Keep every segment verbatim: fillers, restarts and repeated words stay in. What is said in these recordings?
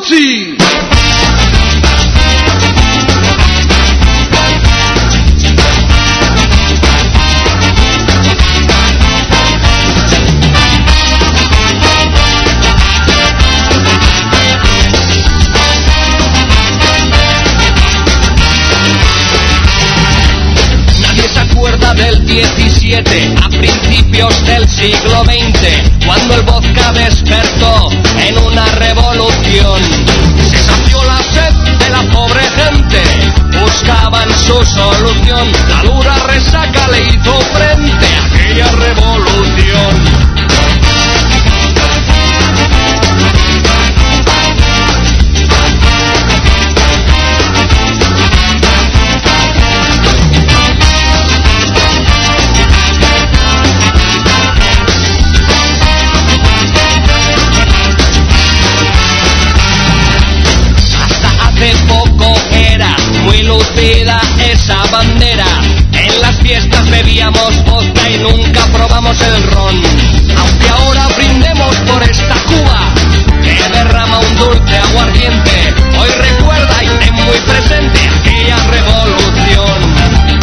tutti! Del diecisiete a principios del siglo veinte, cuando el vodka despertó en una revolución. Se sació la sed de la pobre gente, buscaban su solución. La dura resaca le hizo frente a aquella revolución. Muy lucida esa bandera. En las fiestas bebíamos vodka y nunca probamos el ron. Aunque ahora brindemos por esta Cuba que derrama un dulce aguardiente, hoy recuerda y ten muy presente aquella revolución.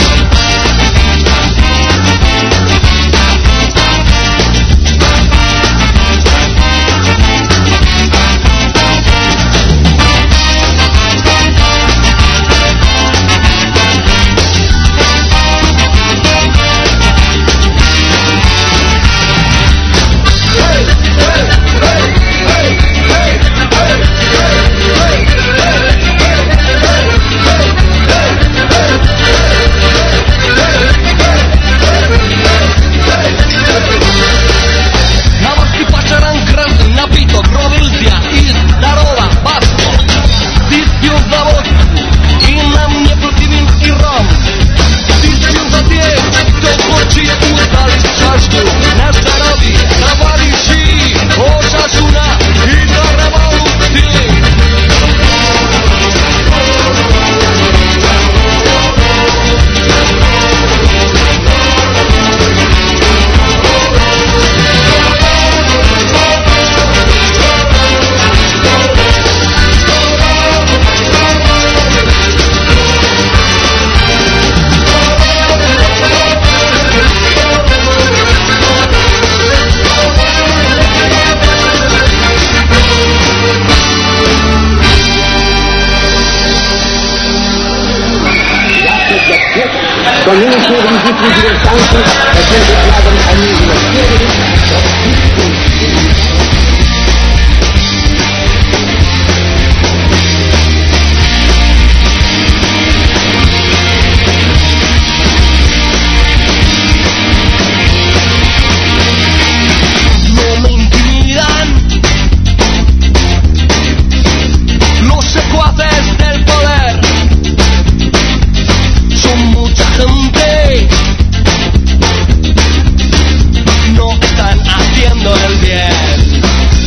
Con ningún servicio diversante, la gente trata a mí y los quiere. No me intimidan los secuaces del poder. Son mucha gente, no están haciendo el bien.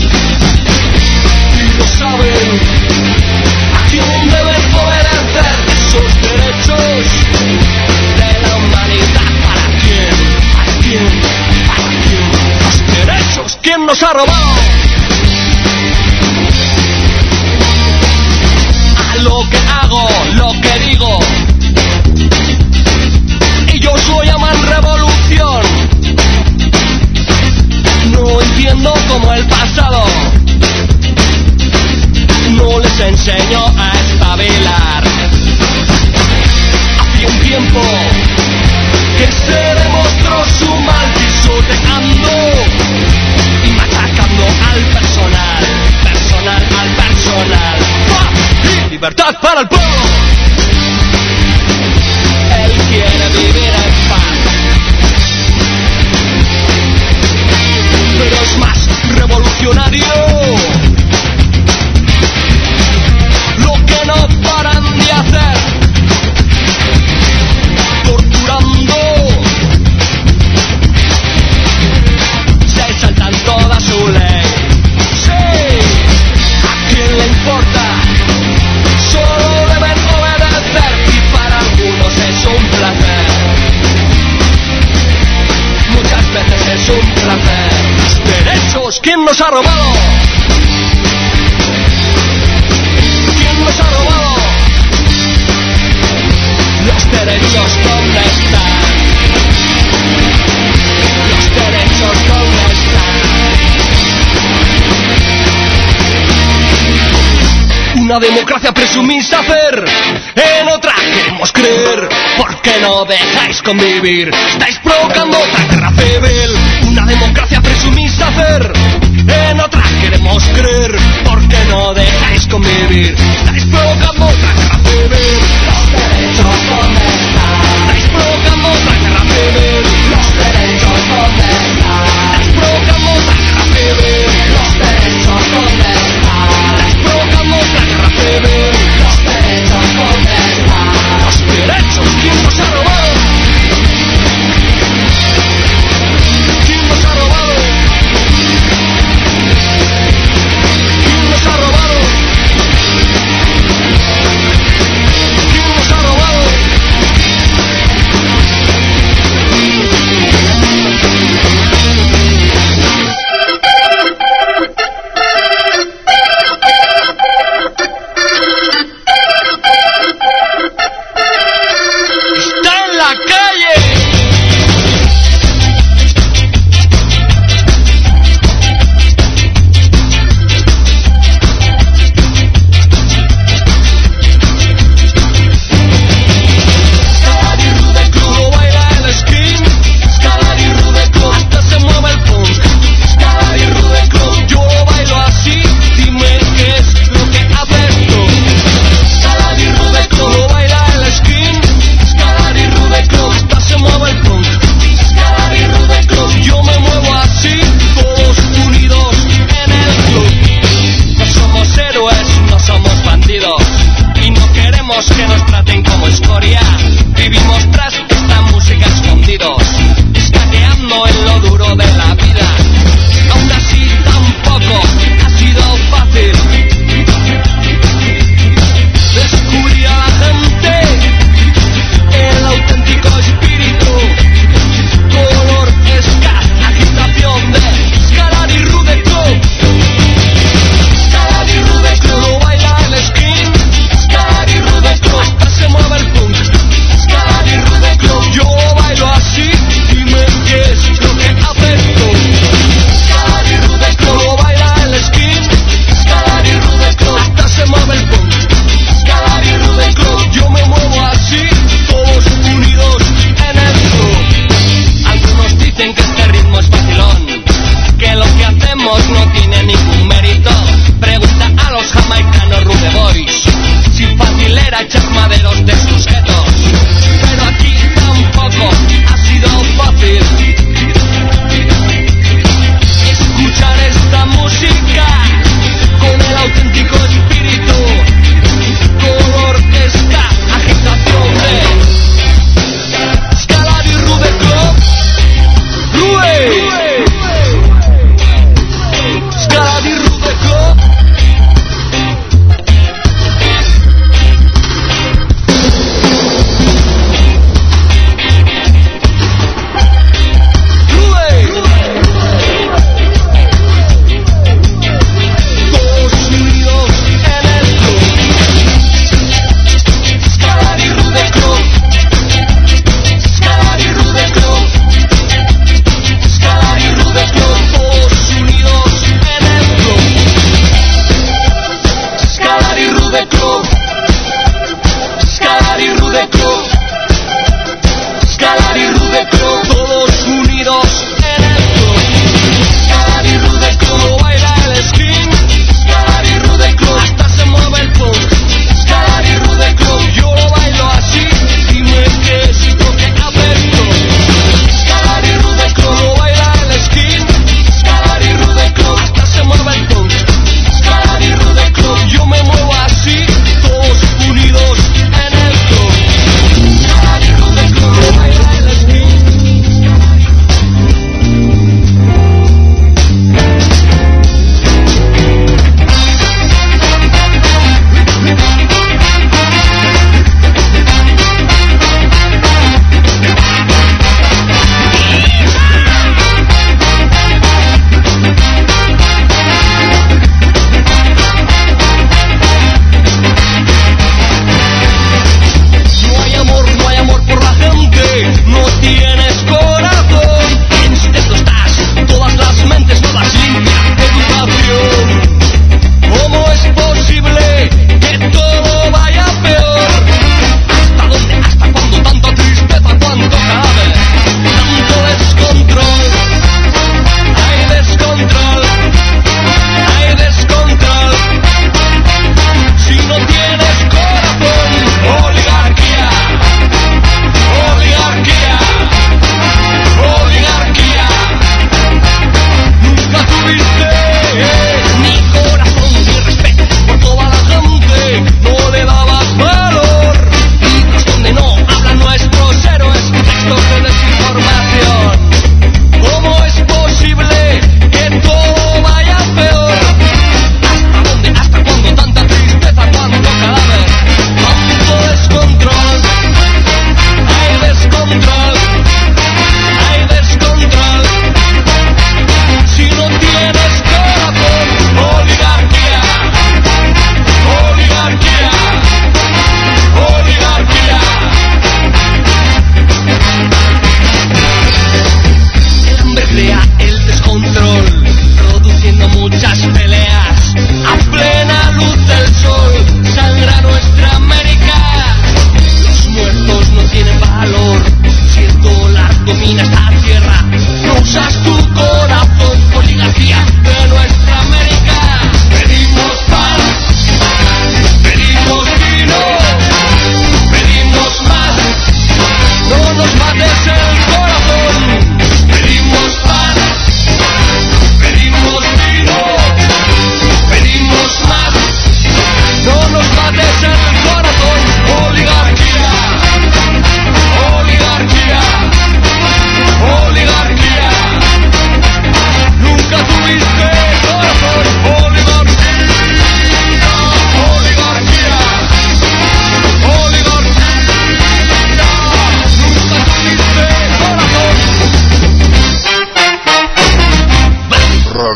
Y lo saben, a quién deben obedecer esos derechos de la humanidad. ¿Para quién? ¿Para quién? ¿Para quién? Los derechos, ¿quién nos ha robado? A lo que hago, lo que digo. Yo soy amán revolución. No entiendo como el pasado no les enseñó a espabilar. Hace un tiempo que se demostró su mal pisoteando y matacando al personal, personal al personal. ¡Paz y libertad para el pueblo! Él quiere vivir en paz, pero es más revolucionario lo que no paran de hacer, torturando, se saltan toda su ley. Sí, ¿a quién le importa? Solo deben obedecer y para algunos es un placer. Muchas veces es un placer. Los derechos, ¿quién nos ha robado? derechos dónde están? Los derechos dónde están? Una democracia presumís hacer, en otra queremos creer. ¿Por qué no dejáis convivir? Estáis provocando otra guerra civil. Una democracia presumís hacer, en otra queremos creer. ¿Por qué no dejáis convivir? Estáis provocando otra guerra civil. Los derechos dónde están? Estáis provocando otra guerra civil. Los derechos dónde están? Estáis provocando otra guerra civil. Los derechos dónde están? Estáis provocando otra guerra civil. Los derechos dónde están? Los derechos, ¿quién nos ha robado? ¿Quién nos ha robado? ¿Quién nos ha robado?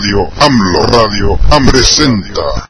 Radio AMLO, Radio AMLO presenta.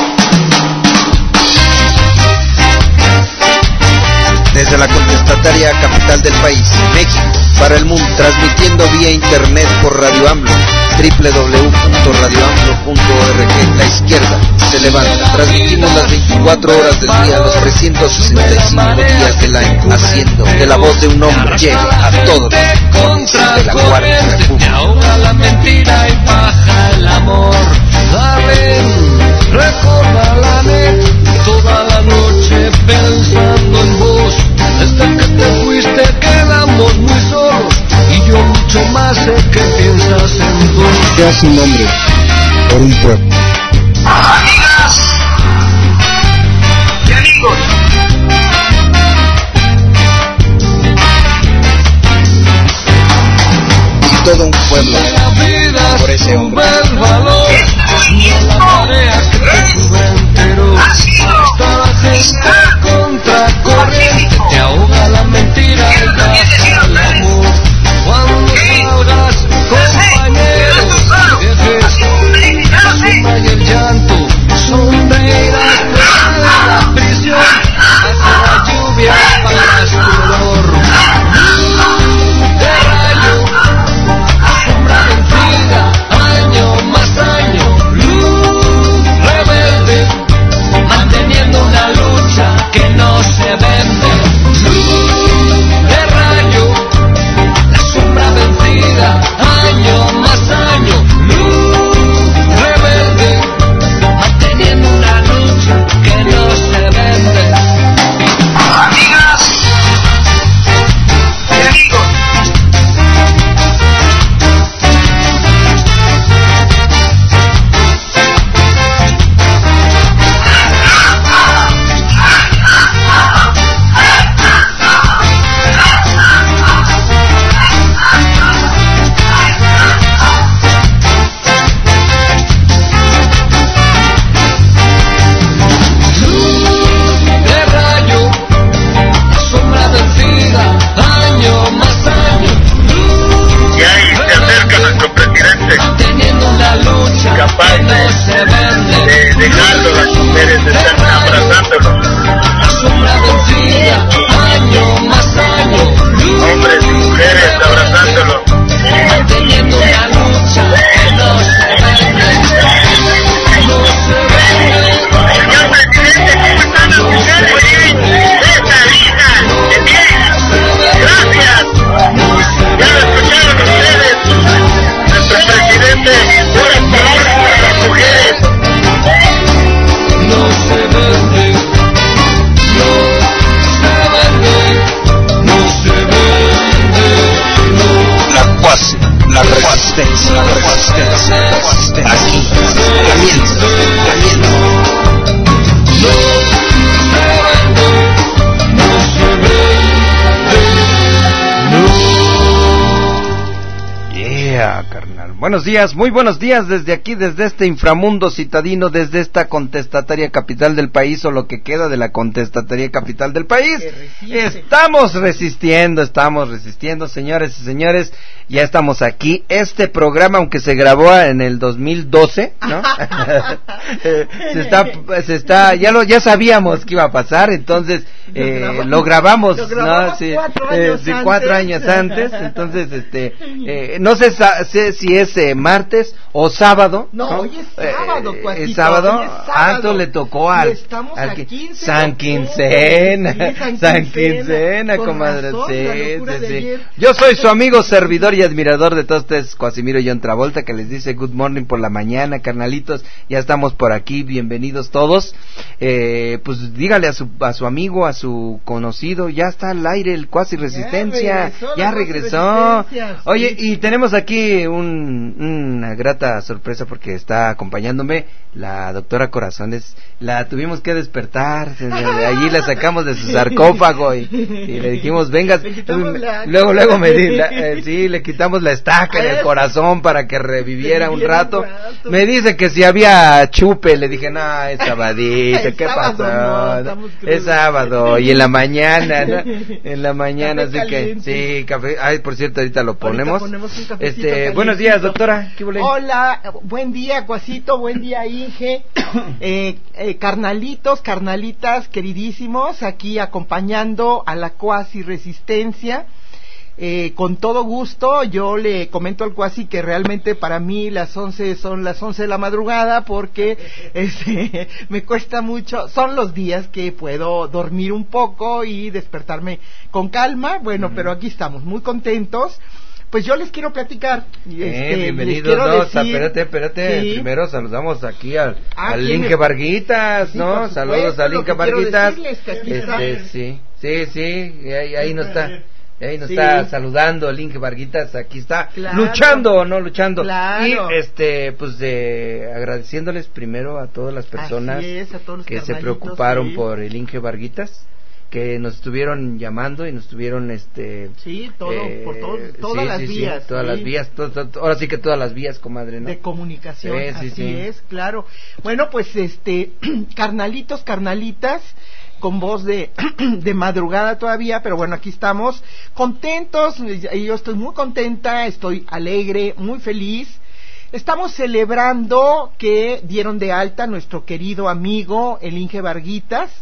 Desde la contestataria capital del país, México, para el mundo, transmitiendo vía internet por Radio AMLO, doble u doble u doble u punto radio amlo punto org. La izquierda se levanta. Transmitimos las veinticuatro horas del día, los trescientos sesenta y cinco días del año, haciendo que la voz de un hombre llegue a todos los de la Cuarta República. Ahoga la mentira y baja el amor. Saben, recordarán toda la noche pensando en vos. Desde que te fuiste quedamos muy solos y yo mucho más sé que piensas en vos. Seas un hombre por un pueblo. Amigas y amigos, Y todo un pueblo por ese hombre. este movimiento ha sido, está pacífico. Te ahoga la mentira y Quiero también baja decir a el ustedes amor. Cuando que salgas, yo sé que no compañero, estoy solo, dejes así como feliz, ya lo sé. y el llanto, sonreirás fuera de la prisión, bajo la lluvia para su dolor. De rayo, sombra vencida, año más año, luz rebelde, manteniendo una lucha que no se vende. Luz de rayo, la sombra vencida, año más año, luz rebelde, manteniendo una lucha que no se vende. Amigas y amigos, De rayo, sombra vencida, año más año, luz Y ahí se acerca nuestro presidente, manteniendo una lucha capaz que no se de vende. dejarlo, las mujeres están abrazándolo, La sombra vencida, año más año, luz hombres y mujeres abrazándolo. manteniendo una lucha que no se vende. No se vende. Señor presidente, ¿cómo están las mujeres? Bien, esa hija, de bien, gracias. Ya lo escucharon ustedes, nuestro presidente, puras palabras para las mujeres. No se vende, no se vende, no se vende, no. La cuasi, la resistencia, la resistencia, la resistencia. Aquí comienza, comienza. No se vende, no se vende, no. Yeah, carnal. Buenos días, muy buenos días desde aquí, desde este inframundo citadino, desde esta contestataria capital del país, o lo que queda de la contestataria capital del país. Estamos resistiendo, estamos resistiendo, señores y señores, ya estamos aquí. Este programa, aunque se grabó en el dos mil doce, ¿no? Eh, se está, se está, ya lo, ya sabíamos que iba a pasar, entonces eh, lo grabamos, Lo grabamos ¿no? Sí, cuatro eh, años sí, antes. cuatro años antes, entonces, este, eh, no sé, sa- sé si es eh, martes o sábado. No, hoy es sábado, Eh, Cuatito, ¿Es sábado? hoy es sábado. Ah, entonces le tocó al, Y estamos al a que- quince San de Quincena, octubre. Sí, San San Quincena. Quincena, Con comadre, razón, sí, la locura sí, de sí. ayer. Yo soy su amigo, servidor y admirador de todos ustedes, Casimiro John Travolta, que les dice good morning por la mañana, carnalitos, ya estamos por aquí, bienvenidos todos. Eh, pues dígale a su, a su amigo, a su conocido, ya está al aire el Cuasi Resistencia, regresó la ya Cuasi regresó. Resistencia, sí. Oye, y tenemos aquí un, una grata sorpresa porque está acompañándome la doctora Corazones. La tuvimos que despertar, de allí la sacamos de su sarcófago y, y le dijimos, venga, Le quitamos la- luego, luego me di, la, eh, sí, le quitamos la estaca en el corazón para que reviviera un Reviviera un rato. rato. Me dice que si había chupe, le dije, no, es sabadito, Es ¿qué sábado, pasó? no, estamos crudos. Es sábado, y en la mañana, ¿no? En la mañana, Café así que, caliente. sí, café, ay, por cierto, ahorita lo ponemos. ponemos un cafecito Este, buenos días, doctora. ¿Qué huele? Hola, buen día, Cuasito, buen día, Inge. Eh, eh, carnalitos, carnalitas, queridísimos, aquí acompañando a la Cuasi Resistencia. Eh, con todo gusto, yo le comento al Cuasi que realmente para mí las once son las once de la madrugada porque este, me cuesta mucho, son los días que puedo dormir un poco y despertarme con calma, bueno, uh-huh. Pero aquí estamos, muy contentos. Pues yo les quiero platicar. Eh, este, bienvenidos, no, decir, espérate, espérate, sí. Primero saludamos aquí al, ah, al Inge me... Varguitas, sí, ¿no? Saludos al Inge Varguitas. Este, sí, sí, sí, ahí, ahí no está. Ahí nos sí. está saludando el Inge Varguitas, aquí está, claro. luchando, ¿no? Luchando. Claro. Y, este, pues, de, agradeciéndoles primero a todas las personas es, a todos los que se preocuparon sí. por el Inge Varguitas, que nos estuvieron llamando y nos estuvieron, este... Sí, todo, eh, por todo, todas sí, las sí, vías. Sí, todas sí. las vías, to, to, to, ahora sí que todas las vías, comadre, ¿no? De comunicación, sí, sí, así sí. es, claro. Bueno, pues, este, carnalitos, carnalitas... con voz de, de madrugada todavía, pero bueno, aquí estamos, contentos, yo estoy muy contenta, estoy alegre, muy feliz. Estamos celebrando que dieron de alta a nuestro querido amigo, el Inge Varguitas.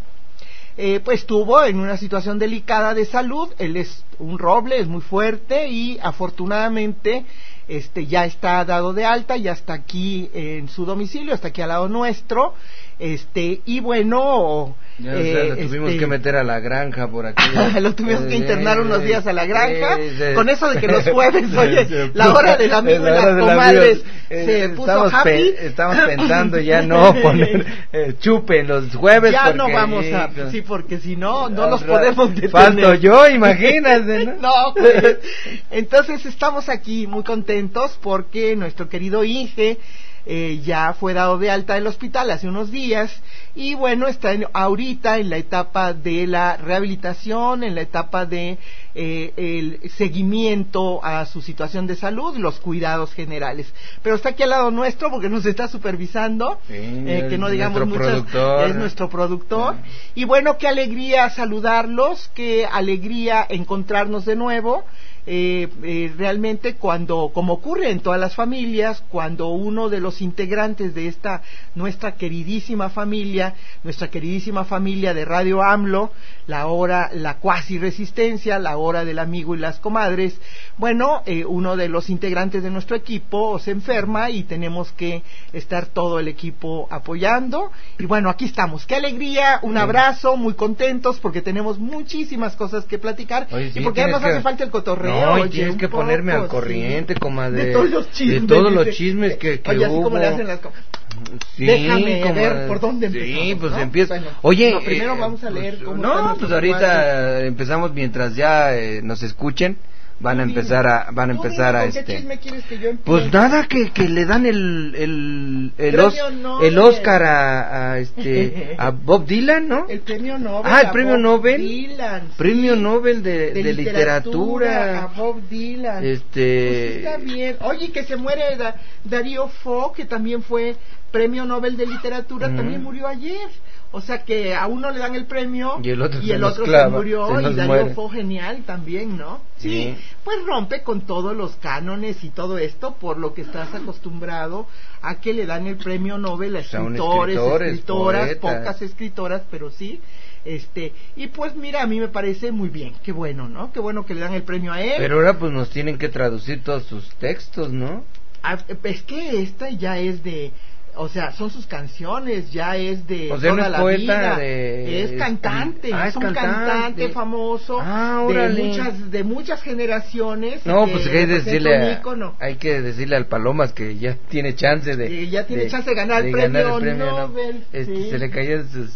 Eh, pues estuvo en una situación delicada de salud, él es un roble, es muy fuerte y afortunadamente este ya está dado de alta, ya está aquí en su domicilio, está aquí al lado nuestro, este y bueno... Ya, eh, o sea, lo tuvimos este... que meter a la granja por aquí. Lo tuvimos eh, que internar eh, unos días a la granja, eh, eh, con eso de que los jueves, oye, la hora del amigo y las comadres eh, se puso estamos happy. Pe estamos pensando ya no poner eh, chupe los jueves. Ya porque, no vamos a, eh, sí, porque si no, no los podemos detener. Falto yo, imagínate, ¿no? No, pues, entonces estamos aquí muy contentos porque nuestro querido Inge Eh, ya fue dado de alta del hospital hace unos días y bueno, está en, ahorita en la etapa de la rehabilitación, en la etapa de eh, el seguimiento a su situación de salud, los cuidados generales, pero está aquí al lado nuestro porque nos está supervisando, sí, eh, que no digamos muchas, es nuestro productor, sí. Y bueno, qué alegría saludarlos, qué alegría encontrarnos de nuevo. Eh, eh, realmente cuando, como ocurre en todas las familias, cuando uno de los integrantes de esta nuestra queridísima familia, nuestra queridísima familia de Radio AMLO, la hora, la Cuasi Resistencia, la hora del amigo y las comadres, bueno, eh, uno de los integrantes de nuestro equipo se enferma y tenemos que estar todo el equipo apoyando, y bueno, aquí estamos, qué alegría, un abrazo, muy contentos porque tenemos muchísimas cosas que platicar. Oye, sí, y porque además que... hace falta el cotorreo. No, y oye, tienes que poco, ponerme al corriente, sí. comadre. De todos los chismes. De todos los dice, chismes que, que oye, hubo. así como le hacen las cosas. Sí, déjame comadre. ver por dónde empezamos. Sí, pues ¿no? empieza. Bueno, oye, no, primero eh, vamos a leer pues, cómo no, pues ahorita empezamos mientras ya eh, nos escuchen. Van a empezar a, van a empezar a este. ¿Qué chisme quieres que yo empiece? Pues nada, que, que le dan el, el, el, os, Nobel. el Oscar a, a este, a Bob Dylan, ¿no? El premio Nobel. Ah, el premio Bob Nobel. Dylan, premio sí. Nobel de, de, de literatura, literatura. A Bob Dylan. Este. Pues está bien. Oye, que se muere da, Darío Fo, que también fue premio Nobel de literatura, uh-huh. también murió ayer. O sea que a uno le dan el premio y el otro, y se, el otro clava, se murió se y Darío muere. fue genial también, ¿no? Sí, sí, pues rompe con todos los cánones y todo esto, por lo que estás acostumbrado a que le dan el premio Nobel a escritores, escritores escritoras, poetas. Pocas escritoras, pero sí. Este, y pues mira, a mí me parece muy bien, qué bueno, ¿no? Qué bueno que le dan el premio a él. Pero ahora pues nos tienen que traducir todos sus textos, ¿no? Ah, es que esta ya es de... O sea, son sus canciones, ya es de o sea, toda no es la poeta vida. De... Es cantante, ah, es, es un cantante, cantante famoso ah, de muchas de muchas generaciones. No, que pues hay que decirle, a, hay que decirle al Palomas que ya tiene chance de, que ya tiene de, chance de ganar, de el, premio ganar el premio Nobel. No, este, sí. Se le cayó sus,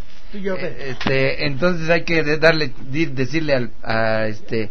eh, este, entonces hay que darle, decirle al, a este.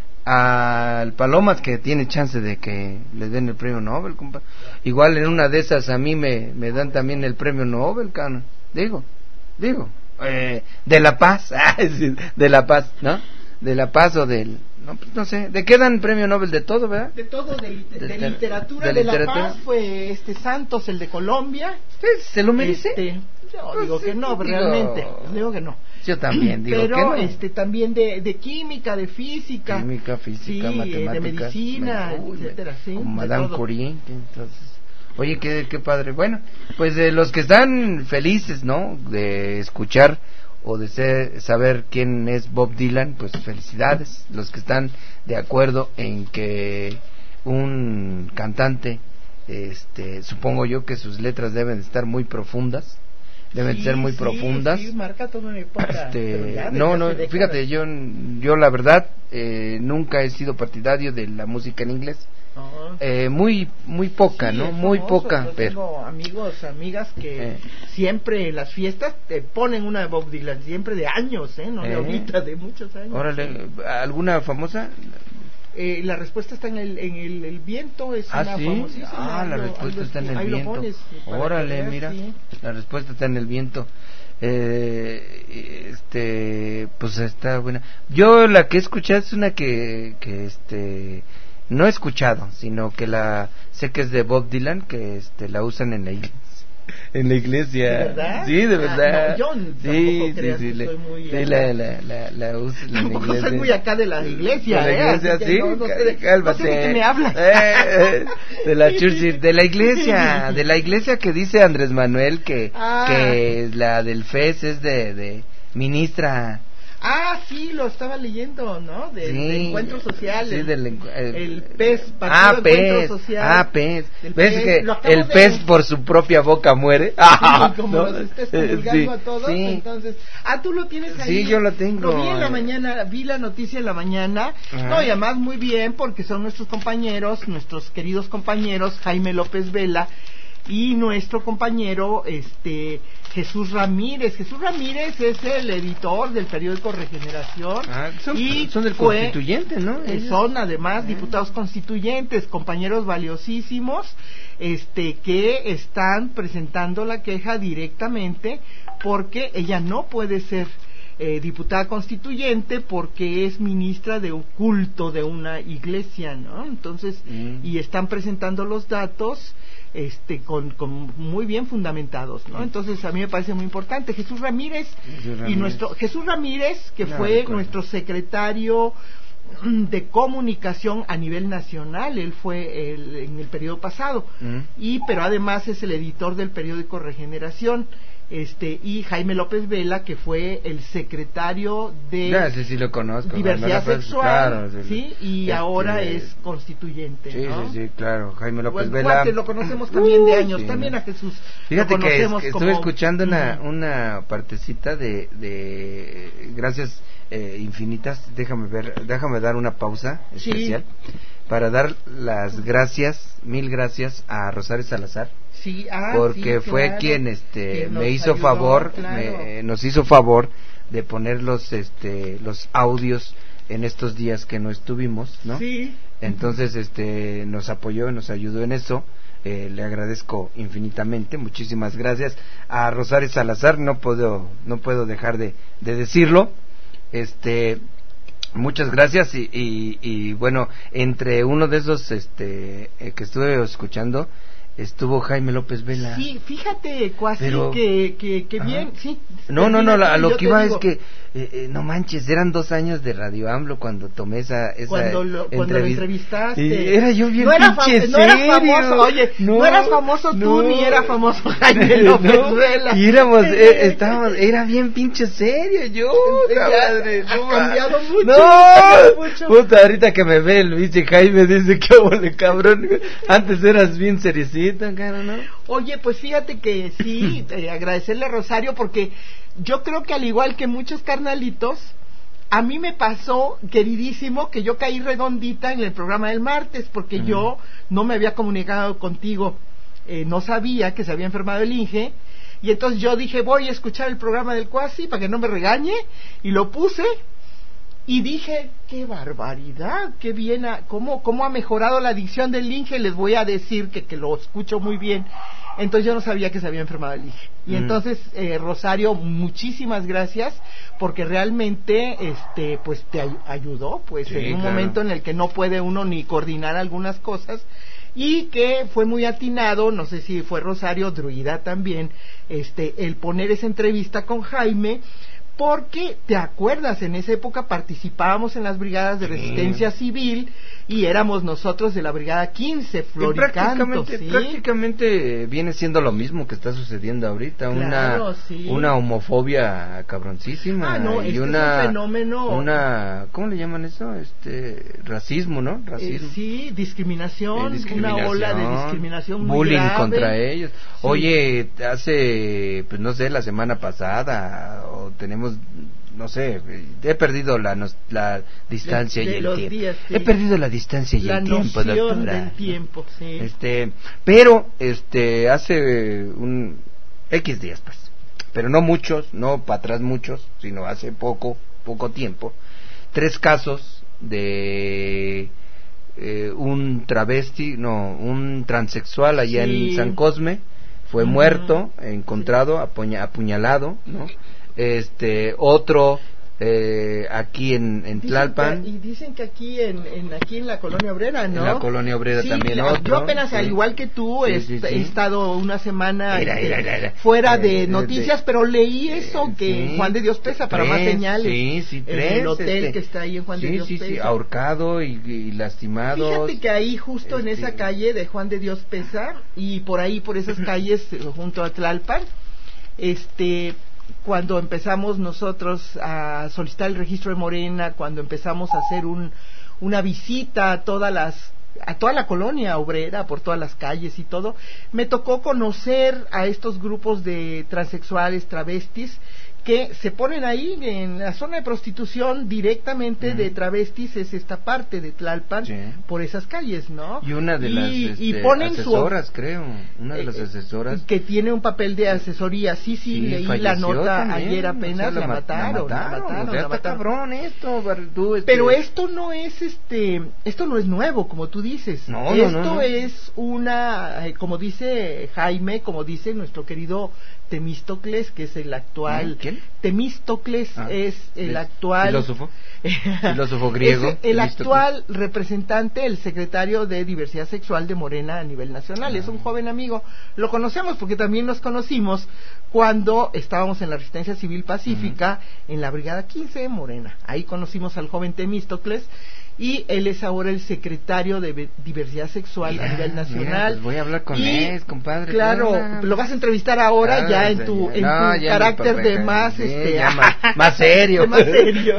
al Palomas que tiene chance de que le den el premio Nobel, compa. Igual en una de esas a mí me, me dan también el premio Nobel, cano. Digo, digo, eh, de la paz, de la paz, ¿no? De la paz o del, No, pues no sé. ¿De qué dan premio Nobel? De todo, ¿verdad? De todo, de, lit- De de ter- literatura de de, literatura. La Paz fue este Santos, el de Colombia. Sí, ¿se lo merece? Este, yo Pues digo sí, que no, digo- realmente, digo que no. Yo también digo Pero que no. este también de, de química, de física, Química, física, sí, matemáticas. de medicina, me- uy, me- etcétera, sí, Con de Madame todo. Curie, que entonces... Oye, qué, qué padre. Bueno, pues de los que están felices, ¿no? De escuchar o de ser, saber quién es Bob Dylan, pues felicidades. Los que están de acuerdo en que un cantante, este, supongo yo que sus letras deben estar muy profundas, deben Sí, ser muy sí, profundas. sí, marca toda una época, pero Este, ya desde no, no, hace décadas. fíjate, yo, yo la verdad eh, nunca he sido partidario de la música en inglés. No. Eh, muy muy poca, Sí, ¿no? es Muy famoso. poca, Yo pero tengo amigos, amigas que Eh. siempre en las fiestas te ponen una de Bob Dylan, siempre de años, ¿eh? No de Eh. ahorita, de muchos años. órale, ¿alguna famosa? Eh, la respuesta está en el, en el, el viento, es Ah, una sí. famosísima. Ah, ahí la lo- respuesta ahí lo- está en el ahí lo viento. pones, para Órale, que veas, mira, sí. la respuesta está en el viento. Eh, este, pues está buena. Yo la que he escuchado es una que, que este, no he escuchado, sino que la sé que es de Bob Dylan, que este la usan en la iglesia. En la iglesia. ¿De verdad? Sí, de Ah, verdad. no, yo tampoco sí, sí, creas sí, que le- soy muy sí, acá. la, la, la, la usan en la Tampoco iglesia. soy muy acá de la iglesia, De la ¿eh? iglesia, Así que sí, no, no sé de- cálmate. no sé de qué me hablas. Eh, eh, de la church, de la iglesia, de la iglesia que dice Andrés Manuel que, Ah. que la del F E S es de, de ministra. Ah, sí, lo estaba leyendo, ¿no? De, Sí, de encuentros sociales. sí, del encu- el- el P E S, Ah, Partido P E Encuentro S, Social. ah, P E S. Del ¿Ves P E S, que lo acabo el de- P E S por su propia boca muere? Sí, como ¿no? los estés Eh, comulgando sí, a todos, sí. entonces... Ah, tú lo tienes ahí. Sí, yo lo tengo. Lo vi en la mañana, vi la noticia en la mañana. Ajá. No, y además muy bien, porque son nuestros compañeros, nuestros queridos compañeros, Jaime López Vela, y nuestro compañero, este... Jesús Ramírez. Jesús Ramírez es el editor del periódico Regeneración. Ah, son, y son del fue- constituyente, ¿no? Eh, Ellos. son además diputados constituyentes, compañeros valiosísimos, este que están presentando la queja directamente porque ella no puede ser eh, diputada constituyente porque es ministra de un culto de una iglesia, ¿no? Entonces, Mm. y están presentando los datos este con, con muy bien fundamentados, ¿no? Entonces a mí me parece muy importante. Jesús Ramírez, Jesús y Ramírez. nuestro Jesús Ramírez, que No, fue recuerdo. nuestro secretario de comunicación a nivel nacional, él fue el, en el periodo pasado, Mm. y pero además es el editor del periódico Regeneración, este y Jaime López Vela, que fue el secretario de Ya, ese sí lo conozco. diversidad Jaime López, sexual, claro, sí, y Este, ahora es constituyente, Sí, ¿no? sí, sí, claro. Jaime López Bueno, Vela. cuate, lo conocemos también de Uy, años, sí. también a Jesús. Fíjate lo que, es- conocemos que como- estuve escuchando una, Ujú. una partecita de, de gracias eh, infinitas. Déjame ver, déjame dar una pausa Sí. especial para dar las gracias, mil gracias a Rosario Salazar. Sí, ah, Porque sí, fue claro, quien este que nos me hizo ayudó, favor, claro. me- nos hizo favor de poner los este los audios en estos días que no estuvimos, ¿no? Sí. Entonces este nos apoyó, nos ayudó en eso. Eh, le agradezco infinitamente, muchísimas gracias a Rosario Salazar, no puedo no puedo dejar de, de decirlo. Este muchas gracias y, y, y bueno, entre uno de esos este eh, que estuve escuchando estuvo Jaime López Vela. Sí, fíjate, cuasi Pero- que, que, que Ajá. bien, sí. No, no, no, termina la- a tú, lo yo que te iba digo, es que, eh, eh, no manches, eran dos años de Radio AMLO cuando tomé esa, esa Cuando lo, cuando lo entrevis- entrevistaste. Y era yo bien no era fam- pinche no eras serio. famoso, oye, no, eras famoso tú, no. ni era famoso Jaime López No, Vela. Y éramos, eh, estábamos, era bien pinche serio yo, Ya, madre, has no, cambiado ma- mucho, No, has cambiado mucho. puta, ahorita que me ve Luis y Jaime dice que ole cabrón, antes eras bien seriecito, cara, ¿no? Oye, pues fíjate que sí, eh, agradecerle a Rosario porque yo creo que al igual que muchos carnalitos, a mí me pasó, queridísimo, que yo caí redondita en el programa del martes porque Ujú. yo no me había comunicado contigo, eh, no sabía que se había enfermado el Inge, y entonces yo dije voy a escuchar el programa del Cuasi para que no me regañe, y lo puse. Y dije, qué barbaridad, qué bien, ha, cómo, cómo ha mejorado la dicción del Inge. Les voy a decir que, que lo escucho muy bien. Entonces yo no sabía que se había enfermado el hijo. Y Mm. entonces, eh, Rosario, muchísimas gracias, porque realmente, este, pues te ay- ayudó, pues Sí, en un claro. momento en el que no puede uno ni coordinar algunas cosas, y que fue muy atinado, no sé si fue Rosario, Druida también, este, el poner esa entrevista con Jaime, porque te acuerdas, en esa época participábamos en las brigadas de Sí. resistencia civil y éramos nosotros de la brigada quince, Y Floricanto, prácticamente, ¿sí? prácticamente viene siendo lo mismo que está sucediendo ahorita, Claro, una sí. una homofobia cabroncísima Ah, no, y este es un una fenómeno- una ¿cómo le llaman eso? Este racismo, ¿no? Eh, Racismo. sí, discriminación, Eh, discriminación, una ola de discriminación muy bullying grave. contra ellos. Sí. Oye, hace, pues no sé, la semana pasada, o tenemos, no sé, he perdido la, nos- la distancia De- de y el los tiempo. días, sí. He perdido la distancia y La el tiempo, noción doctora. del tiempo, sí. Este, pero, este, hace un X días, pues, pero no muchos, no para atrás muchos, sino hace poco, poco tiempo, tres casos de eh, un travesti, no, un transexual allá Sí. en San Cosme, fue Ujú. muerto, encontrado, apuña- apuñalado, ¿no? Este, otro eh, aquí en, en Dicen Tlalpan. que- y dicen que aquí en, en aquí en la colonia obrera, ¿no? En la colonia obrera Sí, también la- otro, Yo apenas, sí. al igual que tú, Sí, he, sí, he sí. estado una semana Mira, este, mira, mira, mira. fuera Eh, de eh, noticias, de- pero leí eso, eh, que sí, Juan de Dios pesa, para más tres, señales. Sí, sí, en tres. el hotel este, que está ahí en Juan sí, de Dios sí, pesa. sí, ahorcado y, y lastimado. Fíjate que ahí justo en Este- esa calle de Juan de Dios Pesa y por ahí por esas calles eh, junto a Tlalpan, este cuando empezamos nosotros a solicitar el registro de Morena, cuando empezamos a hacer un una visita a todas las a toda la colonia obrera, por todas las calles y todo, me tocó conocer a estos grupos de transexuales, travestis, que se ponen ahí en la zona de prostitución directamente Mm. de travestis, es esta parte de Tlalpan, Sí. por esas calles, ¿no? Y una de las y, este, y ponen asesoras, su creo, una de las eh, asesoras. que tiene un papel de asesoría, sí, sí, Sí, leí la falleció nota también, ayer o apenas, sea, la, ma- mataron, la mataron, o sea, la está mataron. cabrón esto, bar- tú, este- Pero esto no es este, esto no es nuevo, como tú dices. No, no, esto no, no. es una, eh, como dice Jaime, como dice nuestro querido Temístocles, que es el actual. ¿Quién? Temístocles Ah, es el ¿es actual filósofo? Filósofo griego, Es el Temístocles. actual representante, el secretario de Diversidad Sexual de Morena a nivel nacional. Ah. Es un joven amigo. Lo conocemos porque también nos conocimos cuando estábamos en la Resistencia Civil Pacífica, en la Brigada quince Morena. Ahí conocimos al joven Temístocles y él es ahora el secretario de Ve- Diversidad Sexual Mira, a nivel mira, nacional. pues voy a hablar con Y, él, compadre. Claro, Claro. lo vas a entrevistar ahora Ah, ya en sí, tu, en no, tu ya carácter mi de papá, más, sí, este, ya más, más serio. de más serio.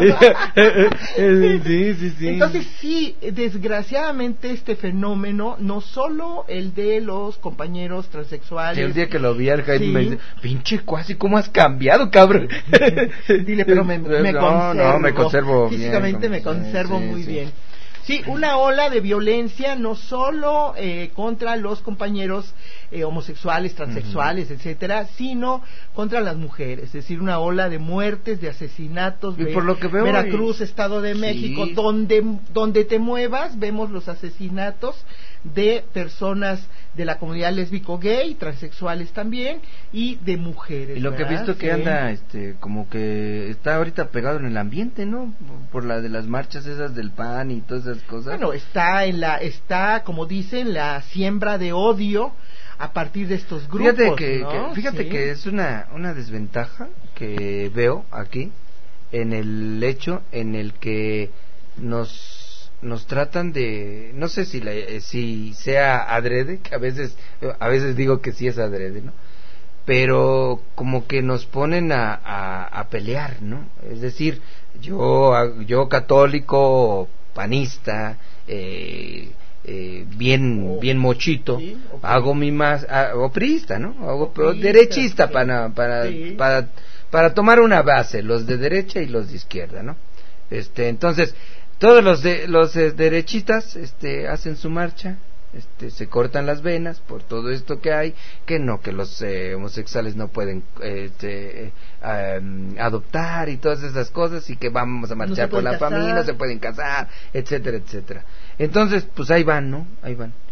sí, sí, sí. Entonces sí, desgraciadamente este fenómeno, no solo el de los compañeros transexuales. Sí, el día que lo vi al Jaime Sí. me dice, pinche cuasi, ¿cómo has cambiado, cabrón? Dile, pero me, me no, conservo. no, me conservo bien, Físicamente me sí, conservo sí, muy sí. bien. Sí, una ola de violencia no solo eh, contra los compañeros eh, homosexuales, transexuales, etcétera, sino contra las mujeres, es decir, una ola de muertes, de asesinatos, Y de por lo que veo, Veracruz, y- Estado de Sí. México, donde donde te muevas vemos los asesinatos de personas de la comunidad lésbico gay, transexuales también, y de mujeres. Y lo que he ¿verdad? visto que Sí. anda, este, como que está ahorita pegado en el ambiente, ¿no? Por la de las marchas esas del P A N y todas esas cosas. Bueno, está en la, está, como dicen, la siembra de odio a partir de estos grupos. Fíjate que, ¿no? que- fíjate Sí. que es una una desventaja que veo aquí en el hecho en el que nos nos tratan de, no sé si la, eh, si sea adrede, que a veces a veces digo que sí es adrede, ¿no? Pero como que nos ponen a, a, a pelear, ¿no? Es decir, yo yo católico, panista, eh, eh, bien Oh, bien mochito, sí, o hago mi más ah, o priista, ¿no? Hago, O pero priista, derechista sí. para para Sí. para para tomar una base, los de derecha y los de izquierda, ¿no? Este, entonces todos los de los eh, derechistas este hacen su marcha, este se cortan las venas por todo esto que hay, que no, que los eh, homosexuales no pueden este, eh, um, adoptar y todas esas cosas, y que vamos a No se marchar por pueden la casar. familia, no se pueden casar, etcétera, etcétera. Entonces, pues ahí van, ¿no? Ahí van.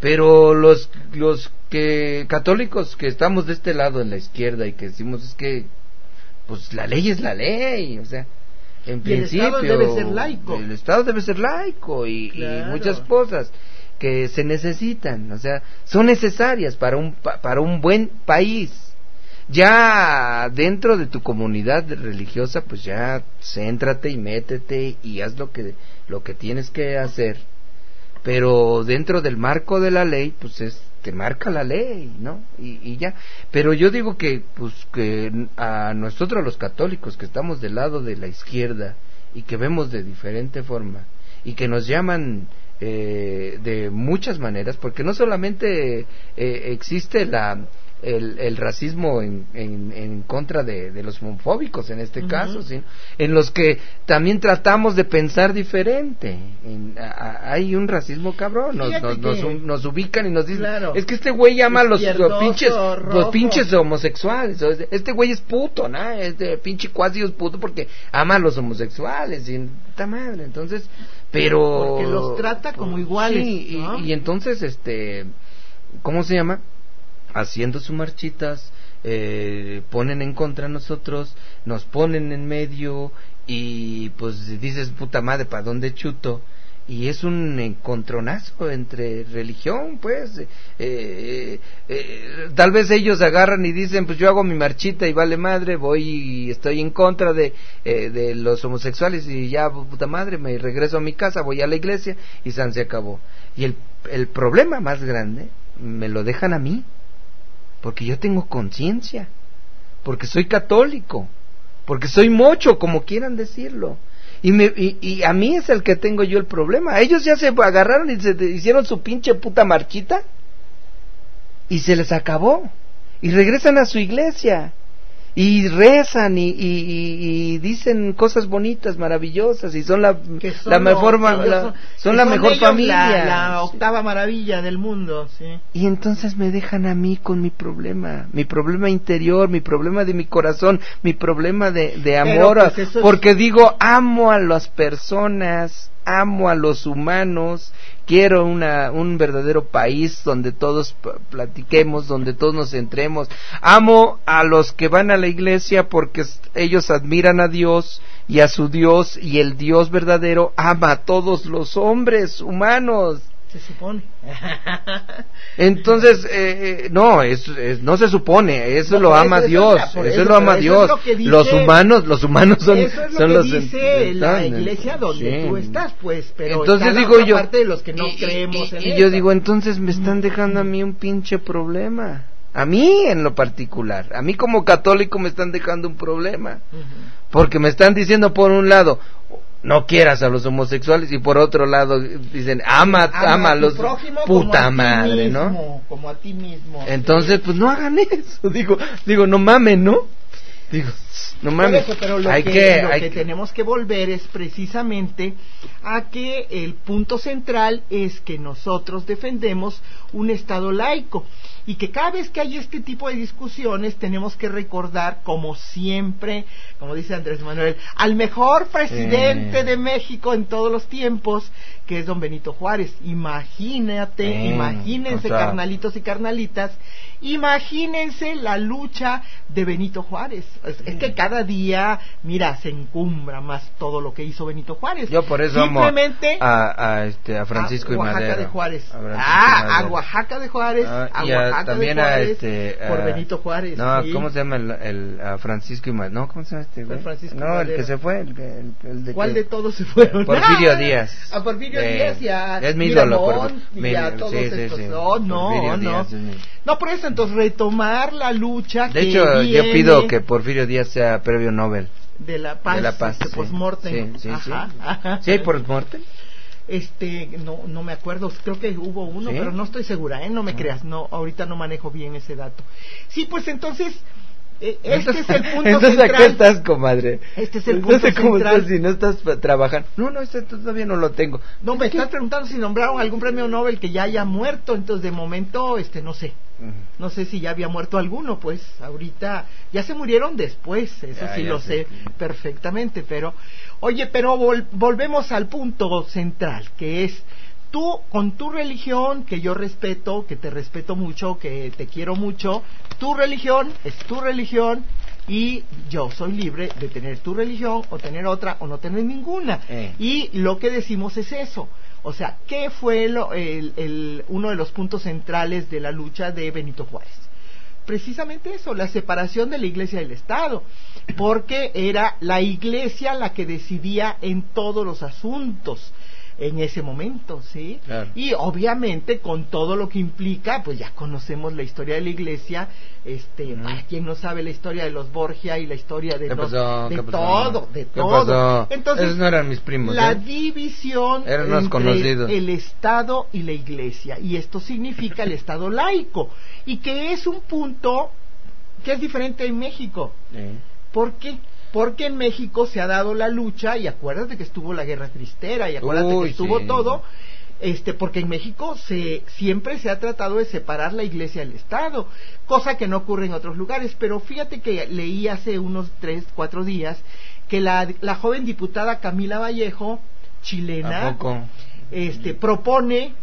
pero los los que católicos que estamos de este lado en la izquierda y que decimos es que pues la ley es la ley, o sea, en y principio el Estado debe ser laico. El Estado debe ser laico y, Claro. y muchas cosas que se necesitan, o sea, son necesarias para un pa- para un buen país. Ya dentro de tu comunidad religiosa, pues ya céntrate y métete y haz lo que lo que tienes que hacer. Pero dentro del marco de la ley, pues es te marca la ley, ¿no? Y, y ya. Pero yo digo que pues que a nosotros los católicos que estamos del lado de la izquierda y que vemos de diferente forma y que nos llaman eh, de muchas maneras, porque no solamente eh, existe la el, el racismo en, en, en contra de, de los homofóbicos en este uh-huh. caso, ¿sí? En los que también tratamos de pensar diferente. En, a, a, hay un racismo cabrón, nos, nos, nos, nos ubican y nos dicen, claro, es que este güey ama a los, los pinches los pinches homosexuales, este güey es puto, ¿no? Este pinche cuasi es puto porque ama a los homosexuales, y puta madre, entonces, pero... Porque los trata como iguales, sí, ¿no? y, y entonces, este, ¿cómo se llama? Haciendo sus marchitas, eh, ponen en contra de nosotros, nos ponen en medio y pues dices, puta madre, ¿para dónde chuto? Y es un encontronazo entre religión, pues, eh, eh, eh, tal vez ellos agarran y dicen, pues yo hago mi marchita y vale madre, voy y estoy en contra de, eh, de los homosexuales y ya, puta madre, me regreso a mi casa, voy a la iglesia y san se acabó. Y el, el problema más grande me lo dejan a mí, porque yo tengo conciencia, porque soy católico, porque soy mocho, como quieran decirlo, y, me, y, y a mí es el que tengo yo el problema. Ellos ya se agarraron y se hicieron su pinche puta marchita y se les acabó, y regresan a su iglesia y rezan y, y, y, y dicen cosas bonitas, maravillosas, y son la, son la mejor la, son, son la son mejor familia, la, la octava maravilla del mundo, sí. Y entonces me dejan a mí con mi problema, mi problema interior, mi problema de mi corazón, mi problema de, de amor, pues porque es... digo, amo a las personas, amo a los humanos, quiero una un verdadero país donde todos platiquemos, donde todos nos centremos. Amo a los que van a la iglesia porque ellos admiran a Dios y a su Dios, y el Dios verdadero ama a todos los hombres humanos. Se supone. Entonces, eh, no, es, es, no se supone, eso no, lo ama eso, Dios, eso, eso, eso lo ama Dios. Lo dice, los humanos, los humanos son, eso es lo son que los dice en, la iglesia donde sí. tú estás, pues, pero entonces está digo la yo, parte de los que no y, creemos y, en y eso. yo digo, entonces me están dejando a mí un pinche problema. A mí en lo particular, a mí como católico me están dejando un problema. Uh-huh. Porque me están diciendo por un lado, no quieras a los homosexuales, y por otro lado dicen, ama, ama, ama a los puta madre, mismo, ¿no? Como a ti mismo. Entonces, sí. pues no hagan eso, digo, digo, no mamen, ¿no? Digo, no mames. Eso, pero lo, hay que, que, lo hay que que tenemos que volver es precisamente a que el punto central es que nosotros defendemos un Estado laico, y que cada vez que hay este tipo de discusiones tenemos que recordar, como siempre, como dice Andrés Manuel, al mejor presidente eh. de México en todos los tiempos, que es don Benito Juárez. Imagínate, eh, imagínense, o sea, carnalitos y carnalitas, imagínense la lucha de Benito Juárez. Es, es que cada día, mira, se encumbra más todo lo que hizo Benito Juárez. Yo por eso Simplemente amo a, a, este, a Francisco a y Madero. Oaxaca de Juárez. A ah, a Oaxaca de Juárez. Ah, a y a, Oaxaca también de Juárez, a este, por a, Benito Juárez. No, ¿sí? ¿cómo se llama el, el a Francisco y Madero? No, ¿cómo se llama este güey? Francisco no, Madero. el que se fue, el, el, el de ¿Cuál que... de todos se fueron? Porfirio ah, Díaz. A Porfirio eh, Díaz y a es mi ídolo, Miramón, por, y a mi, todos sí, estos. Sí, sí. No, no, Porfirio no. Díaz es mi... No, por eso, entonces, retomar la lucha. De que hecho, viene yo pido que Porfirio Díaz sea premio Nobel. De la paz. De la paz, este, sí. Post-mortem. Sí, sí, ajá, sí. Ajá. ¿Sí hay post-mortem? Este, no, no me acuerdo, creo que hubo uno, ¿sí? Pero no estoy segura, ¿eh? No me ah. creas, no, ahorita no manejo bien ese dato. Sí, pues entonces, eh, este entonces, es el punto entonces, central. ¿a qué estás, comadre? Este es el punto entonces, ¿cómo central. estás si no estás trabajando? No, no, este todavía no lo tengo. No, me estás preguntando si nombraron algún premio Nobel que ya haya muerto, entonces de momento, este, no sé. No sé si ya había muerto alguno, pues ahorita ya se murieron después, eso ya, sí ya lo sé, sé perfectamente, pero oye, pero vol- volvemos al punto central, que es tú, con tu religión, que yo respeto, que te respeto mucho, que te quiero mucho, tu religión es tu religión, y yo soy libre de tener tu religión o tener otra o no tener ninguna. Eh. Y lo que decimos es eso. O sea, ¿qué fue lo, el, el, uno de los puntos centrales de la lucha de Benito Juárez? Precisamente eso, la separación de la Iglesia del Estado, porque era la Iglesia la que decidía en todos los asuntos en ese momento, ¿sí? Claro. Y obviamente con todo lo que implica, pues ya conocemos la historia de la Iglesia, este, mm. para quien no sabe la historia de los Borgia y la historia de, los, de todo, de ¿Qué todo. Pasó? Entonces, esos no eran mis primos. La ¿eh? división eran entre conocidos. el Estado y la Iglesia, y esto significa el Estado laico, y que es un punto que es diferente en México. ¿Eh? ¿Por qué? Porque en México se ha dado la lucha, y acuérdate que estuvo la Guerra Cristera, y acuérdate Uy, que estuvo sí. todo, este, porque en México se siempre se ha tratado de separar la Iglesia del Estado, cosa que no ocurre en otros lugares. Pero fíjate que leí hace unos tres, cuatro días que la, la joven diputada Camila Vallejo, chilena, ¿A poco? este, propone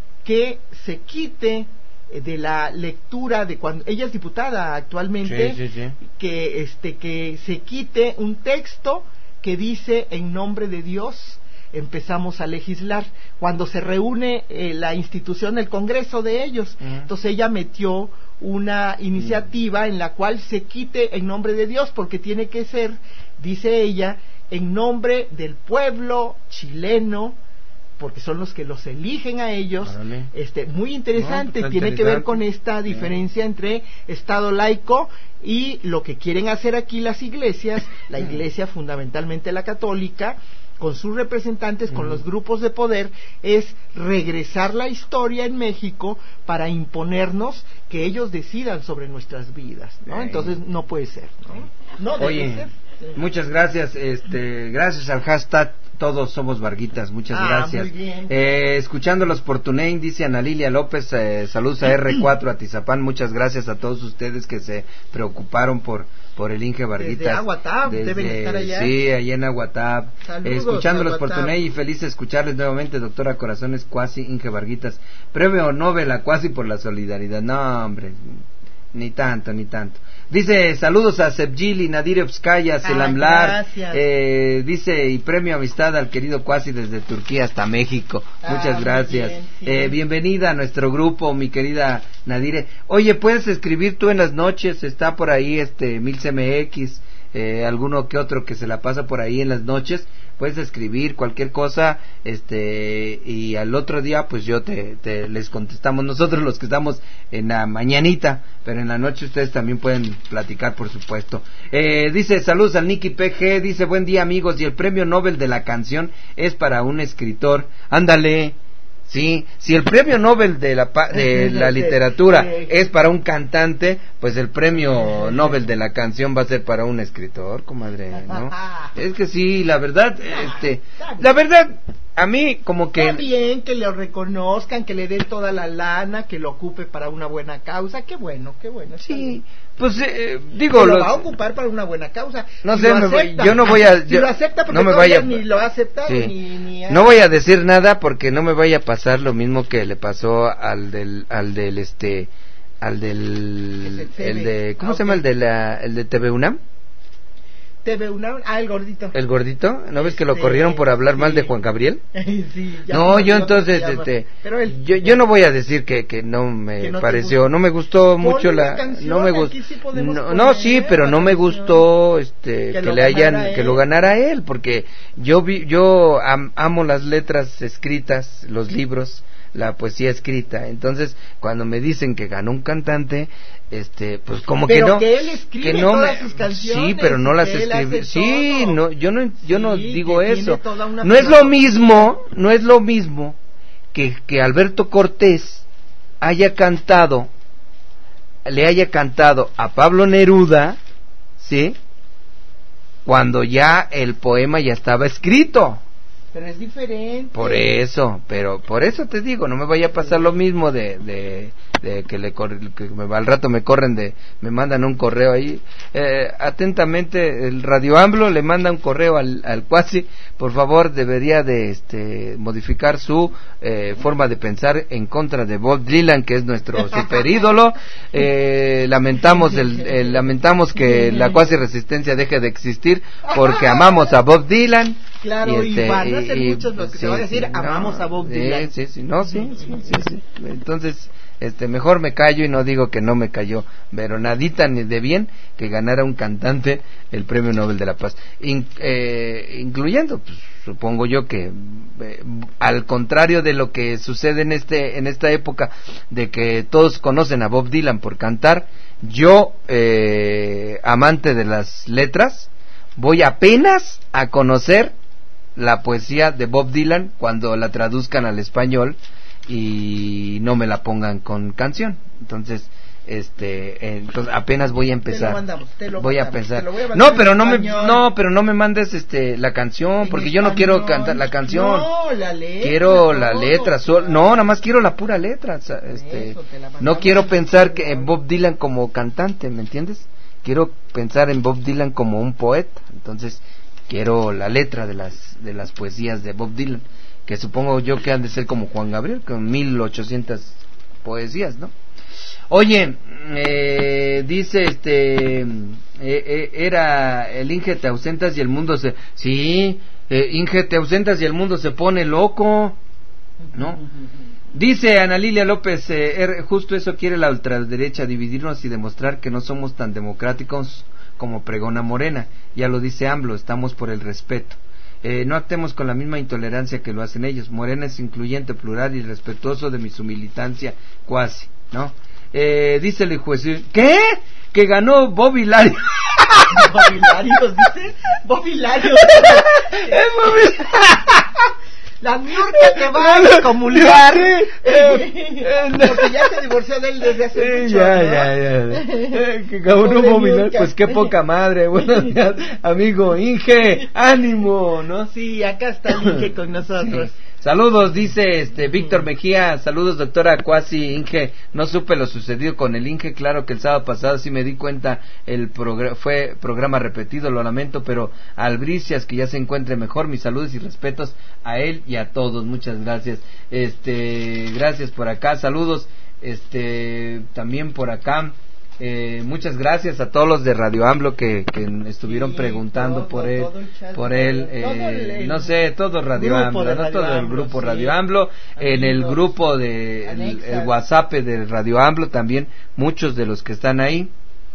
que se quite de la lectura de cuando ella es diputada actualmente, sí, sí, sí. que este que se quite un texto que dice en nombre de Dios empezamos a legislar, cuando se reúne eh, la institución, el Congreso de ellos. Uh-huh. Entonces ella metió una iniciativa uh-huh. en la cual se quite en nombre de Dios, porque tiene que ser, dice ella, en nombre del pueblo chileno, porque son los que los eligen a ellos. Vale. Este, muy interesante, no, tiene interesante. que ver con esta diferencia yeah. entre Estado laico y lo que quieren hacer aquí las iglesias, la iglesia fundamentalmente la católica, con sus representantes, con mm. los grupos de poder, es regresar la historia en México para imponernos que ellos decidan sobre nuestras vidas, ¿no? Ay. Entonces no puede ser, ¿no? No Oye, debe ser. Muchas gracias, este, gracias al hashtag Todos Somos Varguitas, muchas ah, gracias. Muy bien. Eh, escuchándolos por TuneIn, dice Ana Lilia López, eh, saludos a erre cuatro Atizapán, muchas gracias a todos ustedes que se preocuparon por por el Inge Varguitas. Desde Aguatap, deben estar allá. Sí, allá en Aguatap. Saludos, eh, escuchándolos Aguatap. por TuneIn y feliz de escucharles nuevamente, doctora Corazones Cuasi Inge Varguitas. Premio Nobel a Cuasi por la solidaridad. No, hombre, ni tanto, ni tanto. Dice, saludos a Sebjili, Nadir Evskaya, Selamlar, ah, eh, dice, y premio amistad al querido Cuasi desde Turquía hasta México. Ah, muchas gracias. Bien, sí. eh, bienvenida a nuestro grupo, mi querida Nadire. Oye, puedes escribir tú en las noches, está por ahí este Mil C M X, eh, alguno que otro que se la pasa por ahí en las noches. Puedes escribir cualquier cosa, este, y al otro día pues yo te, te les contestamos nosotros los que estamos en la mañanita, pero en la noche ustedes también pueden platicar, por supuesto. Eh, dice, saludos al Nicky P G, dice, buen día amigos, y el premio Nobel de la canción es para un escritor. Ándale. Sí, si el premio Nobel de la pa- de la literatura es para un cantante, pues el premio Nobel de la canción va a ser para un escritor, comadre, ¿no? Es que sí, la verdad, este, la verdad, a mí como que... Está bien que lo reconozcan, que le den toda la lana, que lo ocupe para una buena causa, qué bueno, qué bueno. Sí, pues eh, digo... Lo los... va a ocupar para una buena causa. No si sé, me voy, yo no voy a... Si yo, lo acepta porque no me todavía vaya, ni lo ha aceptado, sí. ni, ni ha... No voy a decir nada porque no me vaya a pasar lo mismo que le pasó al del, al del este, al del, el de, ¿cómo ah, se okay. llama el de la, el de T V UNAM? T V UNAM, ah, el gordito. ¿El gordito? ¿No ves que lo corrieron por hablar sí. mal de Juan Gabriel? Sí, ya no, no, yo no entonces, este, pero él, yo, yo no voy a decir que, que no me que no pareció, no me gustó mucho la, canción, no me gustó, sí no, no, sí, pero no me gustó, este, que, que le hayan, que lo ganara él, porque yo vi, yo am, amo las letras escritas, los libros, la poesía escrita. Entonces, cuando me dicen que ganó un cantante, este, pues como pero que no, que él escribe que no todas me, sus canciones, sí, pero no las escribe, sí, todo. no, yo no, yo sí, no digo eso. No es lo mismo, no es lo mismo que que Alberto Cortés haya cantado, le haya cantado a Pablo Neruda, ¿sí? Cuando ya el poema ya estaba escrito. Pero es diferente. Por eso, pero por eso te digo, no me vaya a pasar lo mismo de de, de que le corre, que me, al rato me corren de, me mandan un correo ahí. Eh, atentamente, el Radio AMLO le manda un correo al, al Cuasi, por favor, debería de este modificar su eh, forma de pensar en contra de Bob Dylan, que es nuestro super ídolo. Eh, lamentamos el, el lamentamos que la Cuasi Resistencia deje de existir porque amamos a Bob Dylan. Claro, y, este, y van a ser y, muchos los que sí, te van a decir, sí, amamos no, a Bob Dylan. Sí, sí, no, sí, sí, sí, sí. Entonces, este, mejor me callo y no digo que no me cayó, pero nadita ni de bien que ganara un cantante el Premio Nobel de la Paz, In, eh, incluyendo, pues, supongo yo que eh, al contrario de lo que sucede en este, en esta época, de que todos conocen a Bob Dylan por cantar, yo, eh, amante de las letras, voy apenas a conocer la poesía de Bob Dylan cuando la traduzcan al español y no me la pongan con canción. Entonces, este, entonces apenas voy a empezar. Te lo mandamos, te lo voy mandamos, a empezar. te lo voy a no, pero no me, español. no, pero no me mandes este la canción, En porque español. yo no quiero cantar la canción. No, la letra. Quiero todo, la letra, so, no, nada más quiero la pura letra. O sea, este, Eso, te la mandamos no quiero en pensar que español. en Bob Dylan como cantante, ¿me entiendes? Quiero pensar en Bob Dylan como un poeta. Entonces, quiero la letra de las de las poesías de Bob Dylan, que supongo yo que han de ser como Juan Gabriel, con mil ochocientas poesías, ¿no? Oye, eh, dice este, eh, eh, era el Inge te ausentas y el mundo se, sí, eh, Inge te ausentas y el mundo se pone loco, ¿no? Dice Ana Lilia López, eh, er, justo eso quiere la ultraderecha, dividirnos y demostrar que no somos tan democráticos como pregona Morena. Ya lo dice AMLO, estamos por el respeto. Eh, no actuemos con la misma intolerancia que lo hacen ellos. Morena es incluyente, plural y respetuoso de mi su militancia cuasi, ¿no? Eh, dice el juez, ¿qué? Que ganó Bob Hilario. Bob Hilario, dice. Bob Hilario. Es Bob La miurca te va a excomulgar. Porque ya se divorció de él desde hace sí, mucho, ya, ¿no? ya, ya. Que ganó Bob Hilario. Pues qué poca madre. Buenos días, amigo Inge. Ánimo, ¿no? Sí, acá está el Inge con nosotros. Sí. Saludos, dice este Víctor Mejía. Saludos, doctora Cuasi Inge. No supe lo sucedido con el Inge. Claro que el sábado pasado sí me di cuenta. El progr- fue programa repetido, lo lamento, pero Albricias, que ya se encuentre mejor. Mis saludos y respetos a él y a todos. Muchas gracias. Este, gracias por acá. Saludos, este, también por acá. Eh, muchas gracias a todos los de Radio AMLO que, que estuvieron Sí, preguntando todo, por él, todo el chat, por él, todo eh, el no sé, todo Radio grupo AMLO, de no Radio todo el AMLO, grupo sí. Radio AMLO, en el Amigos, grupo de el, anexas. el WhatsApp de Radio AMLO también, muchos de los que están ahí,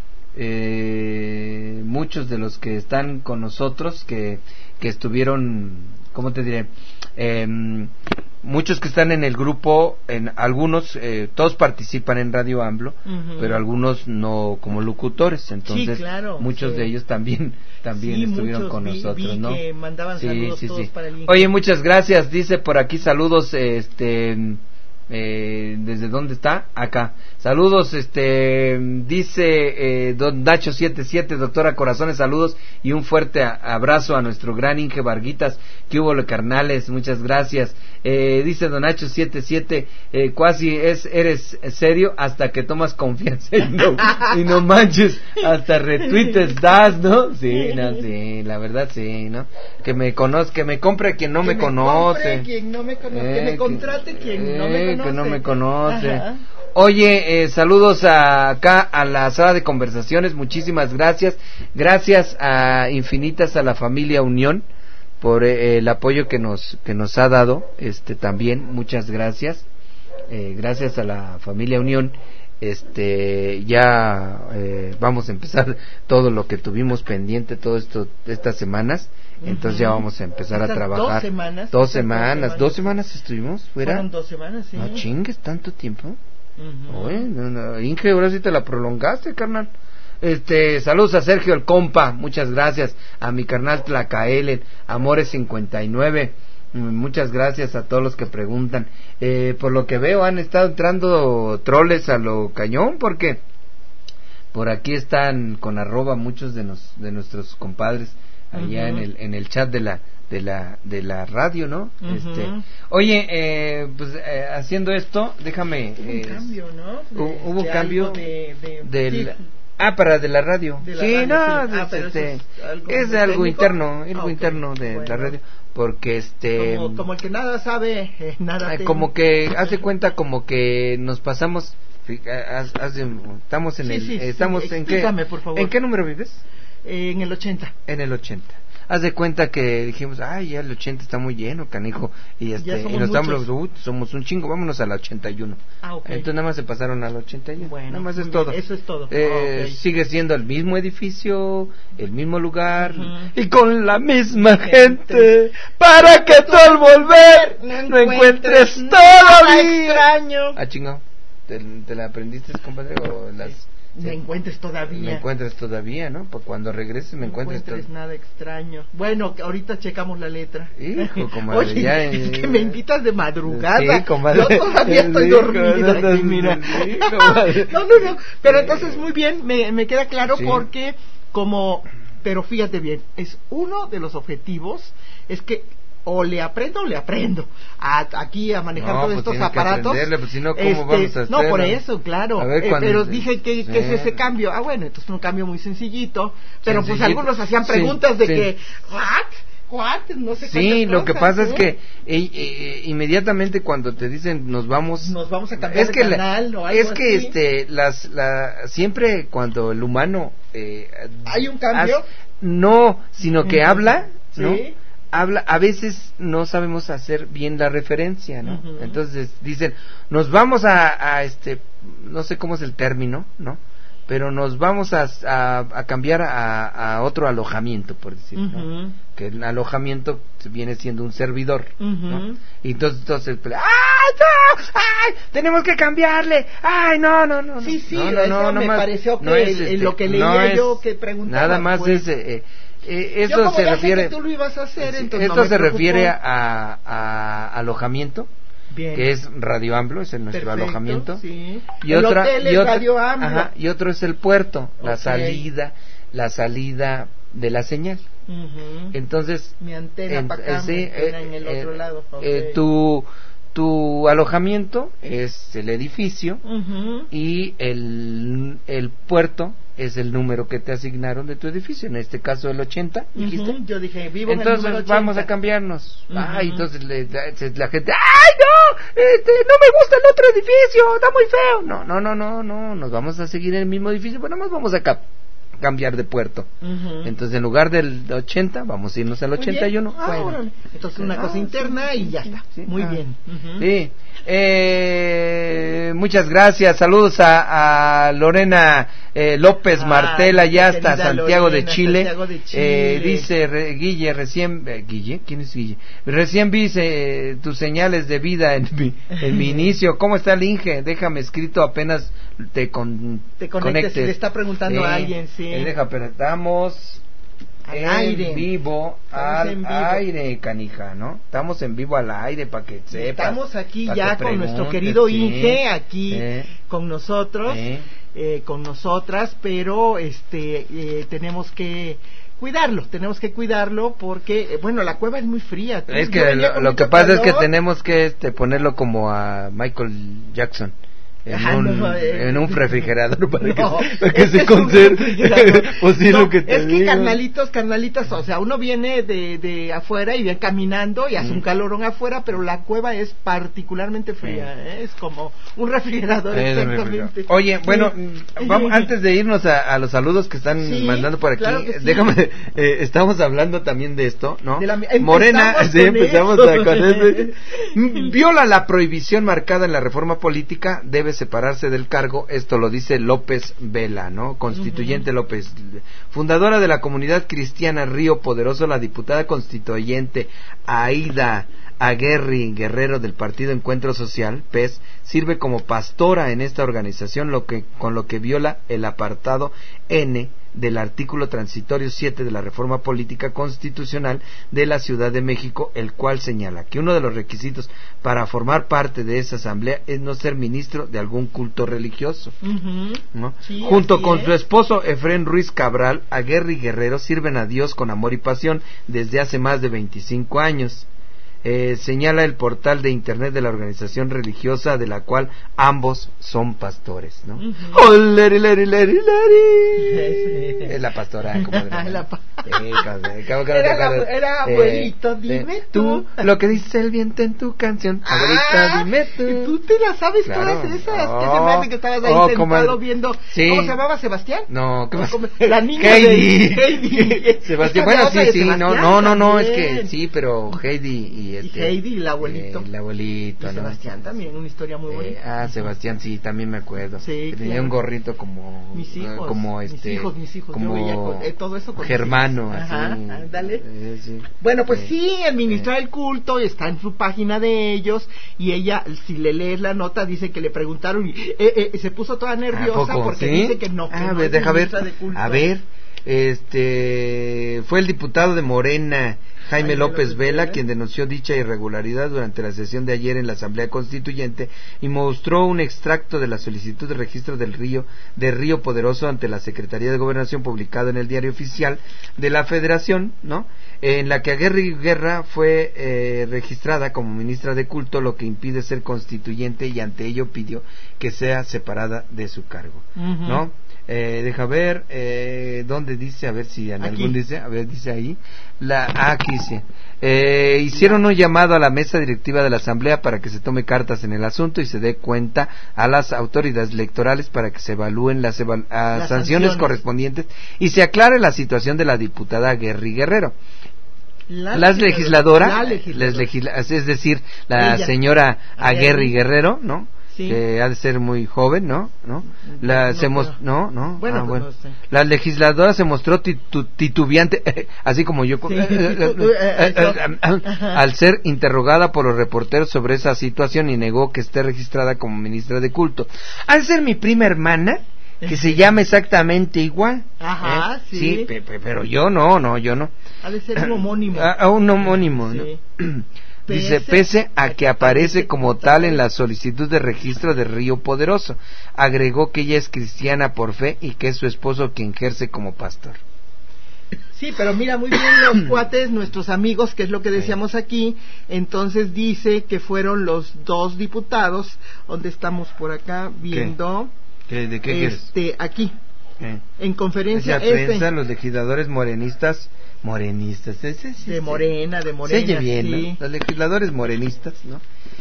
eh, muchos de los que están con nosotros que que estuvieron, ¿cómo te diré? Eh, muchos que están en el grupo, en algunos, eh, todos participan en Radio AMLO, uh-huh. pero algunos no como locutores, entonces sí, claro, muchos sí. de ellos también también sí, estuvieron con vi, nosotros, vi ¿no? Que mandaban sí, saludos sí, todos sí. para el Oye, muchas gracias, dice por aquí saludos, este, eh, ¿desde dónde está? Acá. Saludos, este, dice eh, Don Nacho setenta y siete, doctora Corazones, saludos y un fuerte a, abrazo a nuestro gran Inge Varguitas, que hubo le carnales, muchas gracias. Eh, dice Don Nacho setenta y siete, eh, cuasi es, eres serio hasta que tomas confianza y no, y no manches, hasta retweets das, ¿no? Sí, no, sí, la verdad sí, ¿no? Que me conozca, que me compre quien no que me, me conoce. Compre quien no me conoce, Eh, que me contrate quien eh, no me conoce. Que no me conoce. Ajá. Oye, eh, saludos a, acá a la sala de conversaciones, muchísimas gracias, gracias a infinitas a la familia Unión por eh, el apoyo que nos que nos ha dado, este también muchas gracias, eh, gracias a la familia Unión, este ya eh, vamos a empezar todo lo que tuvimos pendiente todo esto estas semanas. Entonces ya vamos a empezar Estas a trabajar. Dos semanas. Dos semanas. Dos semanas estuvimos fuera. Fueron dos semanas, sí. No chingues, tanto tiempo. Uh-huh. Oye, no, no, Inge, ahora sí te la prolongaste, carnal. Este, saludos a Sergio el compa, muchas gracias. A mi carnal Tlacaelen, Amores cincuenta y nueve. Muchas gracias a todos los que preguntan. Eh, por lo que veo han estado entrando troles a lo cañón, porque por aquí están con arroba muchos de, nos, de nuestros compadres allá Uh-huh. en el en el chat de la de la de la radio, ¿no? Uh-huh. Este, oye, eh, pues eh, haciendo esto, déjame. Hubo un eh, cambio, ¿no? hu- hubo de cambio algo de, de, del sí, ah para de la radio. De la sí, radio, no, sí. Ah, es, pero este, eso es algo es muy algo técnico. interno, algo Ah, ok. interno de Bueno. la radio, porque este como, como el que nada sabe, eh, nada Ay, teme. como que hace cuenta como que nos pasamos haz- haz- estamos en Sí, el sí, sí, estamos en qué explícame, por favor. ¿en qué número vives? Eh, en el ochenta. En el ochenta. Haz de cuenta que dijimos, ay, ya el ochenta está muy lleno, canijo, y este Ya y somos nos estamos, muchos. uh, somos un chingo, vámonos al ochenta y uno. Ah, ok. Entonces nada más se pasaron al ochenta y uno. Bueno, nada más es muy todo. bien, eso es todo. Eh, Ah, ok. Sigue siendo el mismo edificio, el mismo lugar Ujú. y con la misma Gente. gente, para que tú al volver no, encuentres nada todavía. extraño. Ah, chingo. ¿Te, te la aprendiste, compadre? ¿O las, Me sí? encuentres todavía. Me encuentres todavía, ¿no? Pues cuando regreses me No encuentres encuentres todavía. nada extraño. Bueno, que ahorita checamos la letra. Hijo, comadre, Oye, ya, es eh, que me invitas de madrugada. Sí, comadre. Yo todavía estoy Sí, dormida comadre, aquí, mira. sí, comadre. No, no, no. Pero entonces muy bien, me, me queda claro Sí. porque como, pero fíjate bien, es uno de los objetivos, es que o le aprendo o le aprendo a, aquí a manejar No, todos pues estos tienes que aparatos. aprenderle, pues si no, ¿cómo Este, vamos a No, hacer? por eso, claro. A ver, Eh, cuando- pero dije que, que es Sí. ese cambio. Ah, bueno, entonces un cambio muy sencillito. Pero pues Sencillito. algunos hacían Sí, preguntas de sí. que, ¿what? ¿What? No sé Sí, cuántas lo que cosas, pasa es ¿eh? que eh, eh, inmediatamente cuando te dicen nos vamos Nos vamos a cambiar es de que la- canal o algo es que así. este las la siempre cuando el humano eh, ¿Hay un cambio? haz- no, sino que Ujú. habla, ¿no? Sí. Habla, a veces no sabemos hacer bien la referencia, ¿no? Ujú. Entonces dicen, nos vamos a, a este, no sé cómo es el término, ¿no? Pero nos vamos a, a, a cambiar a, a otro alojamiento, por decirlo, ¿no? Ujú. Que el alojamiento viene siendo un servidor, ¿no? Ujú. Y entonces, entonces, ¡ay, no! ¡Ay, tenemos que cambiarle! ¡Ay, no, no, no! no! Sí, sí, no, no, eso no, me nomás- pareció que no es, el- este, lo que no leía es- yo que preguntaba, nada más pues. es, eh, eh, Yo eso como se ya sé refiere, que tú lo ibas a hacer, sí, entonces esto no me se preocupó. refiere a, a alojamiento, Bien. que es Radio AMLO, es el nuestro Perfecto, alojamiento, sí. y El otra, hotel y es otra, Radio AMLO. ajá, y otro es el puerto, la Ok. salida, la salida de la señal. Ujú. Entonces, Mi antena en- para acá, eh, sí, mi antena eh, en el eh, otro lado. Ok. eh, tu tu alojamiento es el edificio Ujú. y el el puerto es el número que te asignaron de tu edificio, en este caso el ochenta, dijiste. Ujú. Yo dije, vivo en el Entonces número vamos a ochenta. cambiarnos. Ujú. Ay, entonces le- la, se- la gente, ay no, este, no me gusta el otro edificio, está muy feo. No, no, no, no, no, nos vamos a seguir en el mismo edificio, pero nada más vamos a cap- cambiar de puerto. Ujú. Entonces en lugar del ochenta vamos a irnos al Muy ochenta y uno. bien. Ah, Bueno, órale. entonces una Ah, cosa sí, interna y ya sí, está. sí, Muy ah. bien. Ujú. Sí. Eh, muchas gracias. Saludos a, a Lorena eh, López Ay, Martela, ya mi hasta querida Santiago de Lorena, Chile. Santiago de Eh, Chile. dice re- Guille, recién. eh, Guille, ¿quién es Guille? Recién vi eh, tus señales de vida en mi, en mi inicio. ¿Cómo está el Inge? Déjame escrito apenas te, con, Te conectes, le está preguntando a alguien, sí. Eh, deja, pero estamos Al en aire. vivo, Estamos al en vivo. aire, canija, ¿no? Estamos en vivo al aire para que sepas. Estamos aquí pa' ya que con nuestro preguntes, querido sí, Inge, aquí eh, con nosotros, eh. eh, con nosotras, pero este eh, tenemos que cuidarlo, tenemos que cuidarlo porque, eh, bueno, la cueva es muy fría. Tú- Es yo que venía lo, con lo mucho que pasa es que calor. tenemos que este, ponerlo como a Michael Jackson. En, Ah, un, no, eh. en un refrigerador para No, que, para que este se es un conserve. refrigerador. Pues sí, No, lo que te es que digo. carnalitos, carnalitas, o sea, uno viene de, de afuera y viene caminando y hace Mm. un calorón afuera, pero la cueva es particularmente fría, ¿eh? Es como un refrigerador, Es un exactamente. refrigerador. Oye, bueno, Sí. vamos, antes de irnos a, a los saludos que están Sí, mandando por aquí, claro que sí. déjame, eh, estamos hablando también de esto, ¿no? De la- empezamos Morena, con sí, empezamos eso. a- con ese. Viola la prohibición marcada en la reforma política, debe separarse del cargo, esto lo dice López Vela, ¿no? Constituyente Ujú. López, fundadora de la comunidad cristiana Río Poderoso, la diputada constituyente Aida Aguerri Guerrero del Partido Encuentro Social, P E S, sirve como pastora en esta organización, lo que con lo que viola el apartado N del artículo transitorio siete de la Reforma Política Constitucional de la Ciudad de México, el cual señala que uno de los requisitos para formar parte de esa asamblea es no ser ministro de algún culto religioso. Uh-huh. ¿No? Sí, Junto con es. su esposo Efrén Ruiz Cabral, Aguerri y Guerrero sirven a Dios con amor y pasión desde hace más de veinticinco años. Eh, señala el portal de internet de la organización religiosa de la cual ambos son pastores, ¿no? Uh-huh. Oh, leri, leri, leri, leri. Es la pastora, como la pa- eh, como que era, no la, era abuelito, eh, dime eh, tú. tú lo que dice el viento en tu canción, abuelita, ah, dime tú. Tú te las sabes claro. todas esas, oh, que se me hace que estabas ahí oh, sentado como... viendo. sí. ¿Cómo se llamaba, Sebastián? No, ¿qué más? La niña Heidi. de Heidi. Sebastián, bueno, sí, sí, Sebastián no, no, no, no, es también. que sí, pero Heidi y este. Y Heidi y el abuelito. Eh, el abuelito, y ¿no? Sebastián también, una historia muy bonita. Eh, ah, Sebastián, sí, también me acuerdo. Sí, que tenía claro. un gorrito como mis hijos, como este mis hijos, mis hijos. como yo veía con, eh, todo eso con Germano, así. Ajá, dale. Eh, sí. Bueno, pues eh, sí, administrar eh. el culto está en su página de ellos y ella, si le lees la nota, dice que le preguntaron y eh, eh, se puso toda nerviosa porque ¿sí? dice que no. Que ah, no ver, es deja ver. de culto. A ver, este fue el diputado de Morena, Jaime, Jaime López, López Vela, Vela, quien denunció dicha irregularidad durante la sesión de ayer en la Asamblea Constituyente y mostró un extracto de la solicitud de registro del río de Río Poderoso ante la Secretaría de Gobernación, publicado en el Diario Oficial de la Federación, ¿no? En la que Aguerri Guerra fue eh, registrada como ministra de culto, lo que impide ser constituyente, y ante ello pidió que sea separada de su cargo, uh-huh. ¿no? Eh, deja ver eh, dónde dice, a ver si en aquí. algún dice, a ver, dice ahí la ah, aquí sí. Eh, hicieron un llamado a la mesa directiva de la Asamblea para que se tome cartas en el asunto y se dé cuenta a las autoridades electorales para que se evalúen las, evalu- las sanciones, sanciones correspondientes y se aclare la situación de la diputada Aguerri Guerrero. La las legisladoras, la legisladora. las legisla- es decir, la Ella. señora Aguerri Guerrero, ¿no? Sí. Que ha de ser muy joven, ¿no? ¿No? La no, se mos- no, no, bueno, ah, pues bueno. No sé. La legisladora se mostró titu- titubeante, así como yo, sí. al ser interrogada por los reporteros sobre esa situación y negó que esté registrada como ministra de culto. Al ser mi prima hermana, que se llama exactamente igual. Ajá, ¿eh? sí. Sí, pe- pe- pero yo no, no, yo no. Ha de ser un homónimo. A, a un homónimo, sí. ¿no? Dice, pese a que aparece como tal en la solicitud de registro de Río Poderoso, agregó que ella es cristiana por fe y que es su esposo quien ejerce como pastor. Sí, pero mira muy bien los cuates, nuestros amigos, que es lo que decíamos aquí, entonces dice que fueron los dos diputados, donde estamos por acá viendo, ¿Qué? ¿De qué este, quieres? aquí, ¿Eh? en conferencia Esa prensa, este, los legisladores morenistas, morenistas, ese, ese, de Morena, de Morena, se oye bien, sí. ¿no? Los legisladores morenistas, ¿no?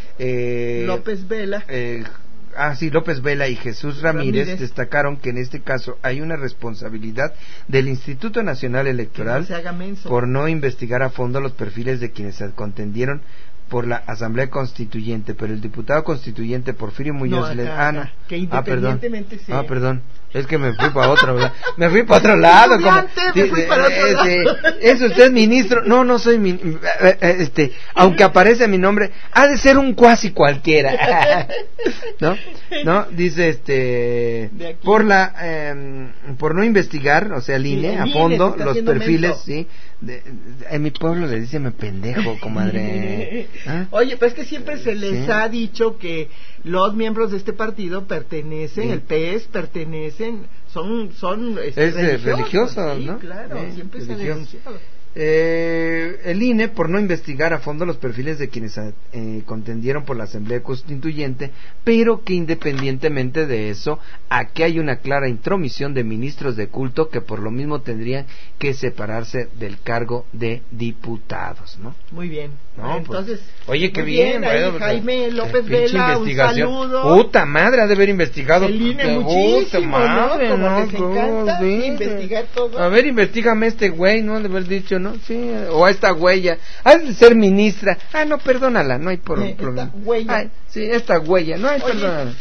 Eh, López Vela. Eh, Ah, sí, López Vela y Jesús Ramírez, Ramírez destacaron que en este caso hay una responsabilidad del Instituto Nacional Electoral no por no investigar a fondo los perfiles de quienes se contendieron por la Asamblea Constituyente, pero el diputado constituyente Porfirio Muñoz no, le acá, ah, no. que independientemente ah, perdón. se... ah, perdón. Es que me fui para otro lado. Me fui para otro lado. Como, me fui para otro eh, lado. Eh, ¿Es usted ministro? No, no soy mi, eh, eh, este, aunque aparece mi nombre, ha de ser un cuasi cualquiera. ¿No? ¿No? Dice este por la eh, por no investigar, o sea, el I N E, sí, a fondo los perfiles, menso. sí. De, de, en mi pueblo le dicen me pendejo, comadre. ¿Ah? Oye, pues es que siempre se les ¿Sí? ha dicho que los miembros de este partido pertenecen, sí. el P E S pertenecen, son son este, es religiosos, religioso, sí, ¿no? claro, eh, siempre religioso. se ha denunciado. Eh, el I N E, por no investigar a fondo los perfiles de quienes eh, contendieron por la Asamblea Constituyente, pero que independientemente de eso, aquí hay una clara intromisión de ministros de culto que por lo mismo tendrían que separarse del cargo de diputados, ¿no? Muy bien. No, entonces, pues, oye, qué bien, bien, ahí, bueno, Jaime López Vela, un saludo. Puta madre, ha de haber investigado. El I N E muchísimo, madre, ¿no? Como no, les encanta sí. investigar todo. A ver, investígame este güey, ¿no? De haber dicho, ¿no? Sí, o a esta huella. Has de ser ministra. Ah, no, perdónala, no hay por eh, problema. Esta huella. Ay, sí, esta huella, no hay, Oye, perdónala.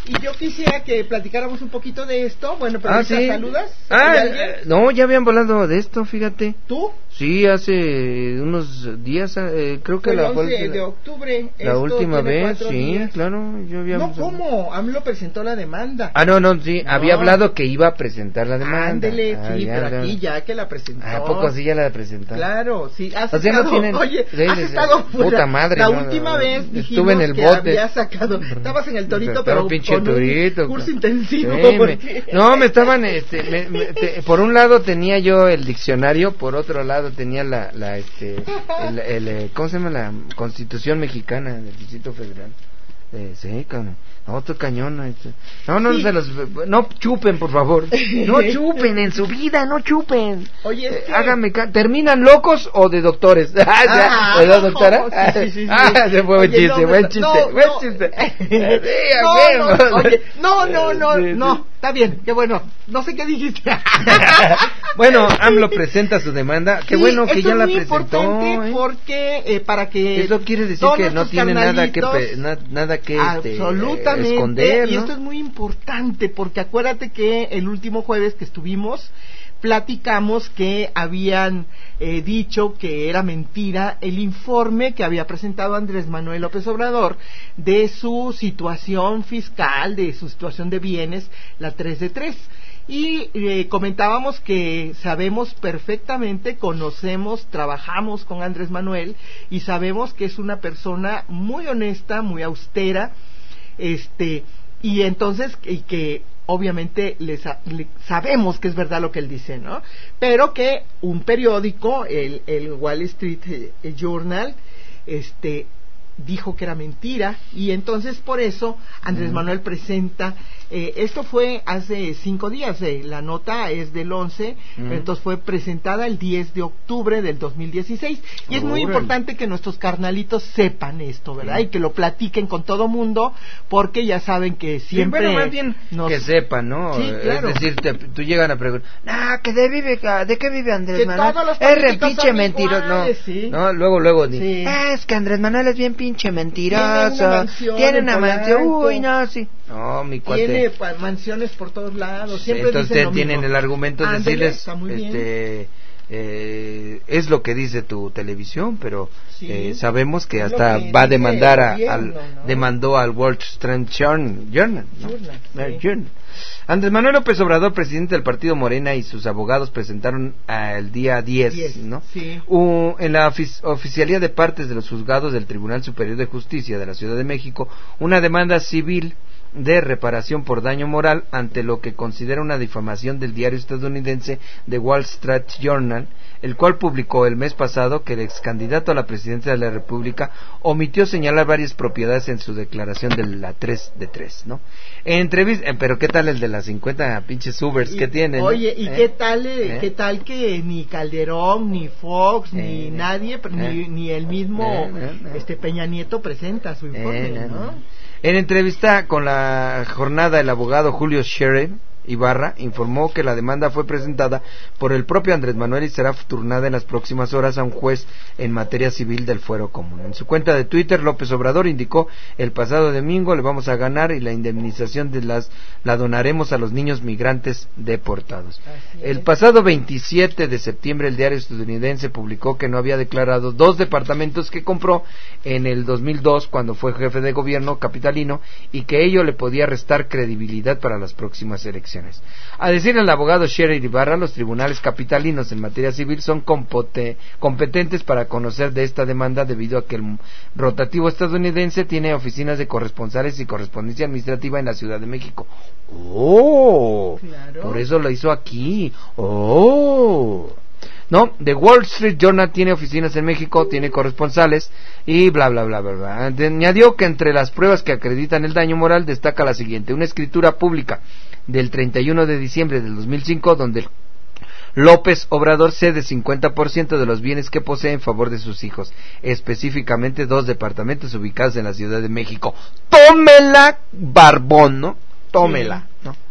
Y yo quisiera que platicáramos un poquito de esto. Bueno, pero Ah, ahorita sí. saludas. Ah, ¿Hay alguien? eh, no, ya habían hablado de esto, fíjate. ¿Tú? Sí, hace unos días, eh, creo que Fue el la once fue- de octubre. la Esto última tiene vez, cuatro sí, días. claro, yo había. No, ¿cómo? AMLO presentó la demanda. Ah, no, no, sí, No. había hablado que iba a presentar la demanda. Ándele, Ah, sí, ya, pero ya. aquí ya que la presentó. Ah, ¿a poco así ya la presentaron? Claro, sí, has O sea, no estado, tienen- oye, sí, has sí, estado puta fuera. madre, La no, última no, vez estuve dijimos en el que bote. había sacado, estabas en el torito, Estaba pero pinche con torito, un curso ca- intensivo. Sí, me- porque- no, me estaban, este, me- me- te- por un lado tenía yo el diccionario, por otro lado tenía la, la, este, el, el, eh, ¿cómo se llama? La Constitución Mexicana del Distrito Federal. Eh, sí, cabrón. No, otro cañón. Este. No, no, Sí. se los, no chupen, por favor. No chupen en su vida, no chupen. Oye, es Eh, que- háganme ca- ¿terminan locos o de doctores? Ah, ¿De doctora? sí, sí, sí, sí. Ah, ese fue buen Oye, chiste, no, buen no, chiste, no, buen no. chiste. No, no, oye, no, no, no, Sí, sí. no, está bien, qué bueno. No sé qué dijiste. Bueno, AMLO presenta su demanda. Qué Sí, bueno que esto ya es la muy presentó. importante ¿eh? porque eh, para que Eso quiere decir todos que no nuestros tiene nada que carnalitos- pe- na- nada que este, absolutamente, eh, esconder, y ¿no? esto es muy importante porque acuérdate que el último jueves que estuvimos platicamos que habían eh, dicho que era mentira el informe que había presentado Andrés Manuel López Obrador de su situación fiscal, de su situación de bienes, la tres de tres. Y eh, comentábamos que sabemos perfectamente, conocemos, trabajamos con Andrés Manuel y sabemos que es una persona muy honesta, muy austera, este, y entonces, y que obviamente le, sa- le sabemos que es verdad lo que él dice, ¿no? Pero que un periódico, el, el Wall Street eh, Journal, este, dijo que era mentira, y entonces por eso Andrés Manuel presenta, eh, esto fue hace cinco días, eh, la nota es del once, Mm. entonces fue presentada el diez de octubre del dos mil dieciséis, y es muy Órale. importante que nuestros carnalitos sepan esto, ¿verdad? Sí. Y que lo platiquen con todo mundo, porque ya saben que siempre... Sí, bueno, más bien nos- que sepan, ¿no? Sí, claro. Es decir, te, tú llegan a preguntar, nah, que de, vive, ¿de qué vive Andrés Que Manuel? todos los Es re políticos pinche son mentiroso, no, iguales, sí. no, luego, luego, di, Sí. "Ah, es que Andrés Manuel es bien pinche mentiroso, Tiene una mansión tiene en una mansión, Polanco. uy, no, sí, no, mi cuate. Tiene pa- mansiones por todos lados, siempre Entonces dicen lo tienen mismo. el argumento de Ándele, decirles, está muy bien. este, eh, es lo que dice tu televisión, pero Sí. eh, sabemos que Es lo hasta que va a dice demandar el a- gobierno, al, ¿no? demandó al Wall Street Journal, Journal, ¿no? Journal, Eh, sí. Journal. Andrés Manuel López Obrador, presidente del partido Morena, y sus abogados presentaron ah, el día diez, diez, ¿no? sí. U- en la ofici- oficialía de partes de los juzgados del Tribunal Superior de Justicia de la Ciudad de México una demanda civil de reparación por daño moral ante lo que considera una difamación del diario estadounidense The Wall Street Journal, el cual publicó el mes pasado que el ex candidato a la presidencia de la República omitió señalar varias propiedades en su declaración de la tres de tres, ¿no? En entrevista, eh, pero ¿qué tal el de las cincuenta pinches Ubers Y- que tienen? Oye, ¿no? ¿y ¿Eh? qué tal eh, ¿Eh? qué tal que ni Calderón, ni Fox, ni Eh, nadie, pero ni, eh. ni el mismo Eh, eh, eh. este Peña Nieto presenta su informe, Eh, ¿no? En entrevista con la jornada, el abogado Julio Scherer Ibarra informó que la demanda fue presentada por el propio Andrés Manuel y será turnada en las próximas horas a un juez en materia civil del Fuero Común. En su cuenta de Twitter, López Obrador indicó: el pasado domingo le vamos a ganar y la indemnización de las la donaremos a los niños migrantes deportados. Así El es. pasado veintisiete de septiembre, el diario estadounidense publicó que no había declarado dos departamentos que compró en el dos mil dos cuando fue jefe de gobierno capitalino, y que ello le podía restar credibilidad para las próximas elecciones. A decir el abogado Scherer Ibarra, los tribunales capitalinos en materia civil son compote- competentes para conocer de esta demanda debido a que el rotativo estadounidense tiene oficinas de corresponsales y correspondencia administrativa en la Ciudad de México. ¡Oh! Claro. Por eso lo hizo aquí. ¡Oh! No, The Wall Street Journal tiene oficinas en México, tiene corresponsales y bla bla bla bla bla. De- Añadió que entre las pruebas que acreditan el daño moral destaca la siguiente: una escritura pública del treinta y uno de diciembre del dos mil cinco donde López Obrador cede cincuenta por ciento de los bienes que posee en favor de sus hijos, específicamente dos departamentos ubicados en la Ciudad de México. Tómela, barbón, ¿no? Tómela, ¿no?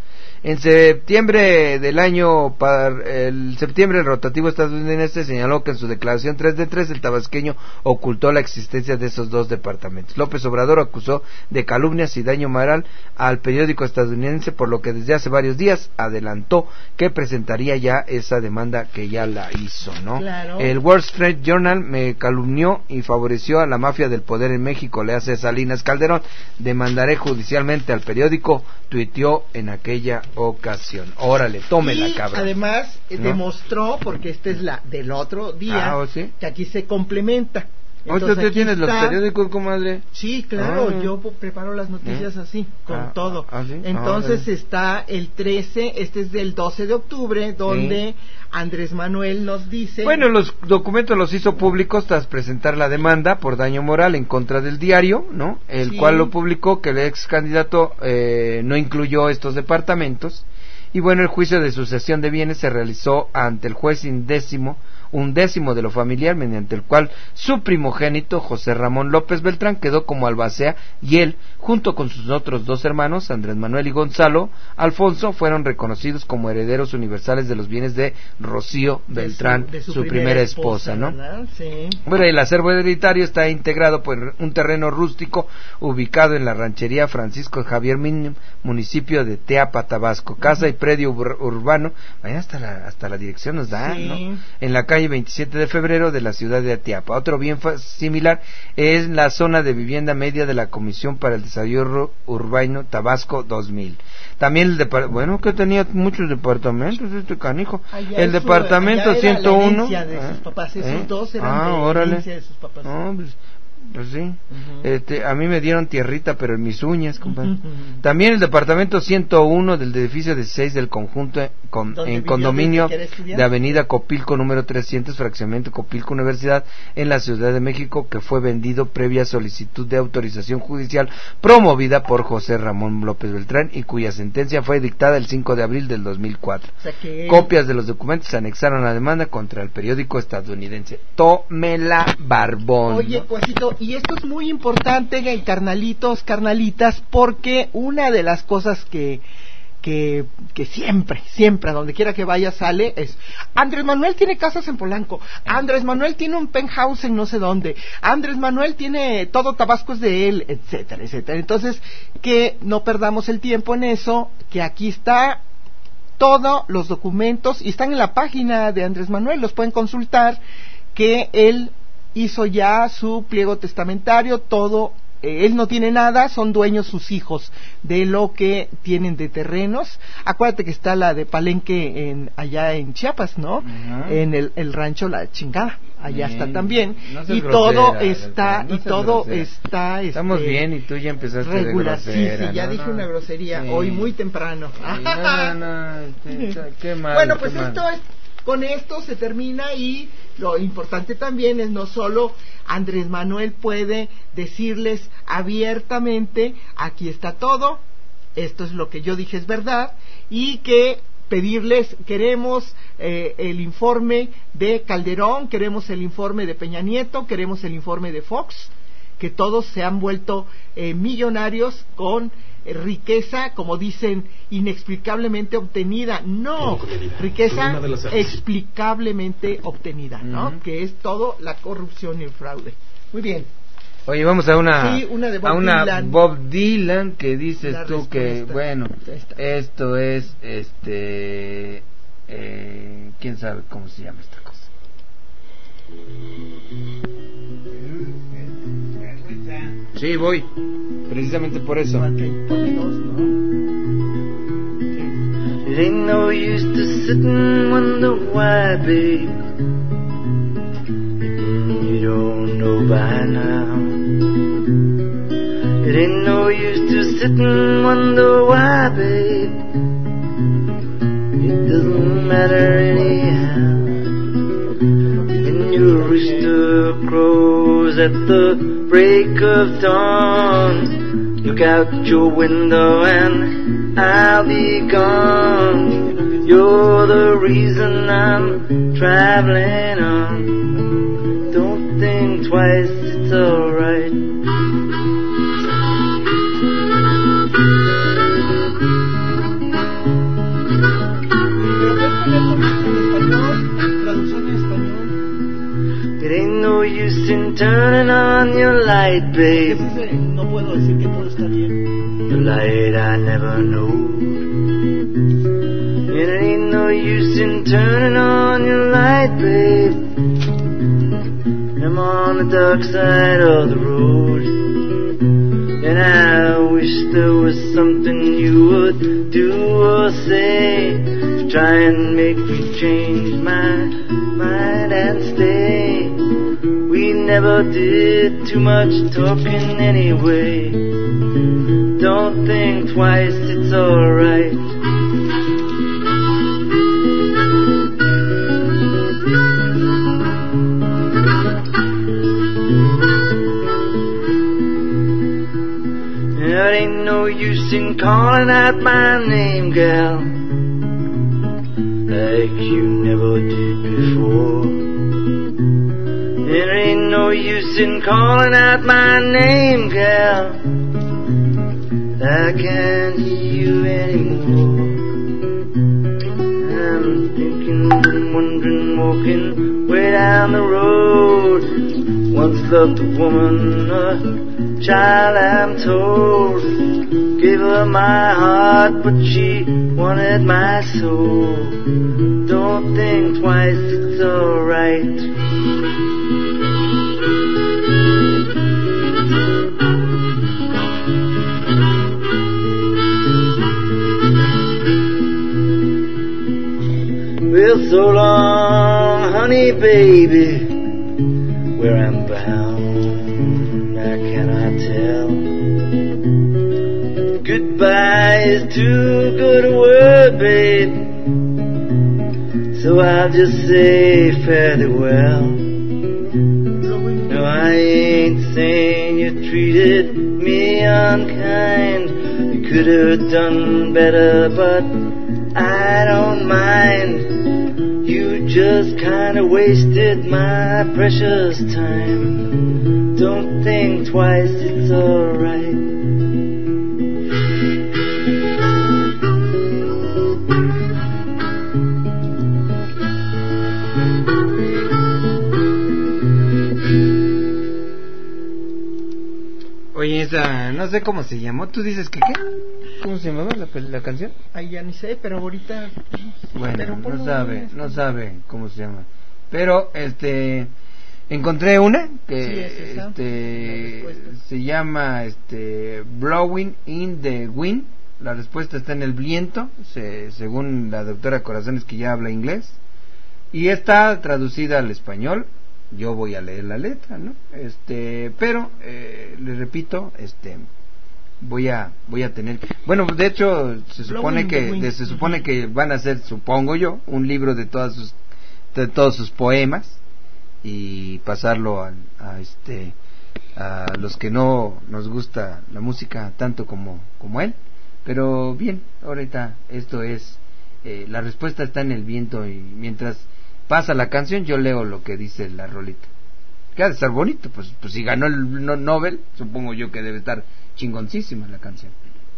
En septiembre del año, para el septiembre el rotativo estadounidense señaló que en su declaración tres de tres el tabasqueño ocultó la existencia de esos dos departamentos. López Obrador acusó de calumnias y daño moral al periódico estadounidense, por lo que desde hace varios días adelantó que presentaría ya esa demanda que ya la hizo, ¿no? Claro. El Wall Street Journal me calumnió y favoreció a la mafia del poder en México, le hace Salinas Calderón. Demandaré judicialmente al periódico, tuiteó en aquella ocasión. Órale, tómela, y cabrón. Además, eh, ¿no? Demostró, porque esta es la del otro día, Ah, ¿o sí? que aquí se complementa. ¿Usted Entonces, aquí tienes los está- periódicos, comadre? Sí, claro, Ah. yo po- preparo las noticias ¿Eh? así, con Ah, todo. ah, ¿sí? Entonces Ah, vale. está el trece, este es del doce de octubre, donde Sí. Andrés Manuel nos dice... Bueno, los documentos los hizo públicos tras presentar la demanda por daño moral en contra del diario, ¿no? El Sí. cual lo publicó que el ex candidato eh, no incluyó estos departamentos. Y bueno, el juicio de sucesión de bienes se realizó ante el juez indécimo, un décimo de lo familiar, mediante el cual su primogénito, José Ramón López Beltrán, quedó como albacea, y él, junto con sus otros dos hermanos, Andrés Manuel y Gonzalo Alfonso, fueron reconocidos como herederos universales de los bienes de Rocío de Beltrán, su, de su, su primera esposa, ¿no? ¿verdad? Sí. Bueno, el acervo hereditario está integrado por un terreno rústico ubicado en la ranchería Francisco Javier Min, municipio de Teapa, Tabasco. Casa y predio ur- urbano, vaya, hasta la, hasta la dirección nos da, Sí. ¿no? En la calle veintisiete de febrero de la ciudad de Teapa. Otro bien fa- similar es la zona de vivienda media de la Comisión para el Desarrollo Urbano Tabasco dos mil. También el departamento, bueno, que tenía muchos departamentos este canijo. Allá El en su- departamento allá era ciento la uno. herencia de sus papás, esos dos eran ah, de órale. herencia de sus papás. No, pues, pues sí. Ujú. Este, a mí me dieron tierrita, pero en mis uñas, compadre. Ujú. También el departamento ciento uno del edificio dieciséis del conjunto eh, con, ¿Dónde en vivió condominio desde que era estudiante? de Avenida Copilco número trescientos, fraccionamiento Copilco Universidad, en la Ciudad de México, que fue vendido previa solicitud de autorización judicial promovida por José Ramón López Beltrán, y cuya sentencia fue dictada el cinco de abril del dos mil cuatro. O sea que él- Copias de los documentos se anexaron a la demanda contra el periódico estadounidense. Tómela, barbón. Oye, ¿no? Cuajito, y esto es muy importante, eh, carnalitos, carnalitas, porque una de las cosas que, que, que siempre, siempre, a donde quiera que vaya sale, es, Andrés Manuel tiene casas en Polanco, Andrés Manuel tiene un penthouse en no sé dónde, Andrés Manuel tiene, todo Tabasco es de él, etcétera, etcétera. Entonces, que no perdamos el tiempo en eso, que aquí está todos los documentos, y están en la página de Andrés Manuel, los pueden consultar, que él hizo ya su pliego testamentario, todo, eh, él no tiene nada, son dueños sus hijos de lo que tienen de terrenos. Acuérdate que está la de Palenque en, allá en Chiapas, ¿no? Ajá. En el, el rancho La Chingada, allá Sí, está también, no seas y todo grosera, está, no y seas todo grosera. está, Estamos este, bien y tú ya empezaste de regular, sí, grosera. sí, ya ¿no? dije No. una grosería Sí. hoy muy temprano. Sí, no, no, este, qué mal. Bueno, qué pues mal. esto es, con esto se termina, y lo importante también es no solo Andrés Manuel puede decirles abiertamente, aquí está todo, esto es lo que yo dije es verdad, y que pedirles, queremos eh, el informe de Calderón, queremos el informe de Peña Nieto, queremos el informe de Fox, que todos se han vuelto eh, millonarios con eh, riqueza, como dicen, inexplicablemente obtenida. No, riqueza explicablemente obtenida, ¿no? Ujú. Que es todo la corrupción y el fraude. Muy bien. Oye, vamos a una, Sí, una de Bob a una Dylan. Bob Dylan que dices La tú que, respuesta. bueno, Ahí está. esto es, este, eh, quién sabe cómo se llama esta cosa. Sí, voy, precisamente por eso. Igual que hay pone dos, ¿no? It ain't no use to sit and wonder why, babe. You don't know by now. It ain't no use to sit and wonder why, babe. It doesn't matter anyhow. When your rooster crows at the break of dawn, look out your window and I'll be gone. You're the reason I'm traveling on. Don't think twice, it's alright. light, babe. No puedo decir que todo está bien. The light I never know. And it ain't no use in turning on your light, babe. I'm on the dark side of the road. And I wish there was something you would do or say to try and make me change my mind and stay. We never did too much talking anyway. Don't think twice, it's alright. There ain't no use in calling out my name, gal, like you never did before. There ain't no use in calling out my name, gal, I can't hear you anymore. I'm thinking, wondering, walking way down the road. Once loved a woman, a child I'm told. Gave her my heart, but she wanted my soul. Don't think twice, it's alright. Well, so long, honey, baby, where I'm bound, I cannot tell. Goodbye is too good a word, babe, so I'll just say fare thee well. No, I ain't saying you treated me unkind. You could have done better, but I don't mind. You just kinda wasted my precious time. Don't think twice, it's alright. Oye, esa, no sé cómo se llamó. ¿Tú dices que qué? ¿Cómo se llamaba la, la canción? Ay, ya ni sé, pero ahorita... Bueno, pero no sabe, no sabe cómo se llama. Pero, este, encontré una que, sí, es esa, este, se llama, este, Blowing in the Wind. La respuesta está en el viento, se, según la doctora Corazones, que ya habla inglés. Y está traducida al español. Yo voy a leer la letra, ¿no? Este, pero, eh, les repito, este... voy a voy a tener bueno, de hecho se supone que de, se supone que van a hacer, supongo yo, un libro de todas sus de todos sus poemas y pasarlo a, a este a los que no nos gusta la música tanto como como él. Pero bien, ahorita esto es eh, la respuesta está en el viento, y mientras pasa la canción yo leo lo que dice la rolita, que ha de estar bonito. Pues pues si ganó el no, Nobel, supongo yo que debe estar chingoncísima la canción.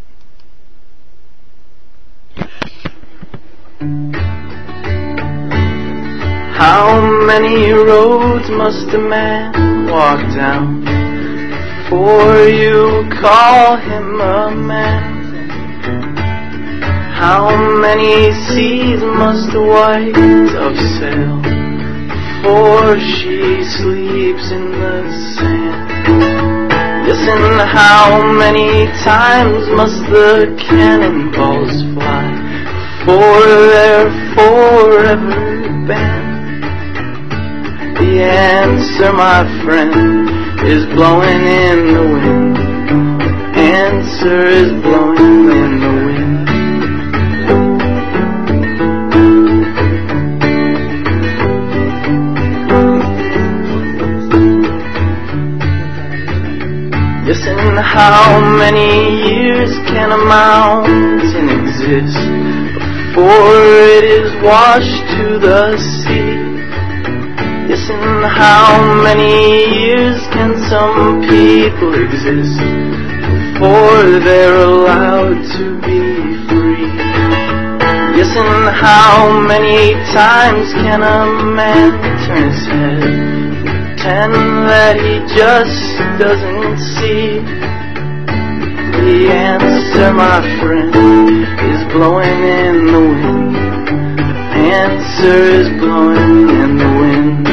How many roads must a man walk down before you call him a man? How many seas must a white dove sail before she sleeps in the sand? Listen, how many times must the cannonballs fly before they're forever banned? The answer, my friend, is blowing in the wind. The answer is blowing in the wind. Listen, how many years can a mountain exist before it is washed to the sea? Listen, how many years can some people exist before they're allowed to be free? Listen, how many times can a man turn his head pretend that he just doesn't see. The answer, my friend, is blowing in the wind. The answer is blowing in the wind.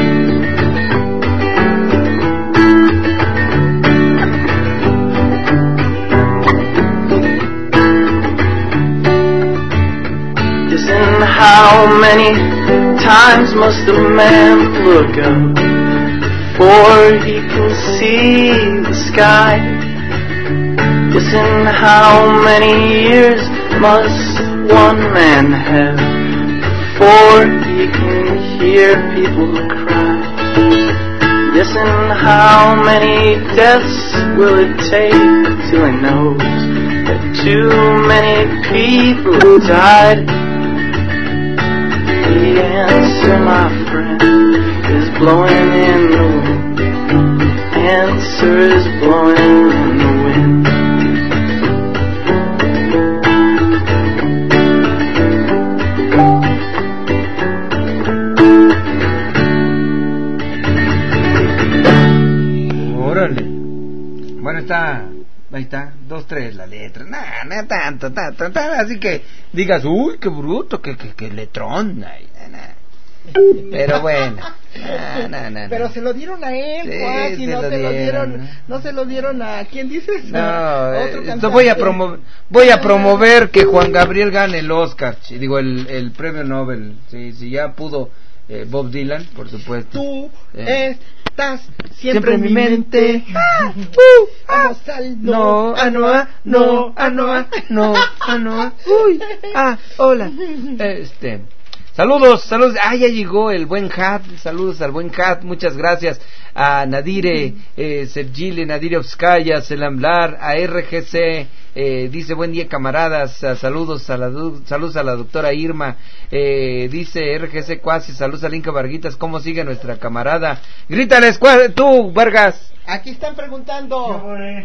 Listen, how many times must a man look up before he can see the sky? Listen, how many years must one man have before he can hear people cry? Listen, how many deaths will it take till he knows that too many people have died? The answer, my friend, is blowing in the wind. The answer is blowing in the wind. Órale. Bueno, está, ahí está, dos, tres la letra. Nah, no tanto, tanto, tanto, así que digas, uy, qué bruto, qué, qué, qué letrón. Nah, nah. Pero bueno, nah, nah, nah, pero nah. se lo dieron a él, Sí, Juan, y se no lo se lo dieron. dieron, no se lo dieron a ¿quién dices? No, A eh, otro esto cantante. voy a promover, voy a promover que Juan Gabriel gane el Oscar, ch- digo el, el premio Nobel. Si, si ya pudo eh, Bob Dylan, por supuesto. Tú Eh. estás siempre, Siempre en mi mente. Ah, uh, Vamos al No, ah, no, ah, no, ah, no, ah, no, ah, no, ah, uy, ah, hola. Este, saludos, saludos. Ah, ya llegó el buen Hat. Saludos al buen Hat. Muchas gracias a Nadire eh, Sevgili, Nadire Ovskaya, Selamblar, a R G C. Eh, dice buen día camaradas, uh, saludos a la du- saludos a la doctora Irma, eh, dice R G C Cuasi, saludos a Linka Varguitas, ¿cómo sigue nuestra camarada? Grítales, cua- tú, Vargas. Aquí están preguntando.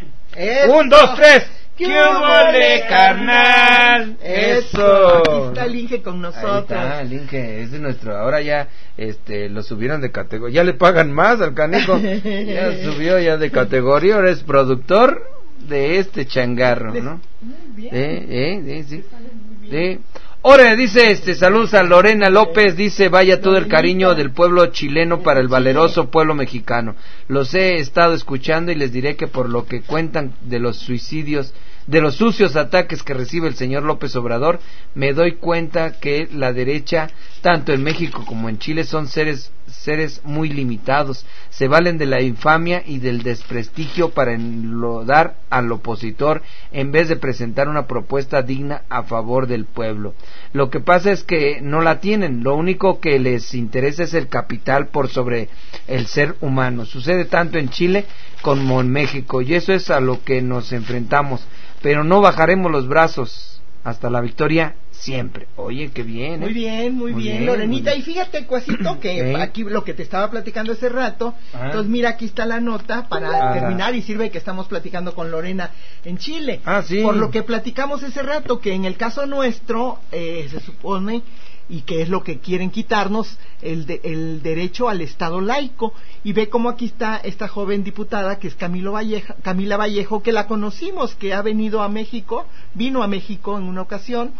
Un, dos, tres. ¿Qué huele, carnal? Eso. Aquí está el Inge con Ahí nosotros. está, el Inge, es de nuestro. Ahora ya este lo subieron de categoría. Ya le pagan más al canijo. Ya subió ya de categoría. Ahora es productor de este changarro, ¿no? Muy bien. Eh, eh, eh, sí. Sí. Ahora dice este saludos a Lorena López, dice vaya todo el cariño del pueblo chileno para el valeroso pueblo mexicano. Los he estado escuchando y les diré que por lo que cuentan de los suicidios, de los sucios ataques que recibe el señor López Obrador, me doy cuenta que la derecha, tanto en México como en Chile, son seres seres muy limitados, se valen de la infamia y del desprestigio para enlodar al opositor en vez de presentar una propuesta digna a favor del pueblo. Lo que pasa es que no la tienen, lo único que les interesa es el capital por sobre el ser humano. Sucede tanto en Chile como en México y eso es a lo que nos enfrentamos, pero no bajaremos los brazos hasta la victoria siempre. Oye, qué bien, ¿eh? Muy bien, muy, Muy bien, bien, Lorenita. muy bien. Y fíjate, Cuasito, que ¿Eh? aquí lo que te estaba platicando hace rato. Ah. Entonces, mira, aquí está la nota para Ah. terminar y sirve que estamos platicando con Lorena en Chile. Ah, sí. Por lo que platicamos ese rato, que en el caso nuestro, eh, se supone, y que es lo que quieren quitarnos, el, de, el derecho al Estado laico. Y ve cómo aquí está esta joven diputada, que es Camilo Vallejo, Camila Vallejo, que la conocimos, que ha venido a México, vino a México en una ocasión,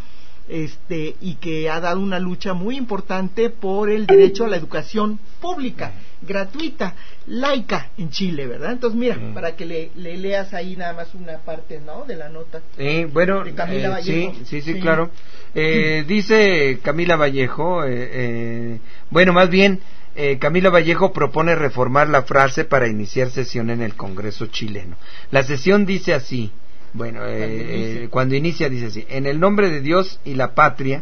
este y que ha dado una lucha muy importante por el derecho a la educación pública, gratuita, laica en Chile, ¿verdad? Entonces mira, Sí. para que le, le leas ahí nada más una parte, ¿no?, de la nota. Sí, bueno, De Camila eh, Vallejo. sí, sí, sí, Sí. claro. Eh, dice Camila Vallejo, eh, eh, bueno, más bien, eh, Camila Vallejo propone reformar la frase para iniciar sesión en el Congreso chileno. La sesión dice así, bueno, eh, Cuando inicia. eh, cuando inicia dice así, en el nombre de Dios y la patria.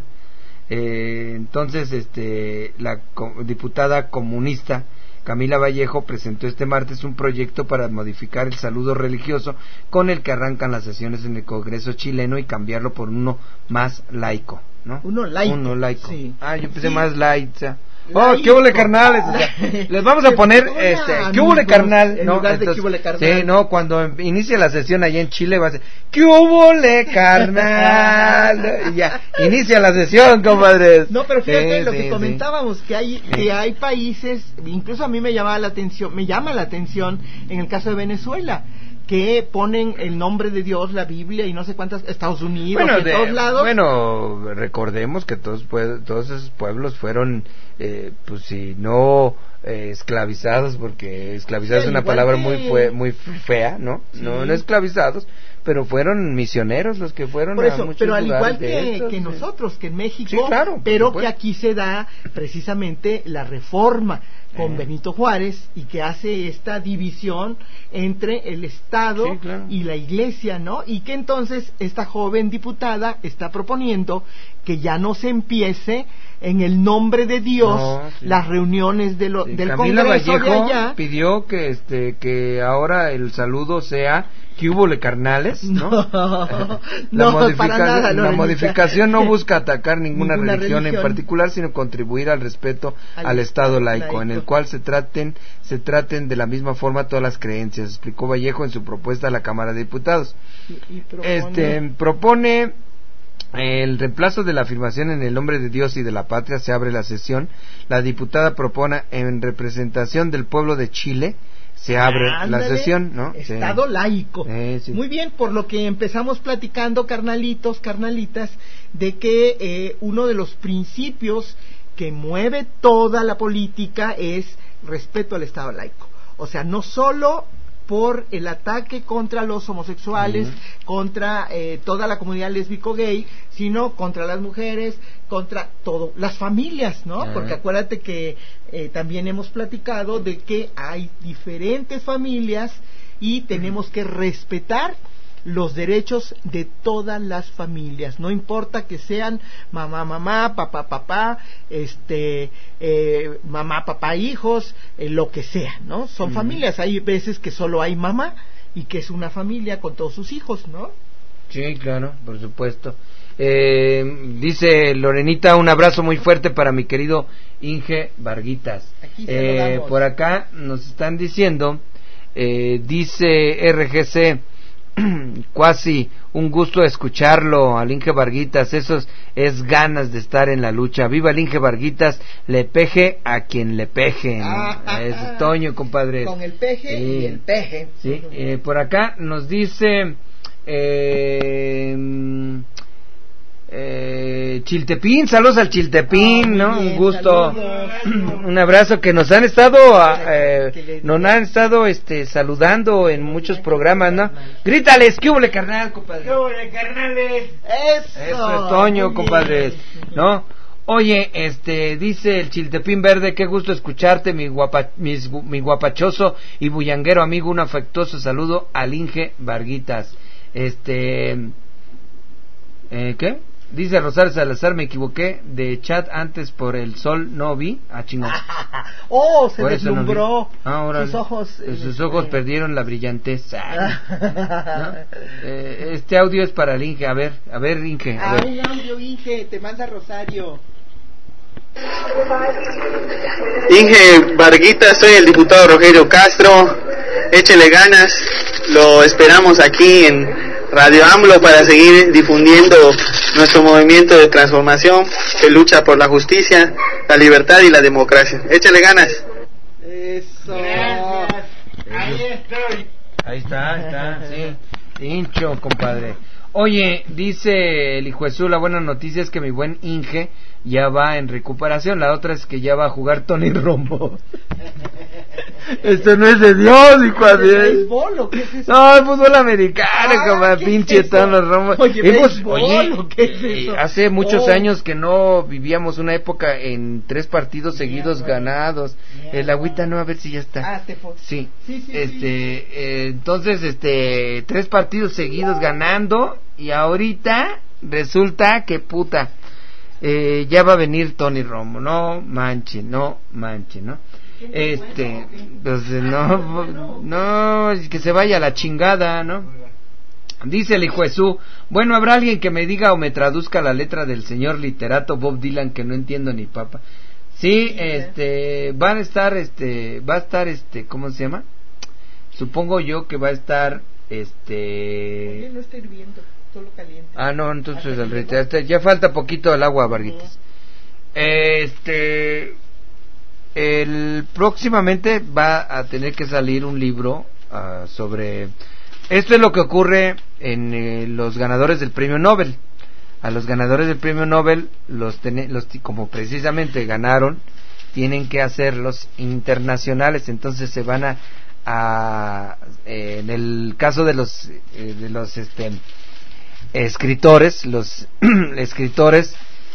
Eh, entonces, este, la co- diputada comunista Camila Vallejo presentó este martes un proyecto para modificar el saludo religioso con el que arrancan las sesiones en el Congreso chileno y cambiarlo por uno más laico, ¿no? Uno laico, Uno laico. sí. Ah, yo pensé Sí. más laica. Oh, qué hubo carnales. O sea, les vamos a poner este, qué hubo carnal, en ¿no? lugar de Entonces, qué hubo carnal. sí, no, cuando inicie la sesión allá en Chile va a ser qué hubo carnal. Y ya, inicia la sesión, compadres. No, pero fíjate sí, lo sí, que sí. comentábamos, que hay que hay países, incluso a mí me llama la atención, me llama la atención en el caso de Venezuela, que ponen el nombre de Dios, la Biblia y no sé cuántas, Estados Unidos, bueno, de, de, todos lados. Bueno, recordemos que todos pue- todos esos pueblos fueron, eh, pues si no eh, esclavizados, porque esclavizados Sí, es una igual palabra que- muy fue, muy fea, ¿no? Sí. No, no esclavizados, pero fueron misioneros los que fueron Por a eso, muchos pero al lugares igual de que, estos, que sí. nosotros, que en México, Sí, claro, por pero supuesto. que aquí se da precisamente la reforma con Eh. Benito Juárez y que hace esta división entre el Estado Sí, claro. y la Iglesia, ¿no? Y que entonces esta joven diputada está proponiendo que ya no se empiece en el nombre de Dios No, sí. las reuniones de lo, Sí, del Camila Congreso de Vallejo allá. pidió que este que ahora el saludo sea que hubo le carnales, ¿no? No, la, no, modifica- para nada, la Lorenita. modificación no busca atacar ninguna, Ninguna religión, religión. en particular, sino contribuir al respeto Al al, Estado laico, laico. en el cual se traten se traten de la misma forma todas las creencias, explicó Vallejo en su propuesta a la Cámara de Diputados. Y- y propone- Este propone el reemplazo de la afirmación en el nombre de Dios y de la patria. Se abre la sesión. La diputada propone en representación del pueblo de Chile. Se abre la Ándale, sesión, ¿no? Estado Sí. laico. Eh, sí. Muy bien, por lo que empezamos platicando, carnalitos, carnalitas, de que eh, uno de los principios que mueve toda la política es respeto al Estado laico. O sea, no solo por el ataque contra los homosexuales, uh-huh. contra eh, toda la comunidad lésbico-gay, sino contra las mujeres, contra todo, las familias, ¿no? Uh-huh. Porque acuérdate que eh, también hemos platicado de que hay diferentes familias y tenemos que respetar los derechos de todas las familias, no importa que sean mamá, mamá, papá, papá, este, eh, mamá, papá, hijos, eh, lo que sea, ¿no? Son mm. familias, hay veces que solo hay mamá y que es una familia con todos sus hijos, ¿no? Sí, claro, por supuesto. Eh, dice Lorenita, un abrazo muy fuerte para mi querido Inge Varguitas. Aquí eh, por acá nos están diciendo, eh, dice R G C, Cuasi, un gusto escucharlo al Inge Varguitas, esos es ganas de estar en la lucha. Viva el Inge Varguitas, le peje a quien le peje. Ah, es Toño, compadre. Con el peje eh, y el peje. Sí, eh, por acá nos dice eh, eh, Chiltepín, saludos al Chiltepín, oh, ¿no? Bien, un gusto, un abrazo, que nos han estado eh, nos han estado este saludando en muchos programas, ¿no? Grítales, ¿qué hubo le carnal, compadre? ¿Qué hubo le carnales? Eso, eso es Toño, compadres, ¿no? Oye, este, dice el Chiltepín Verde, qué gusto escucharte, mi guapa, mis, mi guapachoso y bullanguero amigo, un afectuoso saludo al Inge Varguitas. Este, eh, ¿qué? Dice Rosario Salazar, me equivoqué de chat antes por el sol, no vi, ah, chingón. Oh, se por deslumbró, no ahora sus ojos, sus ojos este... perdieron la brillantez. ¿No? eh, este audio es para el Inge, a ver, a ver Inge. A ah, ver. un audio, Inge, te manda Rosario. Inge Varguita, soy el diputado Rogelio Castro, échele ganas, lo esperamos aquí en Radio AMLO para seguir difundiendo nuestro movimiento de transformación que lucha por la justicia, la libertad y la democracia. Échale ganas. Eso. Gracias. Ahí estoy. Ahí está, ahí está, sí. Hincho, compadre. Oye, dice el hijo Jesús, la buena noticia es que mi buen Inge ya va en recuperación, la otra es que ya va a jugar Tony Romo. Esto no es de Dios, hijo de béisbol o qué es eso? No, el fútbol americano, ah, como pinche es Tony Romo. Oye, Hemos, béisbol, oye ¿qué es eso? hace muchos oh. años que no vivíamos una época en tres partidos seguidos yeah, ganados. Yeah, el agüita no, a ver si ya está. Ah, te sí. sí, sí, este, sí. Eh, entonces, este, tres partidos seguidos ganando y ahorita resulta que puta. Eh, ya va a venir Tony Romo, no manche, no manche, ¿no? Este, entonces no, no, que se vaya a la chingada, ¿no? Dice el hijo Jesús, bueno, habrá alguien que me diga o me traduzca la letra del señor literato Bob Dylan que no entiendo ni papa. Sí, este, van a estar, este, va a estar, este, ¿cómo se llama? Supongo yo que va a estar, este... Oye, no está hirviendo, solo caliente. Ah, no, entonces el rete- ya, ya falta poquito el agua, Varguitas. Este, el próximamente va a tener que salir un libro uh, sobre... Esto es lo que ocurre en eh, los ganadores del premio Nobel. A los ganadores del premio Nobel, los, ten, los como precisamente ganaron, tienen que hacerlos internacionales, entonces se van a, a eh, en el caso de los eh, de los este escritores, los escritores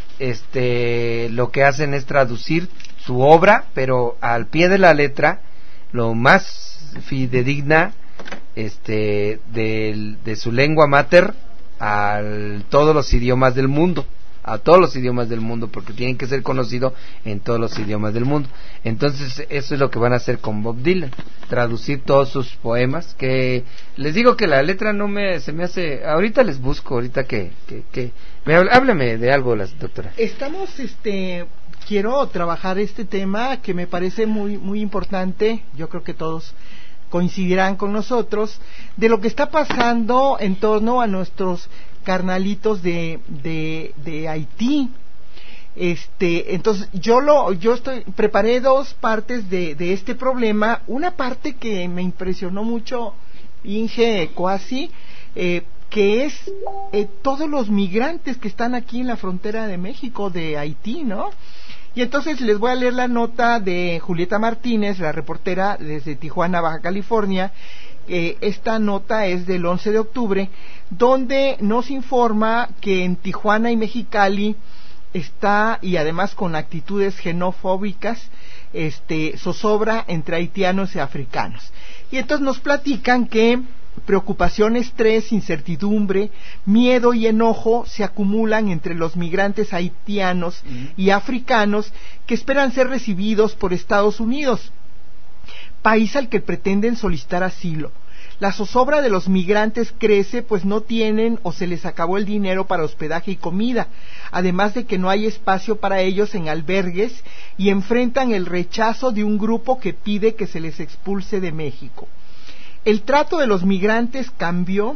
este lo que hacen es traducir su obra, pero al pie de la letra, lo más fidedigna este de, de su lengua mater a todos los idiomas del mundo, a todos los idiomas del mundo, porque tienen que ser conocidos en todos los idiomas del mundo. Entonces eso es lo que van a hacer con Bob Dylan, traducir todos sus poemas, que les digo que la letra no me se me hace, ahorita les busco, ahorita que que, que me hable, hábleme de algo, la doctora. Estamos este quiero trabajar este tema que me parece muy muy importante, yo creo que todos coincidirán con nosotros, de lo que está pasando en torno a nuestros carnalitos de de, de Haití. Este, entonces yo lo yo estoy preparé dos partes de de este problema. Una parte que me impresionó mucho, Inge Coasi, eh, que es eh, todos los migrantes que están aquí en la frontera de México, de Haití, ¿no? Y entonces les voy a leer la nota de Julieta Martínez, la reportera desde Tijuana, Baja California. Eh, esta nota es del once de octubre, donde nos informa que en Tijuana y Mexicali está, y además con actitudes xenofóbicas, este, zozobra entre haitianos y africanos. Y entonces nos platican que preocupación, estrés, incertidumbre, miedo y enojo se acumulan entre los migrantes haitianos uh-huh. y africanos que esperan ser recibidos por Estados Unidos, país al que pretenden solicitar asilo. La zozobra de los migrantes crece, pues no tienen o se les acabó el dinero para hospedaje y comida, además de que no hay espacio para ellos en albergues y enfrentan el rechazo de un grupo que pide que se les expulse de México. El trato de los migrantes cambió.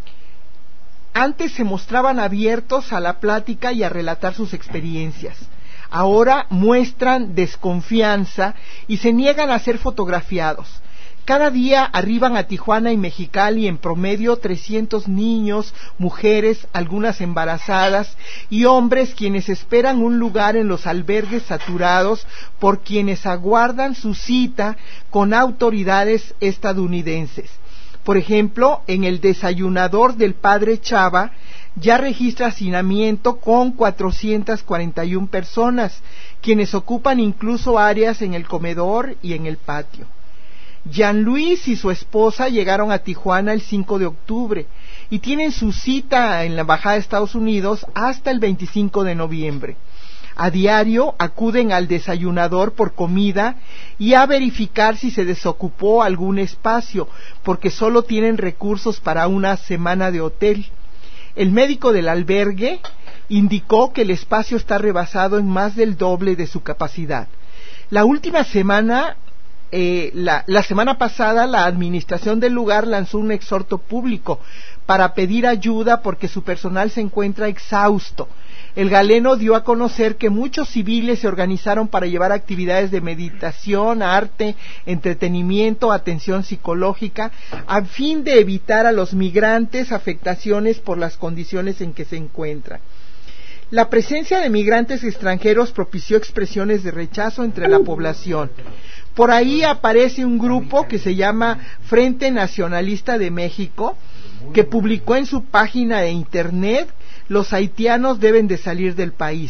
Antes se mostraban abiertos a la plática y a relatar sus experiencias. Ahora muestran desconfianza y se niegan a ser fotografiados. Cada día arriban a Tijuana y Mexicali en promedio trescientos niños, mujeres, algunas embarazadas y hombres quienes esperan un lugar en los albergues saturados por quienes aguardan su cita con autoridades estadounidenses. Por ejemplo, en el desayunador del Padre Chava ya registra hacinamiento con cuatrocientas cuarenta y una personas, quienes ocupan incluso áreas en el comedor y en el patio. Jean Luis y su esposa llegaron a Tijuana el cinco de octubre y tienen su cita en la Embajada de Estados Unidos hasta el veinticinco de noviembre. A diario acuden al desayunador por comida y a verificar si se desocupó algún espacio, porque solo tienen recursos para una semana de hotel. El médico del albergue indicó que el espacio está rebasado en más del doble de su capacidad. La última semana Eh, la, la semana pasada la administración del lugar lanzó un exhorto público para pedir ayuda porque su personal se encuentra exhausto. El galeno dio a conocer que muchos civiles se organizaron para llevar actividades de meditación, arte, entretenimiento, atención psicológica, a fin de evitar a los migrantes afectaciones por las condiciones en que se encuentran. La presencia de migrantes extranjeros propició expresiones de rechazo entre la población. Por ahí aparece un grupo que se llama Frente Nacionalista de México, que publicó en su página de internet: los haitianos deben de salir del país.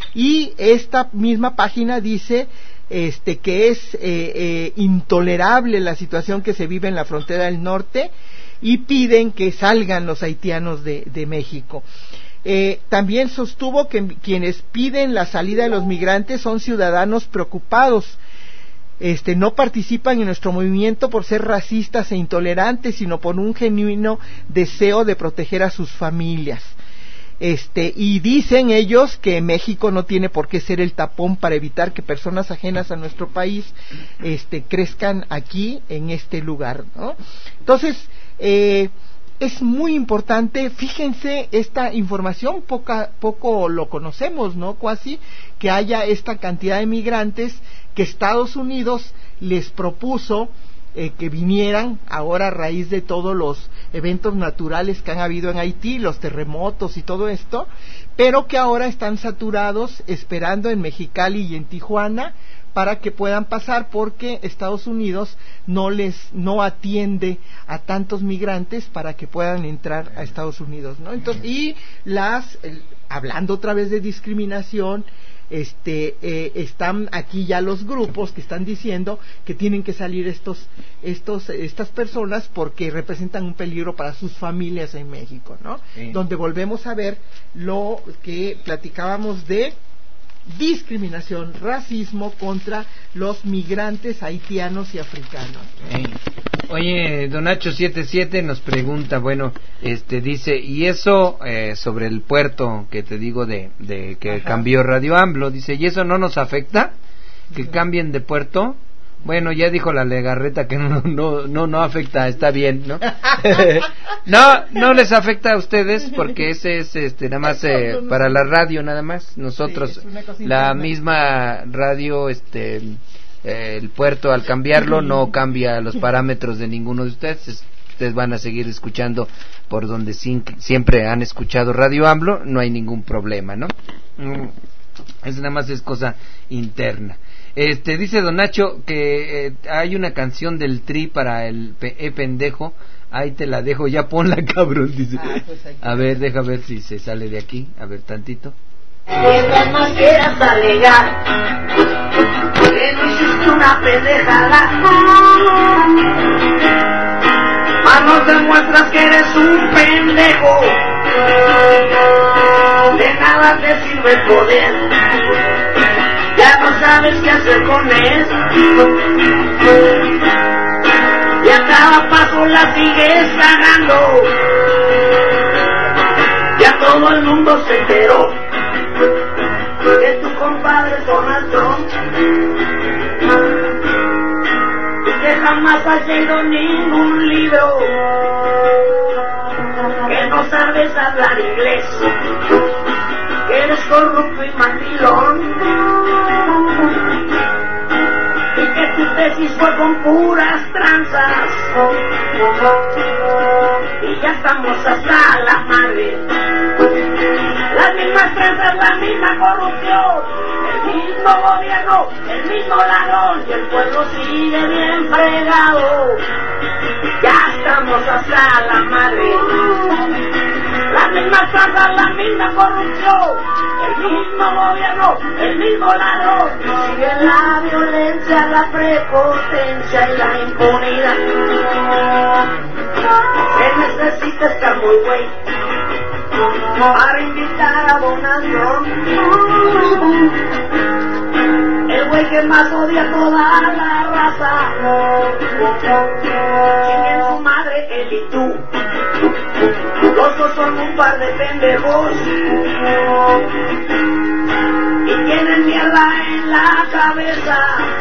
Y esta misma página dice este que es eh, eh, intolerable la situación que se vive en la frontera del norte y piden que salgan los haitianos de, de México. Eh, también sostuvo que quienes piden la salida de los migrantes son ciudadanos preocupados. Este, no participan en nuestro movimiento por ser racistas e intolerantes, sino por un genuino deseo de proteger a sus familias. Este, y dicen ellos que México no tiene por qué ser el tapón para evitar que personas ajenas a nuestro país este, crezcan aquí en este lugar, ¿no? Entonces, eh, es muy importante, fíjense, esta información poca, poco lo conocemos, ¿no? Casi que haya esta cantidad de migrantes que Estados Unidos les propuso Eh, que vinieran ahora a raíz de todos los eventos naturales que han habido en Haití, los terremotos y todo esto, pero que ahora están saturados esperando en Mexicali y en Tijuana para que puedan pasar, porque Estados Unidos no les no atiende a tantos migrantes para que puedan entrar a Estados Unidos, ¿no? Entonces, y las el, hablando otra vez de discriminación, este eh, están aquí ya los grupos que están diciendo que tienen que salir estos estos estas personas porque representan un peligro para sus familias en México, ¿no? Sí. Donde volvemos a ver lo que platicábamos de discriminación, racismo contra los migrantes haitianos y africanos. Hey. Oye, Don Nacho setenta y siete nos pregunta, bueno, este dice, y eso eh, sobre el puerto que te digo de, de que Ajá. cambió Radio AMLO, dice, ¿y eso no nos afecta? ¿Que cambien de puerto? Bueno, ya dijo la Legarreta que no no no no afecta, está bien, ¿no? no, no les afecta a ustedes porque ese es este nada más eh, para la radio nada más. Nosotros sí, la misma radio este eh, el puerto al cambiarlo no cambia los parámetros de ninguno de ustedes. Ustedes van a seguir escuchando por donde sin, siempre han escuchado Radio AMLO, no hay ningún problema, ¿no? Es nada más es cosa interna. Este dice Don Nacho que eh, hay una canción del Tri para el pe eh, pendejo. Ahí te la dejo, ya ponla, cabrón, dice. Ah, pues a ver, deja ver si se sale de aquí, a ver tantito. Mientras más quieras alegar que no hiciste una pendejada, más nos demuestras que eres un pendejo. De nada te sirve el poder, ya no sabes qué hacer con él, y a cada paso la sigues cagando. Ya todo el mundo se enteró que tu compadre es Donald Trump, y que jamás has leído ningún libro, que no sabes hablar inglés, que eres corrupto y mandilón, y que tu tesis fue con puras tranzas, y ya estamos hasta la madre. Las mismas tranzas, la misma corrupción, el mismo gobierno, el mismo ladrón, y el pueblo sigue bien fregado. Ya estamos hasta la madre. Las mismas tranzas, la misma corrupción, el mismo gobierno, el mismo ladrón, y sigue la violencia, la prepotencia y la impunidad. Se necesita estar muy güey para invitar a Donald Trump, el güey que más odia a toda la raza. Chinguen su madre, él y tú, los dos son un par de pendejos y tienen mierda en la cabeza,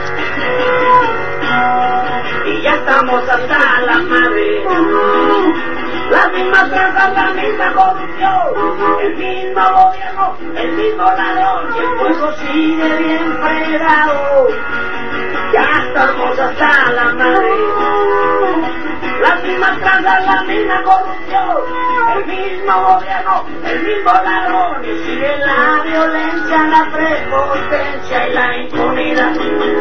y ya estamos hasta la madre. Las mismas tranzas, la misma corrupción, el mismo gobierno, el mismo ladrón, y el pueblo sigue bien fregado. Ya estamos hasta la madre. Las mismas tranzas, la misma corrupción, el mismo gobierno, el mismo ladrón, y sigue la violencia, la prepotencia y la impunidad.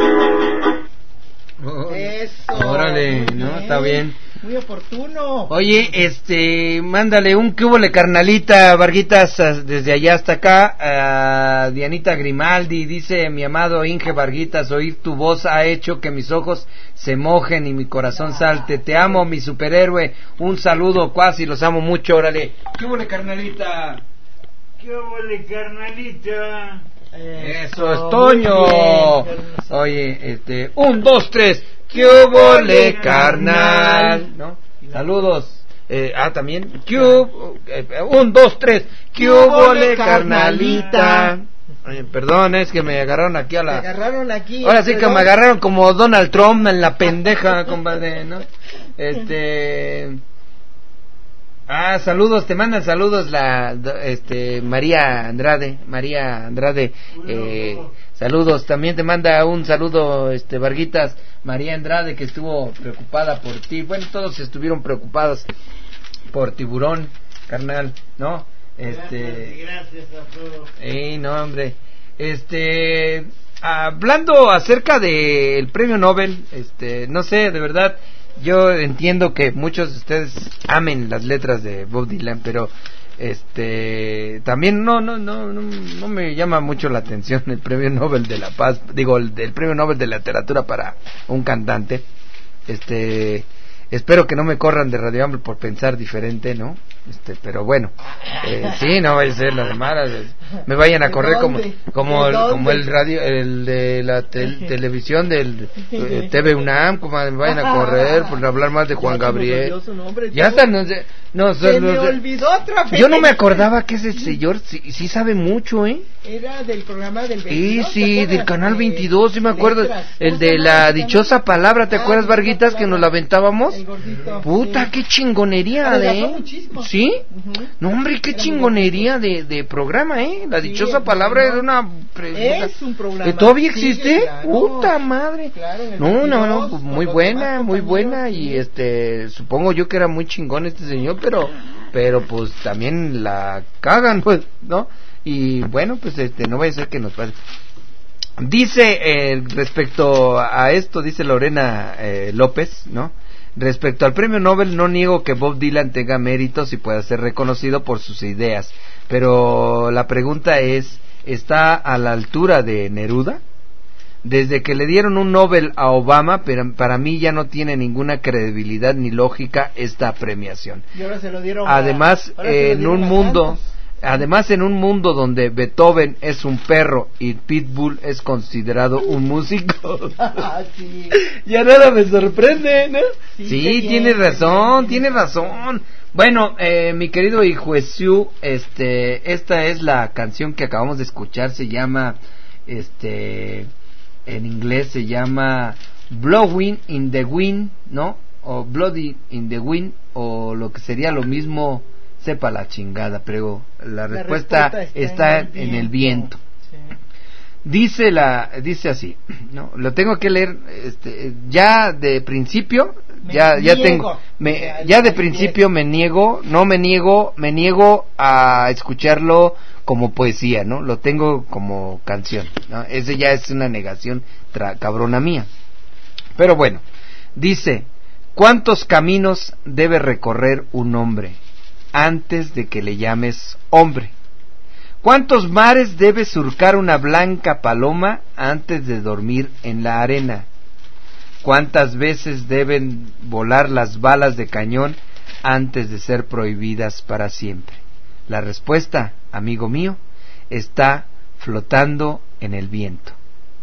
Oh, eso. Órale, ¿no? Está bien. Muy oportuno. Oye, este, mándale un que hubo le carnalita, Varguitas, desde allá hasta acá, a Dianita Grimaldi, dice mi amado Inge Varguitas, oír tu voz ha hecho que mis ojos se mojen y mi corazón salte. Te amo, mi superhéroe, un saludo, cuasi, los amo mucho, órale. ¿Qué hubo le carnalita? ¿Qué hubo le carnalita? Eso es Toño. Oye, este, un, dos, tres. ¿Qué hubo le carnal? ¿No? Saludos. Eh, ah, también. ¿Qué hubo? Eh, un, dos, tres. ¿Qué hubo, le, carnalita? Ay, perdón, es que me agarraron aquí a la... Me agarraron aquí. Ahora sí que me agarraron como Donald Trump en la pendeja, compadre, ¿no? Este... Ah, saludos, te mandan saludos la, este, María Andrade, María Andrade, eh, saludos, también te manda un saludo, este, Varguitas, María Andrade, que estuvo preocupada por ti, bueno, todos estuvieron preocupados por Tiburón, carnal, ¿no? Este, gracias a todos. Eh, no, hombre, este, hablando acerca del premio Nobel, este, no sé, de verdad, yo entiendo que muchos de ustedes amen las letras de Bob Dylan, pero este también no no no no, no me llama mucho la atención el premio Nobel de la Paz, digo el, el premio Nobel de literatura para un cantante. Este espero que no me corran de Radio Amble por pensar diferente, ¿no? Este, pero bueno, eh, sí, no vaya a ser las malas, me vayan a correr como como el, como el radio, el de la tel, televisión del eh, T V UNAM, como me vayan a correr por hablar más de Juan Gabriel. Ya está, no sé, no, se no, me no, olvidó otra vez. Yo no me acordaba que ese señor sí, sí sabe mucho, ¿eh? Era del programa del veintidós. Sí, sí, del canal veintidós, sí me acuerdo. El de la dichosa palabra, ¿te acuerdas, Varguitas, que nos la aventábamos? Puta, qué chingonería, ¿eh? ¿Sí? Uh-huh. No, hombre, qué era chingonería de, de programa, ¿eh? La dichosa sí, palabra era una... Es un programa. ¿Que todavía existe? Sí, claro. Puta madre. Claro, no, no, no, pues muy buena, muy buena. Y este, supongo yo que era muy chingón este señor, pero, pero pues también la cagan, pues, ¿no? Y bueno, pues este, no vaya a ser que nos pase. Dice, eh, respecto a esto, dice Lorena eh, López, ¿no? Respecto al premio Nobel, no niego que Bob Dylan tenga méritos y pueda ser reconocido por sus ideas, pero la pregunta es, ¿está a la altura de Neruda? Desde que le dieron un Nobel a Obama, pero para mí ya no tiene ninguna credibilidad ni lógica esta premiación. Y ahora se lo dieron Además, a, eh, en un mundo... Santos. Además, en un mundo donde Beethoven es un perro y Pitbull es considerado un músico, sí. ya nada me sorprende, ¿no? Sí, sí tiene razón, tiene razón. Bueno, eh, mi querido hijo Jesús, este, esta es la canción que acabamos de escuchar, se llama, este, en inglés se llama Blowing in the Wind, ¿no? O Bloody in the Wind, o lo que sería lo mismo, sepa la chingada, pero la, la respuesta, respuesta está, está en, el en el viento. Sí. Dice la, dice así, no, lo tengo que leer, este, ya de principio, me ya, ya tengo, me, ya de principio me niego, no me niego, me niego a escucharlo como poesía, ¿no? Lo tengo como canción, ¿no? Ese ya es una negación tra- cabrona mía. Pero bueno, dice, ¿cuántos caminos debe recorrer un hombre antes de que le llames hombre? ¿Cuántos mares debe surcar una blanca paloma antes de dormir en la arena? ¿Cuántas veces deben volar las balas de cañón antes de ser prohibidas para siempre? La respuesta, amigo mío, está flotando en el viento.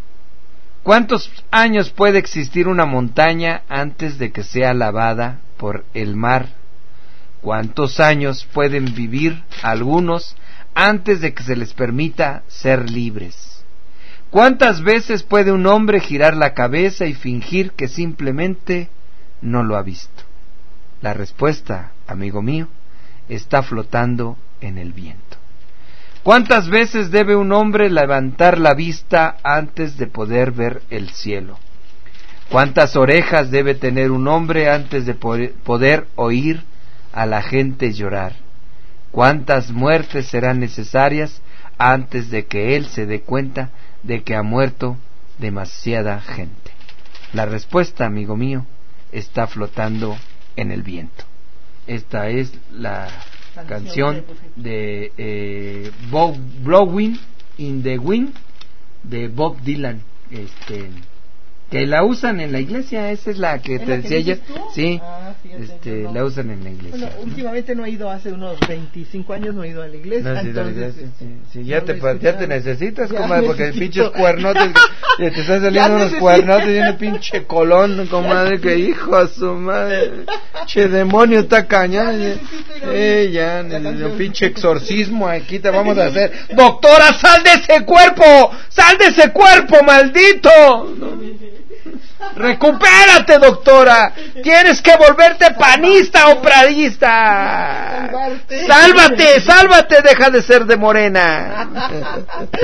¿Cuántos años puede existir una montaña antes de que sea lavada por el mar? ¿Cuántos años pueden vivir algunos antes de que se les permita ser libres? ¿Cuántas veces puede un hombre girar la cabeza y fingir que simplemente no lo ha visto? La respuesta, amigo mío, está flotando en el viento. ¿Cuántas veces debe un hombre levantar la vista antes de poder ver el cielo? ¿Cuántas orejas debe tener un hombre antes de poder oír a la gente llorar? ¿Cuántas muertes serán necesarias antes de que él se dé cuenta de que ha muerto demasiada gente? La respuesta, amigo mío, está flotando en el viento. Esta es la canción de eh, Bob, Blowing in the Wind de Bob Dylan. Este, Que la usan en la iglesia, esa es la que te decía yo. Sí, ah, fíjate, este, no. la usan en la iglesia. Bueno, ¿no? últimamente no he ido, hace unos veinticinco años no he ido a la iglesia. No, sí, entonces, la iglesia, sí, sí, no ya, te, lo he ya te escuchado. necesitas, Ya comadre, porque necesito. pinches cuernotes, que te están saliendo unos necesito. cuernotes y un pinche colón, comadre, que hijo a su madre. Che demonio está cañón. Ya necesito ir a Eh, oír ya, la un canción. pinche exorcismo aquí te vamos a hacer. Doctora, sal de ese cuerpo, sal de ese cuerpo, maldito. No. Recupérate, doctora. Tienes que volverte panista o pradista. Salvarte. Sálvate, sálvate, deja de ser de morena.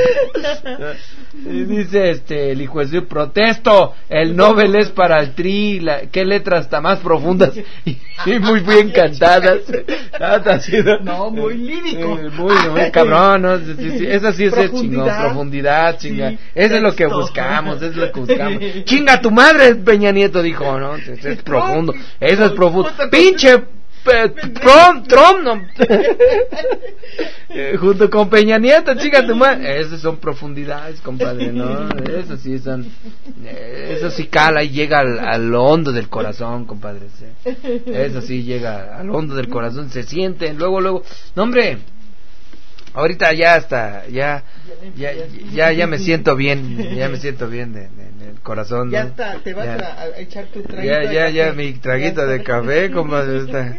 Y dice este el hijo de su, protesto, el Nobel es para el Tri, la, qué letras tan más profundas y, y muy bien cantadas. Ha sido, No, muy lírico. eh, muy, muy cabrón, ¿no? Sí, sí, sí, esa sí es el chingón, profundidad, chinga. Sí, Eso es lo que texto. buscamos, eso es lo que buscamos. Chinga tu madre, Peña Nieto dijo, ¿no? Es, es profundo, eso es profundo. Pinche Pe- Trump, Trump, no. Eh, junto con Peña Nieto, chica tu madre. Esas son profundidades, compadre, ¿no? Eso sí son, eh, eso sí cala y llega al, al hondo del corazón, compadre. Sí. Eso sí llega al hondo del corazón, se siente, luego, luego. No, hombre, ahorita ya hasta, ya, ya, ya, ya me siento bien, ya me siento bien de, de, del corazón. Ya ¿no? está, te vas Ya. a, a echar tu traguito Ya, de ya, café. ya, mi traguito Ya de está. café, compadre, está.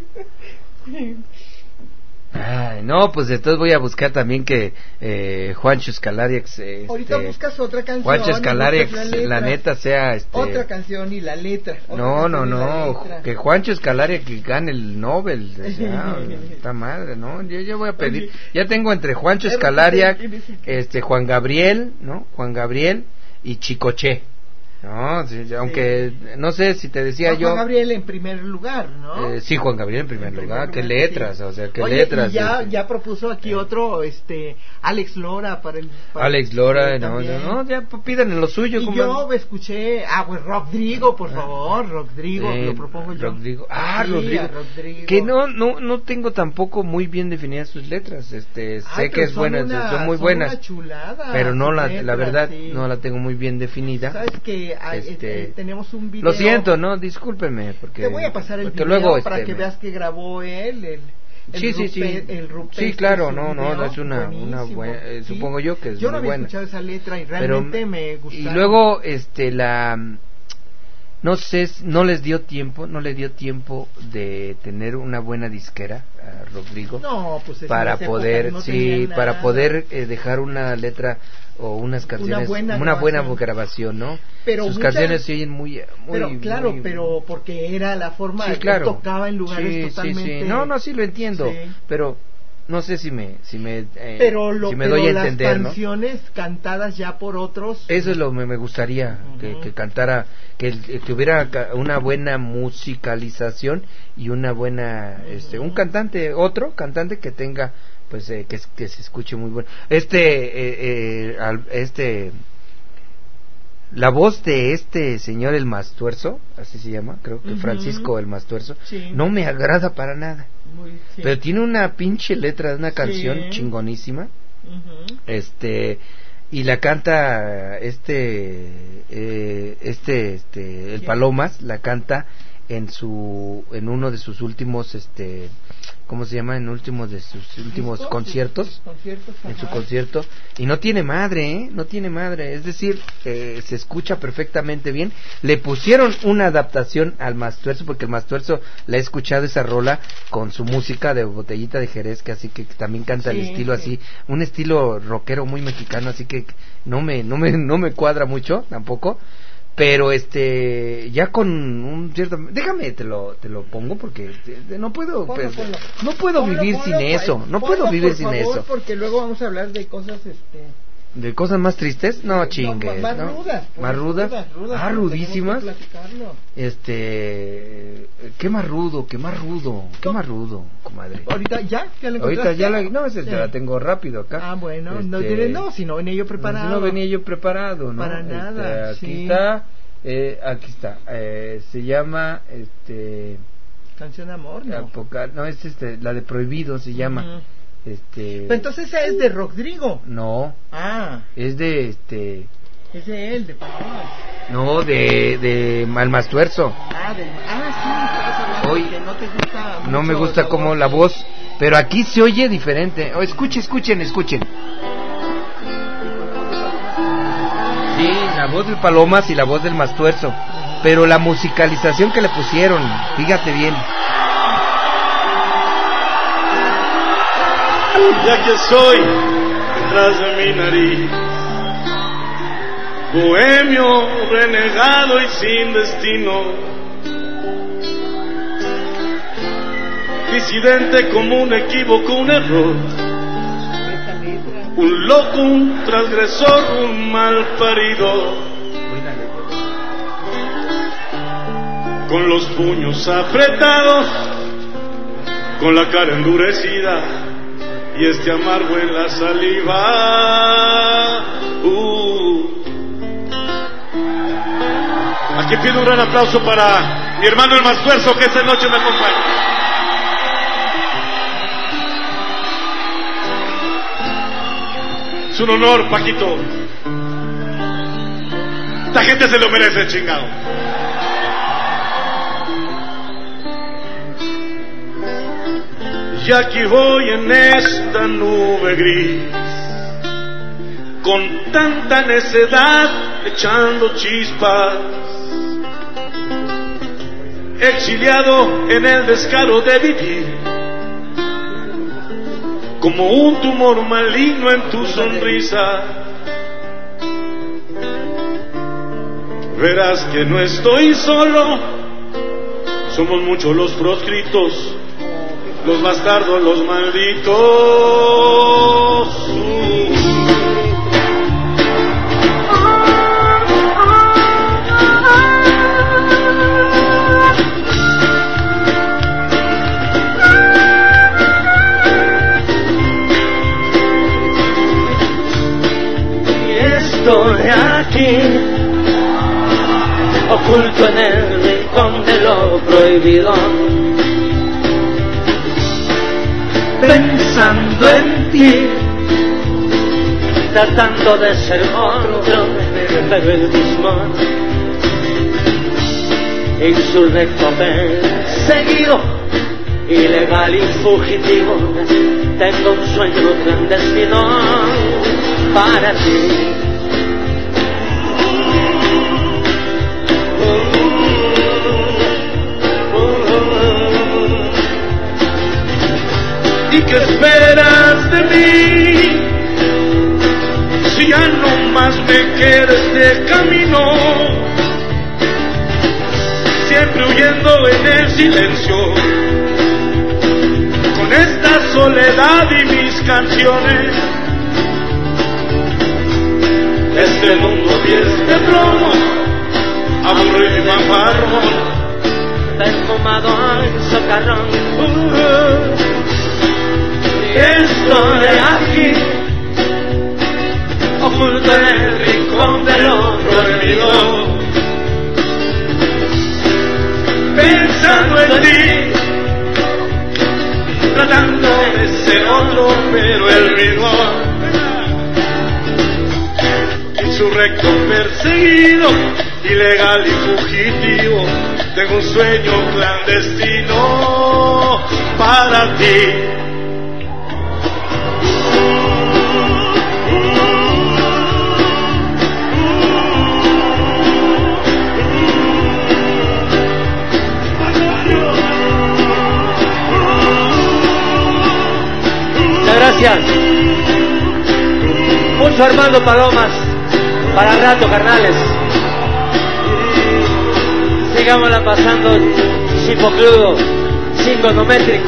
Ay, no, pues entonces voy a buscar también que eh, Juancho Escalariax, este, Ahorita buscas otra canción. Juancho y Escalariax, buscas la, letra. neta sea, este, Otra canción y la letra. Otra no, no, canción y la no, letra. que Juancho Escalariax que gane el Nobel, o sea, está madre, ¿no? Yo, yo voy a pedir, Oye. ya tengo entre Juancho Pero, Escalariax, ¿quién es el que- este, Juan Gabriel, ¿no? Juan Gabriel y Chicoche. No, sí, aunque no sé si te decía Juan yo. Gabriel en primer lugar, ¿no? Eh, sí, Juan Gabriel en primer En lugar. primer Qué lugar, letras, sí. o sea, qué Oye, letras. y ya, este. ya propuso aquí otro, este, Alex Lora para el... para Alex el- Lora, sí, no, también. no, no, ya pues, pidan lo suyo. Y como- yo escuché, ah, pues Rodrigo, por favor, Rodrigo, Eh, lo propongo yo. Rodrigo. Ah, Sí, Rodrigo. a Rodrigo. Que no, no, no tengo tampoco muy bien definidas sus letras. Este, sé Ay, que pero es son buena, una- son muy son buenas. una chulada, pero no sus la, la letras, verdad, sí. no la tengo muy bien definida. Sabes que hay, Este, eh, tenemos un video. Lo siento, no, discúlpenme, porque. Te voy a pasar el porque video luego, para este, que me- veas que grabó él. El, el Sí, sí, sí. rupe- el rupestre Sí, claro, su no, no, video, no es una, una buenísimo, buena, eh, sí. supongo yo que es Yo no muy había buena. escuchado esa letra y Pero- realmente me gustó. Y luego, este, la, no sé, no les dio tiempo, no le dio tiempo de tener una buena disquera a Rodrigo. No, pues en para esas poder, épocas no sí, tenían para nada. poder eh, dejar una letra o unas canciones, buena una buena grabación. grabación, ¿no? Pero Sus muchas- canciones se oyen muy, muy, Pero claro, muy- pero porque era la forma sí, de que claro. tocaba en lugares Sí, sí, totalmente. sí. No, no, sí lo entiendo, Sí. pero no sé si me, si me, eh, Pero, lo, si me pero doy a las entender, ¿no? canciones cantadas ya por otros. Eso es lo que me, me gustaría, que, Ujú. que cantara, que, que hubiera ca- una buena musicalización y una buena, este, un cantante, otro cantante que tenga, pues, eh, que, que se escuche muy bueno. Este, eh, eh, al- este, la voz de este señor el Mastuerzo, así se llama, creo que Ujú. Francisco el Mastuerzo, Sí. no me agrada para nada. Muy- sí. Pero tiene una pinche letra de una Sí. canción chingonísima. Ujú. Este y la canta este eh, este este el ¿Quién? Palomas la canta en su en uno de sus últimos este ¿cómo se llama? En últimos de sus últimos ¿Discos? conciertos. Sus conciertos, En su ajá. concierto y no tiene madre, ¿eh? No tiene madre, es decir, eh, se escucha perfectamente bien. Le pusieron una adaptación al Mastuerzo porque el Mastuerzo la he escuchado esa rola con su música de Botellita de Jerez, que así que también canta el Sí, estilo sí. así, un estilo rockero muy mexicano, así que no me no me no me cuadra mucho tampoco. Pero este ya con un cierto, déjame te lo te lo pongo porque este, no puedo Ponlo, pues, ponlo. no puedo Ponlo, vivir ponlo, sin pues, eso, no ponlo, puedo vivir por sin favor, eso. Porque luego vamos a hablar de cosas, este. ¿De cosas más tristes? No, chingues, más ¿no? rudas. pues, ¿Más rudas? rudas, rudas, Ah, pero rudísimas. tenemos que platicarlo. Este... ¿Qué más rudo? ¿Qué más rudo? ¿Qué más rudo, comadre? Ahorita ya, ya lo Ahorita encontraste. ya la... No, esa Sí. ya la tengo rápido acá. Ah, bueno, no, Este, diré, no, si no venía yo no, preparado. si no venía yo preparado, ¿no? Para Este, nada, aquí sí. está, eh, aquí está. Eh, se llama, este... Canción de amor, ¿no? Apocal... No, es este, la de Prohibido se llama. Ujú. Este... Pero entonces esa es de Rodrigo. No, Ah, es de este... es de él, de Palomas. No, de, de Malmastuerzo. Ah, de, ah, sí, Hoy, que no te gusta no me mucho gusta la como voz. la voz, pero aquí se oye diferente. Oh, escuchen, escuchen, escuchen. Sí, la voz del Palomas y la voz del Mastuerzo, pero la musicalización que le pusieron, fíjate bien. Ya que soy detrás de mi nariz, bohemio, renegado y sin destino, disidente como un equívoco, un error, un loco, un transgresor, un mal parido, con los puños apretados, con la cara endurecida y este amargo en la saliva. Uh. Aquí pido un gran aplauso para mi hermano el Mastuerzo, que esta noche me acompaña. Es un honor, Paquito. Esta gente se lo merece, chingado. Y aquí voy en esta nube gris, con tanta necedad echando chispas, exiliado en el descaro de vivir, como un tumor maligno en tu sonrisa. Verás que no estoy solo, somos muchos los proscritos, los bastardos, los malditos. Y estoy aquí, oculto en el rincón de lo prohibido, pensando en ti, tratando de ser otro, pero el mismo, insurrecto, perseguido, ilegal y fugitivo. Tengo un sueño clandestino para ti. ¿Y qué esperas de mí? Si ya no más me queda este camino, siempre huyendo en el silencio, con esta soledad y mis canciones. Este mundo y este plomo, aburrido y mafarro, perfumado al socarrón. Uh-huh. Estoy aquí, oculto en el rincón de lo prohibido, pensando en ti, tratando de ser otro, pero el mismo, insurrecto, perseguido, ilegal y fugitivo. Tengo un sueño clandestino para ti. Gracias. Mucho Armando Palomas. Para rato, carnales. Sigámosla pasando chipocludo, cingonométrico.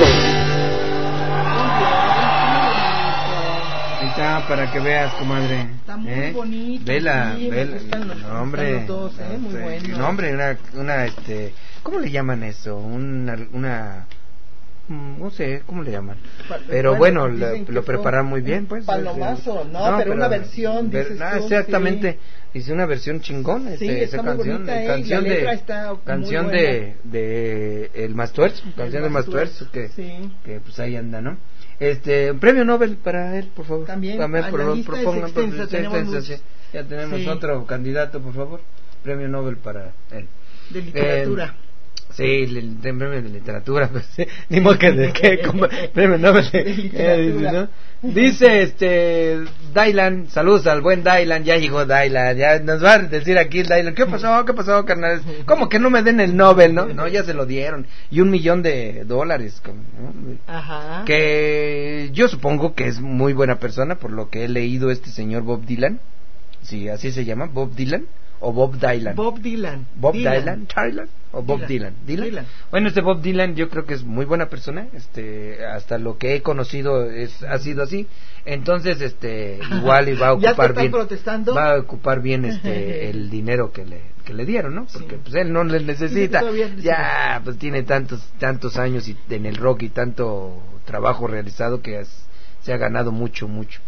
Ahí está, para que veas, comadre. Está muy ¿Eh? bonito. Vela, sí, vela. Me gustan los, No, hombre. los dos, ¿eh? Muy no, bueno. no, hombre, una, una, este, ¿cómo le llaman eso? Una, una, no sé, ¿cómo le llaman? Pero bueno, bueno lo, lo preparan muy bien, pues. Palomazo, no, no, pero una versión, ver, dices no, tú, exactamente. Sí. Hice una versión chingona, Sí, este, está esa muy canción, bonita, eh, canción la letra de, está canción muy de, de El Mastuerzo, canción del Mastuerzo, que, sí. que pues ahí anda, ¿no? Este, un premio Nobel para él, por favor. También, También a por la lo, lista propongan, es extensa, por- tenemos extensa, muchos. sí. Ya tenemos Sí. otro candidato, por favor. premio Nobel para él. De literatura. Eh, Sí, el, el premio de literatura, pues, sí, ni modo que de que como, premio Nobel de, de literatura. Eh, ¿no? Dice este Dylan, saludos al buen Dylan, ya llegó Dylan, ya nos va a decir aquí el Dylan, ¿qué pasó? ¿Qué pasó, carnal? ¿Cómo que no me den el Nobel, no? No, ya se lo dieron, y un millón de dólares, ¿no? Ajá. Que yo supongo que es muy buena persona, por lo que he leído este señor Bob Dylan, sí, así se llama, Bob Dylan. O Bob Dylan. Bob Dylan. Bob Dylan. Dylan, Dylan o Bob Dylan. Dylan. Dylan. Bueno, este Bob Dylan yo creo que es muy buena persona, este, hasta lo que he conocido es ha sido así. Entonces, este, igual y va a ocupar bien. Protestando? Va a ocupar bien este el dinero que le que le dieron, ¿no? Porque sí. Pues él no le necesita. Ya, pues tiene tantos tantos años y en el rock y tanto trabajo realizado que has, se ha ganado mucho mucho.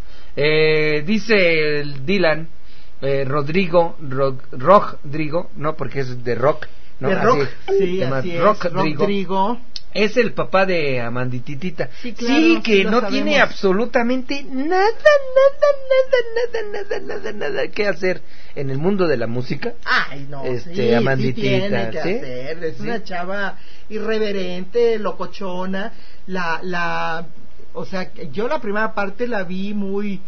Eh, dice el Dylan Eh, Rodrigo, Ro, Rodrigo, no, porque es de rock, ¿no? De rock, así, sí, así es, Rodrigo, Rodrigo. Es el papá de Amandititita. Sí, claro, sí que sí no sabemos. tiene absolutamente nada, nada, nada, nada, nada, nada, nada que hacer en el mundo de la música. Ay, no, este, sí, Amanditita, sí tiene que ¿sí? hacer. Es ¿Sí? una chava irreverente, locochona. La, la, o sea, yo la primera parte la vi muy...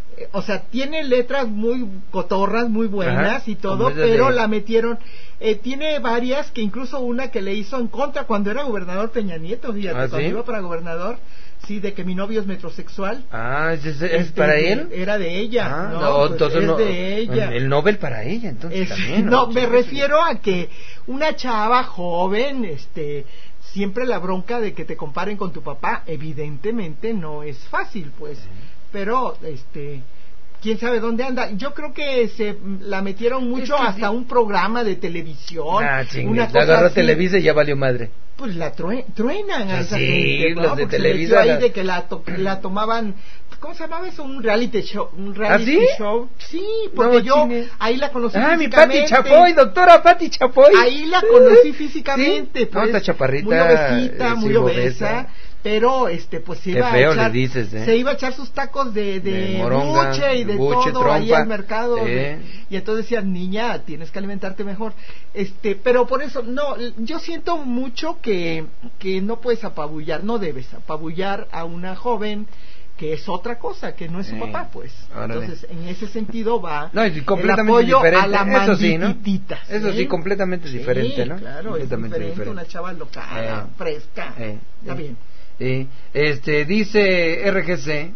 O sea, tiene letras muy cotorras, muy buenas. Ajá, y todo, pero de... la metieron, eh, tiene varias, que incluso una que le hizo en contra cuando era gobernador Peña Nieto, fíjate, ¿Ah, cuando sí? iba para gobernador, sí, de que mi novio es metrosexual. Ah, ¿es, es, ¿es este, para él? Era de ella, ah, no, no pues entonces es no, de ella. El Nobel para ella, entonces es, también. No, no me sí, refiero sí. a que una chava joven, este... siempre la bronca de que te comparen con tu papá, evidentemente no es fácil, pues, pero, este... quién sabe dónde anda. Yo creo que se la metieron mucho es que hasta sí. un programa de televisión. Ah, chingue, una la cosa agarró así. Televisa y ya valió madre. Pues la true, truenan a esa sí, gente, ¿no? los de Porque Televisa. Se metió ahí la... de que la, to la tomaban, ¿cómo se llamaba eso? Un reality show. Un reality ¿Ah, sí? show. Sí, porque no, yo chingue. ahí la conocí ah, físicamente. mi Pati Chapoy, doctora Pati Chapoy. Ahí la conocí físicamente. ¿Sí? Pues, no, está chaparrita. Muy obesita, eh, muy sí, obesa. obesa. Pero este pues se Qué iba feo a echar le dices, ¿eh? se iba a echar sus tacos de de, de moronga, buche y de buche, todo trompa, ahí al mercado eh. de, y entonces decían, niña, tienes que alimentarte mejor. Este, pero por eso no, yo siento mucho que que no puedes apabullar, no debes apabullar a una joven que es otra cosa, que no es su eh, papá, pues. Órale. Entonces, en ese sentido va no, y completamente el apoyo diferente. a la eso sí, ¿no? ¿sí? Eso sí, completamente sí, diferente, ¿no? Claro, completamente es diferente, diferente. Una chava local, eh, fresca, eh, está eh. bien. Eh, este dice R G C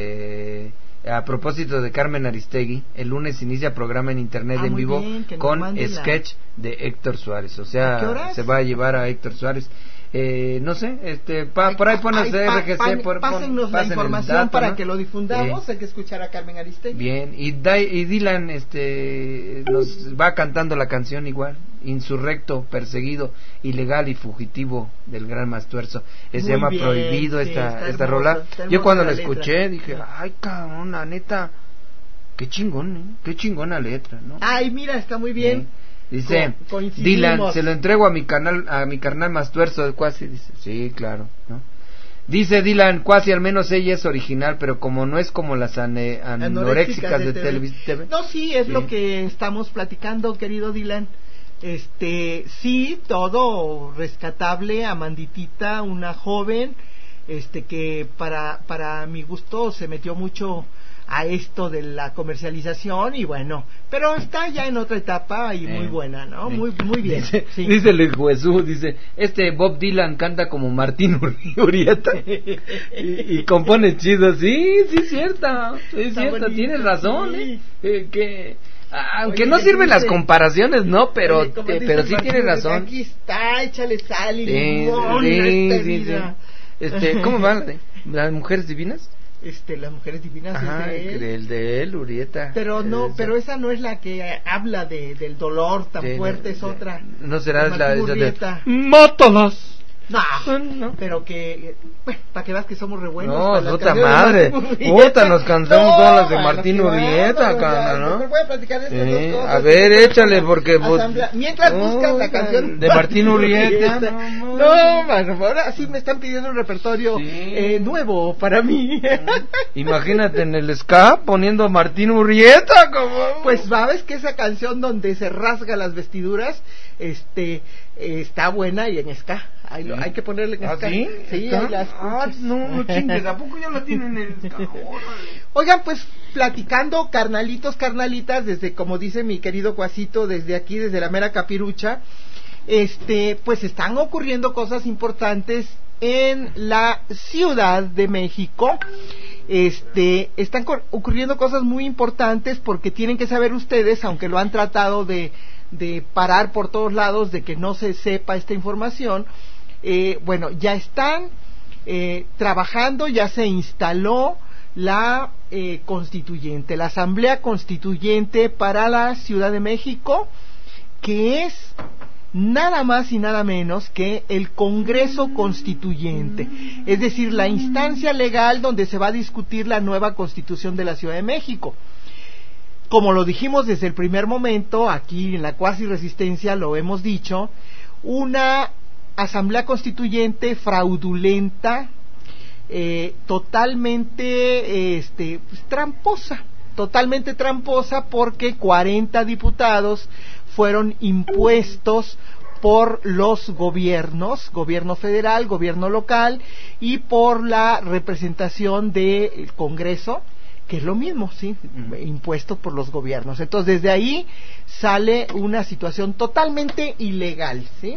eh, a propósito de Carmen Aristegui, el lunes inicia programa en internet ah, en vivo bien, con sketch la... de Héctor Suárez, o sea, se va a llevar a Héctor Suárez. Eh, no sé, este, pa, por ahí pones de R G C, pa, por, pásennos pon, la información dato, para ¿no? que lo difundamos, eh, hay que escuchar a Carmen Aristegui. Bien, y, y Dylan, este, nos va cantando la canción igual, insurrecto, perseguido, ilegal y fugitivo del Gran Mastuerzo. Se llama bien, Prohibido sí, esta esta rola. Yo cuando la, la escuché dije, ay, cabrón, la neta, qué chingón, ¿eh? Qué chingona letra, ¿no? Ay, mira, está muy bien. ¿Eh? Dice, Co Dylan, se lo entrego a mi canal, a mi carnal Mastuerzo de Cuasi, dice, sí, claro, ¿no? Dice Dylan, Cuasi, al menos ella es original, pero como no es como las ane anoréxicas de, de televisión. No, sí, es sí. lo que estamos platicando, querido Dylan. Este, sí, todo rescatable, Amanditita, una joven, este, que para, para mi gusto se metió mucho a esto de la comercialización y bueno, pero está ya en otra etapa y eh, muy buena, ¿no? Eh. Muy muy bien. Dice, sí. dice Luis Jesús, dice, este Bob Dylan canta como Martín Urieta y, y compone chido, sí, sí es cierta, es cierta, tienes razón, sí. eh, que aunque Oye, no sirven las comparaciones, ¿no? Pero Oye, te, pero sí tienes razón. Aquí está, échale sal y sí, limón sí, esta sí, vida. Sí. Este, ¿cómo van las mujeres divinas? Este, las mujeres divinas. Ajá, es de él. El de él, Urieta. Pero no, esa. pero esa no es la que habla de del dolor tan sí, fuerte, es no, otra. No será la, la esa de ¡mátalas! No, no, pero que, bueno, para que veas que somos re buenos. No, puta madre, puta, nos cantamos no, todas las de Martín Urrieta, cara, ¿no? ¿no? Voy a platicar de estas sí, dos cosas. A ver, échale, porque... Asamblea... Mientras oh, buscas la canción... De Martín Urrieta. No, no, mano, ahora sí me están pidiendo un repertorio sí. eh, nuevo para mí. Imagínate en el ska poniendo Martín Urrieta, como... Pues sabes que esa canción donde se rasga las vestiduras, este, eh, está buena y en ska. Hay, ¿sí? hay que ponerle en ¿Ah, ska. sí? Sí, ahí las ah, no, no chingues, ¿a poco ya la tienen en el ska? Oigan, pues platicando carnalitos, carnalitas, desde, como dice mi querido Cuasito, desde aquí, desde la mera Capirucha, este, pues están ocurriendo cosas importantes en la Ciudad de México. Este, están ocurriendo cosas muy importantes porque tienen que saber ustedes, aunque lo han tratado de, de parar por todos lados, de que no se sepa esta información, eh, bueno, ya están eh, trabajando, ya se instaló la eh, constituyente, la Asamblea Constituyente para la Ciudad de México, que es nada más y nada menos que el Congreso Constituyente, es decir, la instancia legal donde se va a discutir la nueva Constitución de la Ciudad de México. Como lo dijimos desde el primer momento, aquí en la Cuasi Resistencia lo hemos dicho, una Asamblea Constituyente fraudulenta, eh, totalmente este, pues, tramposa, totalmente tramposa porque cuarenta diputados fueron impuestos por los gobiernos, gobierno federal, gobierno local y por la representación del Congreso, que es lo mismo, sí, uh-huh. impuestos por los gobiernos. Entonces, desde ahí sale una situación totalmente ilegal, ¿sí?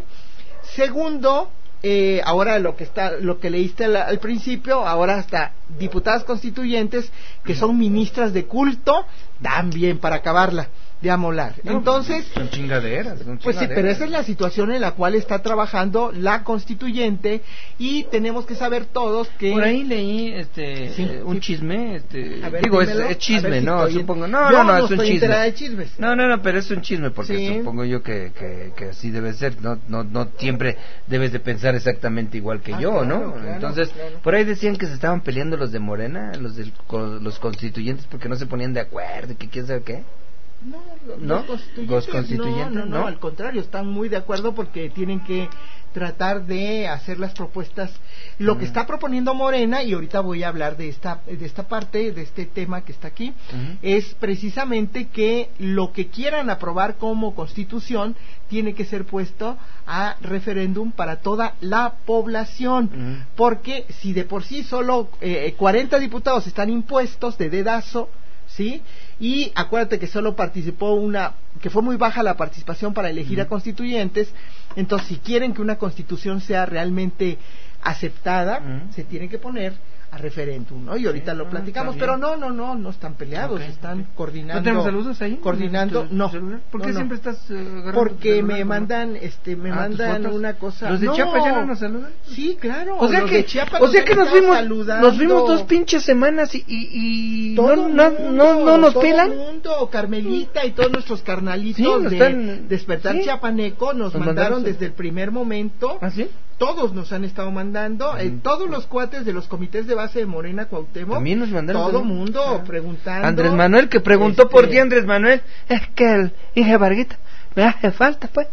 Segundo, eh, ahora lo que está, lo que leíste al, al principio, ahora hasta diputadas constituyentes que son ministras de culto, también para acabarla de amolar. No, entonces, son chingaderas, son chingaderas. Pues sí, pero esa es la situación en la cual está trabajando la constituyente y tenemos que saber todos que por ahí leí este sí, eh, un sí. chisme, este ver, digo es, es chisme, si no, supongo, no, yo no, no, no es un chisme. De chismes. No, no, no, pero es un chisme porque sí. supongo yo que, que que así debe ser, no no no siempre debes de pensar exactamente igual que ah, yo, claro, ¿no? Claro, Entonces, claro. por ahí decían que se estaban peleando los de Morena, los del los constituyentes porque no se ponían de acuerdo, que quién sabe qué. No, los, ¿No? los constituyentes, ¿Los constituyentes no, no, no, no, al contrario, están muy de acuerdo porque tienen que tratar de hacer las propuestas. Lo uh-huh. que está proponiendo Morena, y ahorita voy a hablar de esta de esta parte, de este tema que está aquí, uh-huh. es precisamente que lo que quieran aprobar como constitución tiene que ser puesto a referéndum para toda la población, uh-huh. porque si de por sí solo eh, cuarenta diputados están impuestos de dedazo, ¿sí? Y acuérdate que solo participó una, que fue muy baja la participación para elegir uh-huh. a constituyentes, entonces si quieren que una constitución sea realmente aceptada, uh-huh. se tiene que poner a referéndum, ¿no? Y ahorita sí, lo platicamos, pero no, no, no, no están peleados, okay, están okay. coordinando. ¿No tenemos saludos ahí? Coordinando, no. ¿Por qué no, siempre no. estás uh, Porque me mandan, este, me ah, mandan una cosa. ¿Los de no. Chiapas ya no nos saludan? Sí, claro. O sea los que, de Chiapas o sea que nos vimos, saludando. nos vimos dos pinches semanas y, y, y todo no, mundo, no, no, no nos todo pelan. Todo el mundo, Carmelita y todos nuestros carnalitos sí, de están, Despertar sí. Chiapaneco nos, nos mandaron desde el primer momento. ¿Ah, sí? Todos nos han estado mandando, mm. eh, todos los cuates de los comités de base de Morena Cuauhtémoc, también nos mandaron todo también. mundo ah. preguntando. Andrés Manuel que preguntó este, por ti, Andrés Manuel, es que el Inge Varguita me hace falta, pues.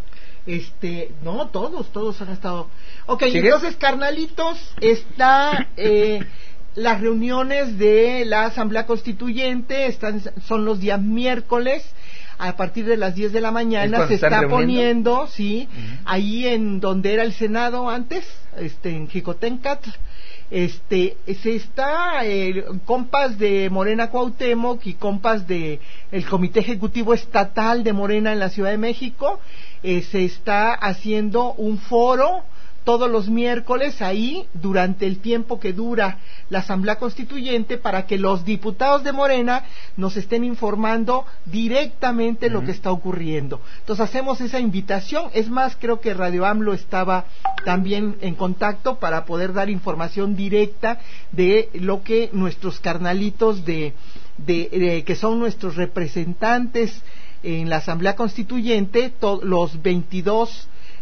Este, no, todos, todos han estado. Ok, entonces, carnalitos, está eh, las reuniones de la Asamblea Constituyente, están, son los días miércoles. A partir de las diez de la mañana se está reuniendo? poniendo, sí, uh-huh. ahí en donde era el Senado antes, este, en Jicotencatl, este, se está, eh, compas de Morena Cuauhtémoc y compas de el Comité Ejecutivo Estatal de Morena en la Ciudad de México, eh, se está haciendo un foro todos los miércoles ahí durante el tiempo que dura la Asamblea Constituyente para que los diputados de Morena nos estén informando directamente uh-huh. lo que está ocurriendo. Entonces hacemos esa invitación, es más, creo que Radio AMLO estaba también en contacto para poder dar información directa de lo que nuestros carnalitos de, de, de que son nuestros representantes en la Asamblea Constituyente, to, los veintidós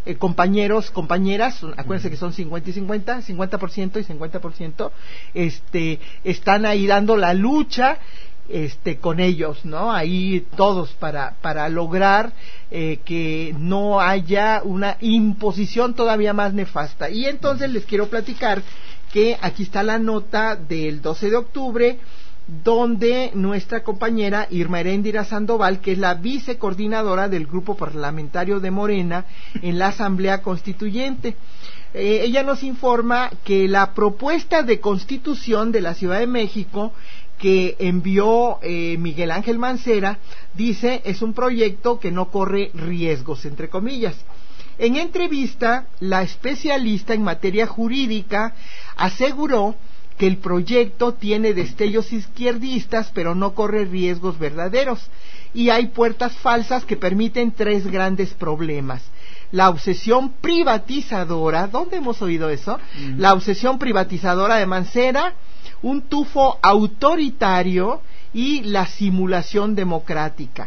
eh, compañeros, compañeras, acuérdense que son cincuenta y cincuenta, cincuenta por ciento y cincuenta por ciento, este, están ahí dando la lucha, este, con ellos, ¿no? Ahí todos para, para lograr eh, que no haya una imposición todavía más nefasta. Y entonces les quiero platicar que aquí está la nota del doce de octubre, donde nuestra compañera Irma Heréndira Sandoval, que es la vicecoordinadora del grupo parlamentario de Morena en la Asamblea Constituyente, eh, ella nos informa que la propuesta de constitución de la Ciudad de México que envió eh, Miguel Ángel Mancera, dice, es un proyecto que no corre riesgos, entre comillas. En entrevista, la especialista en materia jurídica aseguró que el proyecto tiene destellos izquierdistas, pero no corre riesgos verdaderos, y hay puertas falsas que permiten tres grandes problemas. La obsesión privatizadora, ¿dónde hemos oído eso? Mm. La obsesión privatizadora de Mancera, un tufo autoritario y la simulación democrática.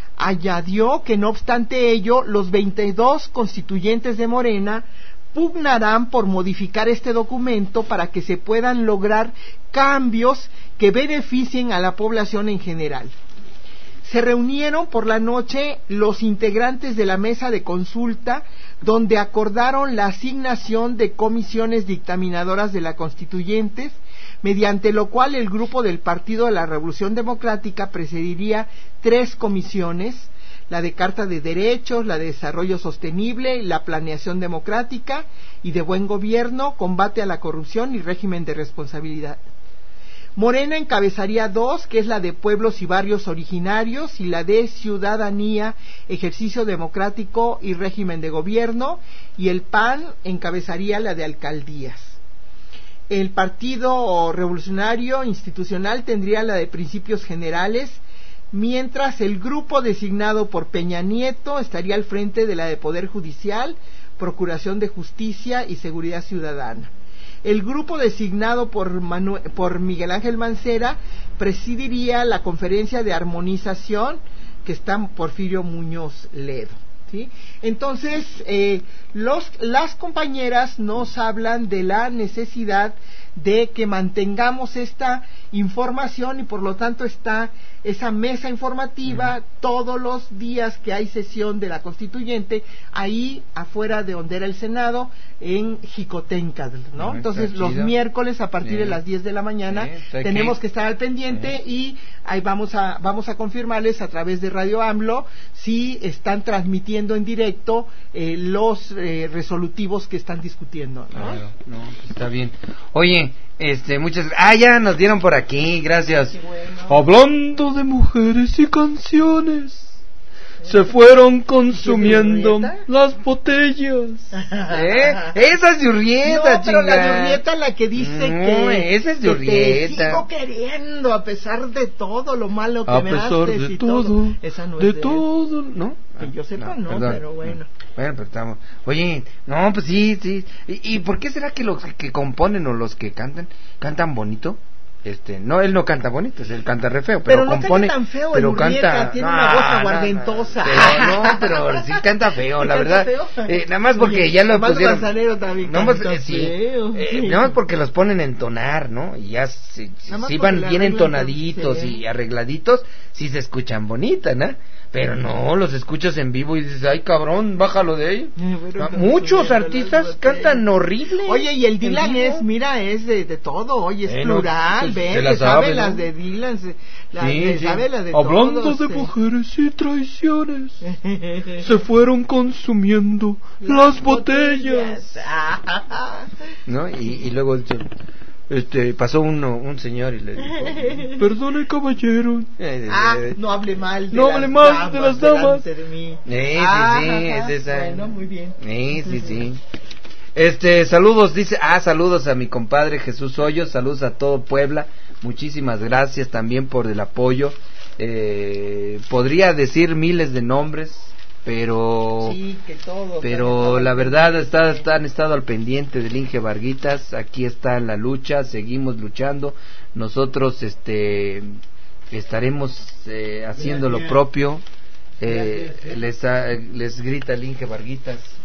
Añadió que no obstante ello, los veintidós constituyentes de Morena pugnarán por modificar este documento para que se puedan lograr cambios que beneficien a la población en general. Se reunieron por la noche los integrantes de la mesa de consulta, donde acordaron la asignación de comisiones dictaminadoras de la constituyentes, mediante lo cual el grupo del Partido de la Revolución Democrática presidiría tres comisiones: la de Carta de Derechos, la de Desarrollo Sostenible, la Planeación Democrática y de Buen Gobierno, Combate a la Corrupción y Régimen de Responsabilidad. Morena encabezaría dos, que es la de Pueblos y Barrios Originarios y la de Ciudadanía, Ejercicio Democrático y Régimen de Gobierno, y el P A N encabezaría la de Alcaldías. El Partido Revolucionario Institucional tendría la de Principios Generales, mientras el grupo designado por Peña Nieto estaría al frente de la de Poder Judicial, Procuración de Justicia y Seguridad Ciudadana. El grupo designado por, Manu- por Miguel Ángel Mancera presidiría la Conferencia de Armonización, que está Porfirio Muñoz Ledo, ¿sí? Entonces, eh, los, las compañeras nos hablan de la necesidad de que mantengamos esta información y por lo tanto está esa mesa informativa uh-huh. todos los días que hay sesión de la Constituyente, ahí afuera de donde era el Senado, en Jicotenca, ¿no? Uh-huh. Entonces los miércoles a partir sí. de las diez de la mañana sí, tenemos que... que estar al pendiente uh-huh. y ahí vamos a vamos a confirmarles a través de Radio AMLO si están transmitiendo en directo eh, los eh, resolutivos que están discutiendo, ¿no? Claro, no, pues está bien. Oye, este, muchas, ah, ya nos dieron por aquí, gracias. Bueno. Hablando de mujeres y canciones, se fueron consumiendo las botellas. ¿Eh? Esa es de Urrieta, no, pero la de Urrieta, la que dice no, que esa es de que Urrieta. Te sigo queriendo a pesar de todo lo malo que a me pesar haces de y todo, todo. Esa no de es de todo, ¿no? Que yo sepa no, no pero bueno. Bueno, pero estamos. Oye, no, pues sí, sí. ¿Y, y por qué será que los que componen o los que cantan cantan bonito? Este, no, él no canta bonito, él canta re feo, pero, pero no compone, canta tan feo, pero el Urrieta, canta, tiene no, una voz no, aguardentosa. No, no, pero sí canta feo, la verdad. Eh, nada más porque Oye, ya lo pusieron. También no más, eh, sí, feo, eh, sí. Nada más porque los ponen a entonar, ¿no? Y ya si, si, si van bien entonaditos sí. y arregladitos, sí se escuchan bonitas, ¿no? Pero no, los escuchas en vivo y dices, ay cabrón, bájalo de ahí. Bueno, muchos artistas cantan horrible. Oye, y el Dylan es, mira, es de, de todo, oye, es eh, plural, no, ve, se, se sabe, sabe ¿no? las de Dylan, se, la, sí, sí. sabe las de Hablando todos, de sí. mujeres y traiciones, se fueron consumiendo las, las botellas. ¿No? Y, y luego este pasó uno un señor y le dijo, perdone caballero, ah, no hable mal de no las hable mal damas de las damas de mí. Sí, ah, sí, sí, es esa. Bueno, muy bien. Sí, sí, sí. Este, saludos, dice, ah, saludos a mi compadre Jesús Hoyos, saludos a todo Puebla, muchísimas gracias también por el apoyo. Eh, podría decir miles de nombres, pero sí, que todo, pero la verdad está, está, han estado al pendiente del Inge Varguitas. Aquí está la lucha, seguimos luchando. Nosotros este estaremos eh, haciendo lo propio. Eh, les, a, les grita el Inge Varguitas.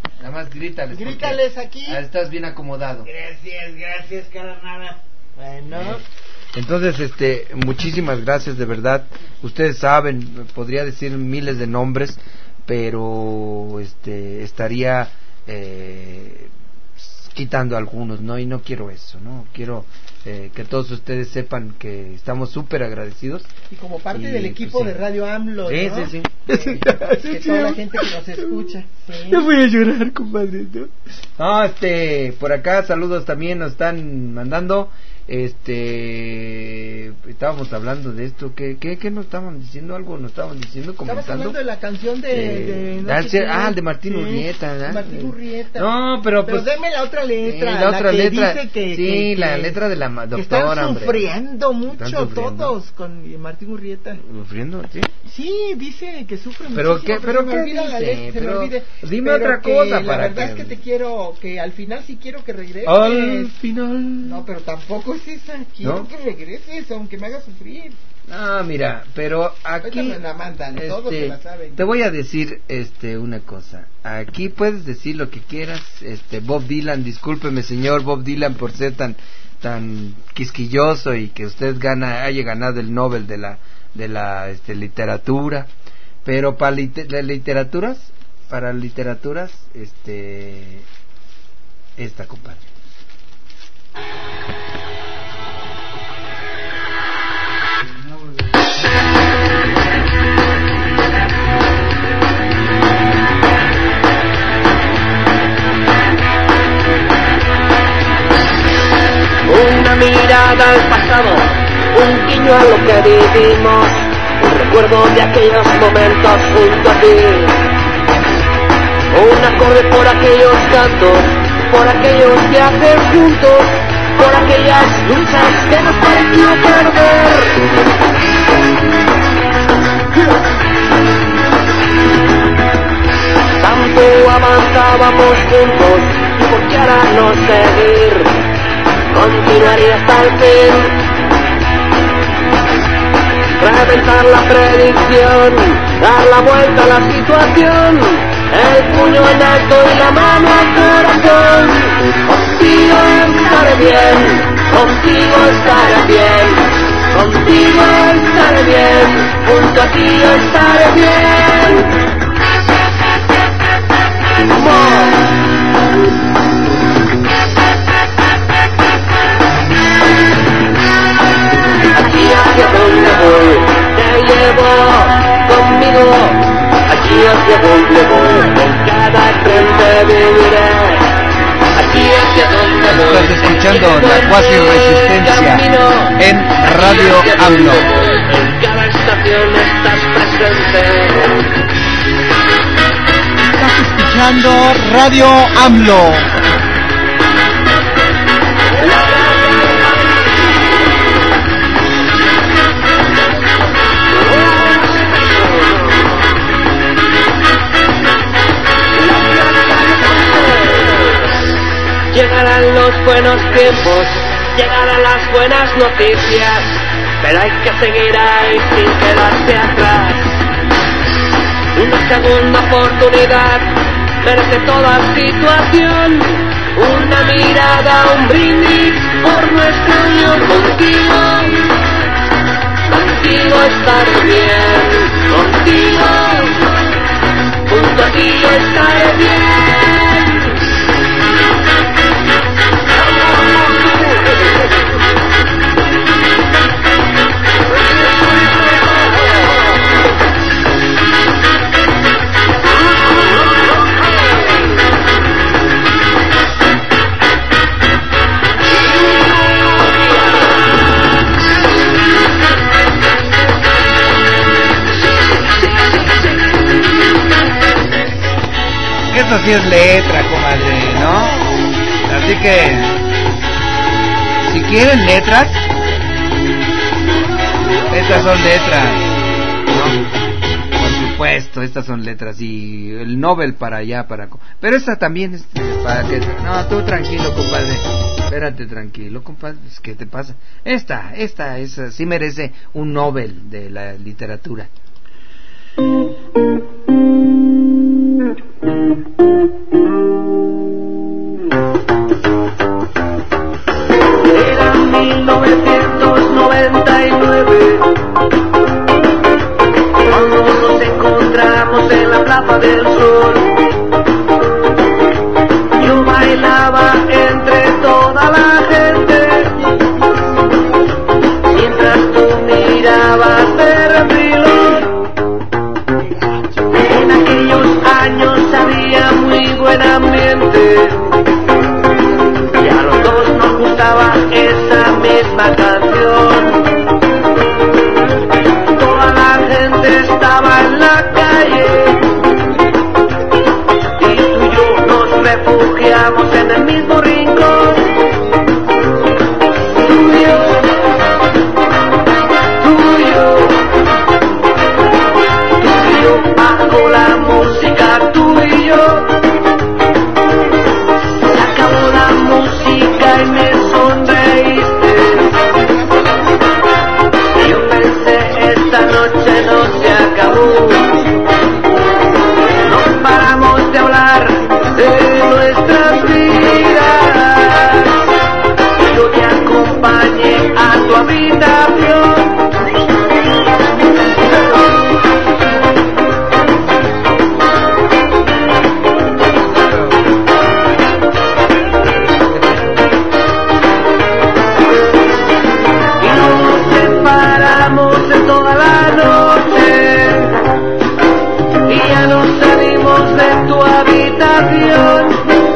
Nada más grítales. Grítales aquí. Ah, estás bien acomodado. Gracias, gracias, carnal. Bueno. Entonces, este, muchísimas gracias, de verdad. Ustedes saben, podría decir miles de nombres, pero este, estaría eh, quitando algunos, ¿no? Y no quiero eso, ¿no? Quiero eh, que todos ustedes sepan que estamos súper agradecidos. Y como parte y, del equipo pues, sí. de Radio AMLO, sí, ¿no? sí, sí, sí. Que toda la gente que nos escucha. Sí. Yo voy a llorar, compadre, ¿no? No, este, por acá saludos también nos están mandando. Este, estábamos hablando de esto, ¿qué, qué, qué nos estaban diciendo? Algo nos estaban diciendo, comentando. Estabas hablando de la canción de... Eh, de no ah, sé sí, qué. ah, de Martín Sí, Urrieta, ¿verdad? Martín Urrieta. No, pero Pero pues... deme la otra letra. Sí, la otra que letra. Dice que, sí, que, la que, letra de la ma- que doctora, están hombre. sufriendo mucho Están sufriendo. todos con Martín Urrieta. ¿Sufriendo? ¿Sí? Sí, dice que sufre ¿Pero muchísimo. qué- pero se me qué olvida la dice? letra, se me Pero olvide. dime Pero otra que cosa la para verdad que- es que te quiero, que al final sí quiero que regreses. Al final. No, pero tampoco es esa. Quiero ¿No? que regreses, aunque me hagas sufrir. Ah, mira, pero aquí Ahorita me la mandan, todos este, se la saben. te voy a decir este una cosa. Aquí puedes decir lo que quieras, este Bob Dylan, discúlpeme señor Bob Dylan por ser tan tan quisquilloso y que usted gana haya ganado el Nobel de la de la este literatura, pero para liter, las literaturas, para literaturas este esta, compadre. Una mirada al pasado, un guiño a lo que vivimos, un recuerdo de aquellos momentos junto a ti. Un acorde por aquellos cantos, por aquellos viajes juntos, por aquellas luchas que nos pareció perder. Tanto avanzábamos juntos, y por qué ahora no seguir. Continuaría hasta el fin, reventar la predicción, dar la vuelta a la situación, el puño en alto y la mano al corazón. Contigo estaré bien, contigo estaré bien, contigo estaré bien, junto a ti estaré bien. Aquí hacia donde voy, te llevo conmigo. Aquí hacia donde voy, en cada tren te viviré. Aquí hacia donde voy. Estás escuchando la cuasi resistencia en Radio AMLO. En cada estación estás presente. Estás escuchando Radio AMLO. Llegarán los buenos tiempos, llegarán las buenas noticias, pero hay que seguir ahí sin quedarse atrás. Una segunda oportunidad merece toda situación, una mirada, un brindis por nuestra unión. Contigo, contigo estaré bien, contigo, junto a ti estaré bien. Eso sí es letra, comadre, ¿no? Así que, si quieren letras, estas son letras, ¿no? Por supuesto, estas son letras y el Nobel para allá, para... Pero esta también es para que... No, tú tranquilo, compadre. Espérate, tranquilo, compadre. ¿Qué te pasa? Esta, esta, esa sí merece un Nobel de la literatura. Thank you. Y a los dos nos gustaba esa misma canción. Toda la gente estaba en la calle y tú y yo nos refugiamos en el mismo rincón. Tú y yo, tú y yo, tú y yo, bajo la música, tú y yo. Se acabó la música y me sonreíste. Y yo pensé, esta noche no se acabó. No paramos de hablar de nuestras vidas. Yo te acompañé a tu habitación. De toda la noche y ya nos salimos de tu habitación.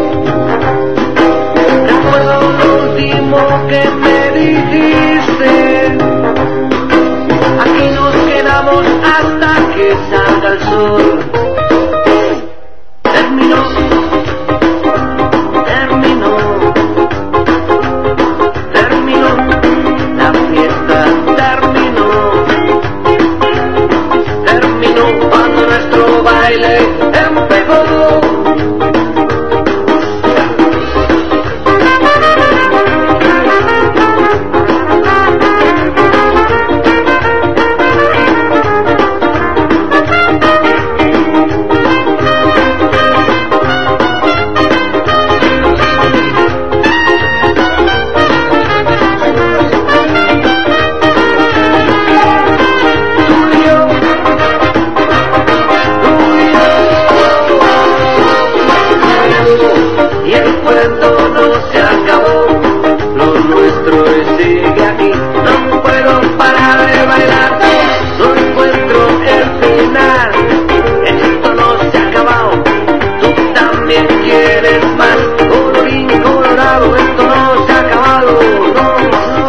Recuerdo lo último que me dijiste: aquí nos quedamos hasta que salga el sol. Terminó, terminó, terminó la fiesta, terminó. Terminó cuando nuestro baile empezó. Y el cuento no se acabó, lo nuestro sigue aquí. No puedo parar de bailar, no encuentro el final. Esto no se ha acabado, tú también quieres más. Colorín colorado, esto no se ha acabado, no.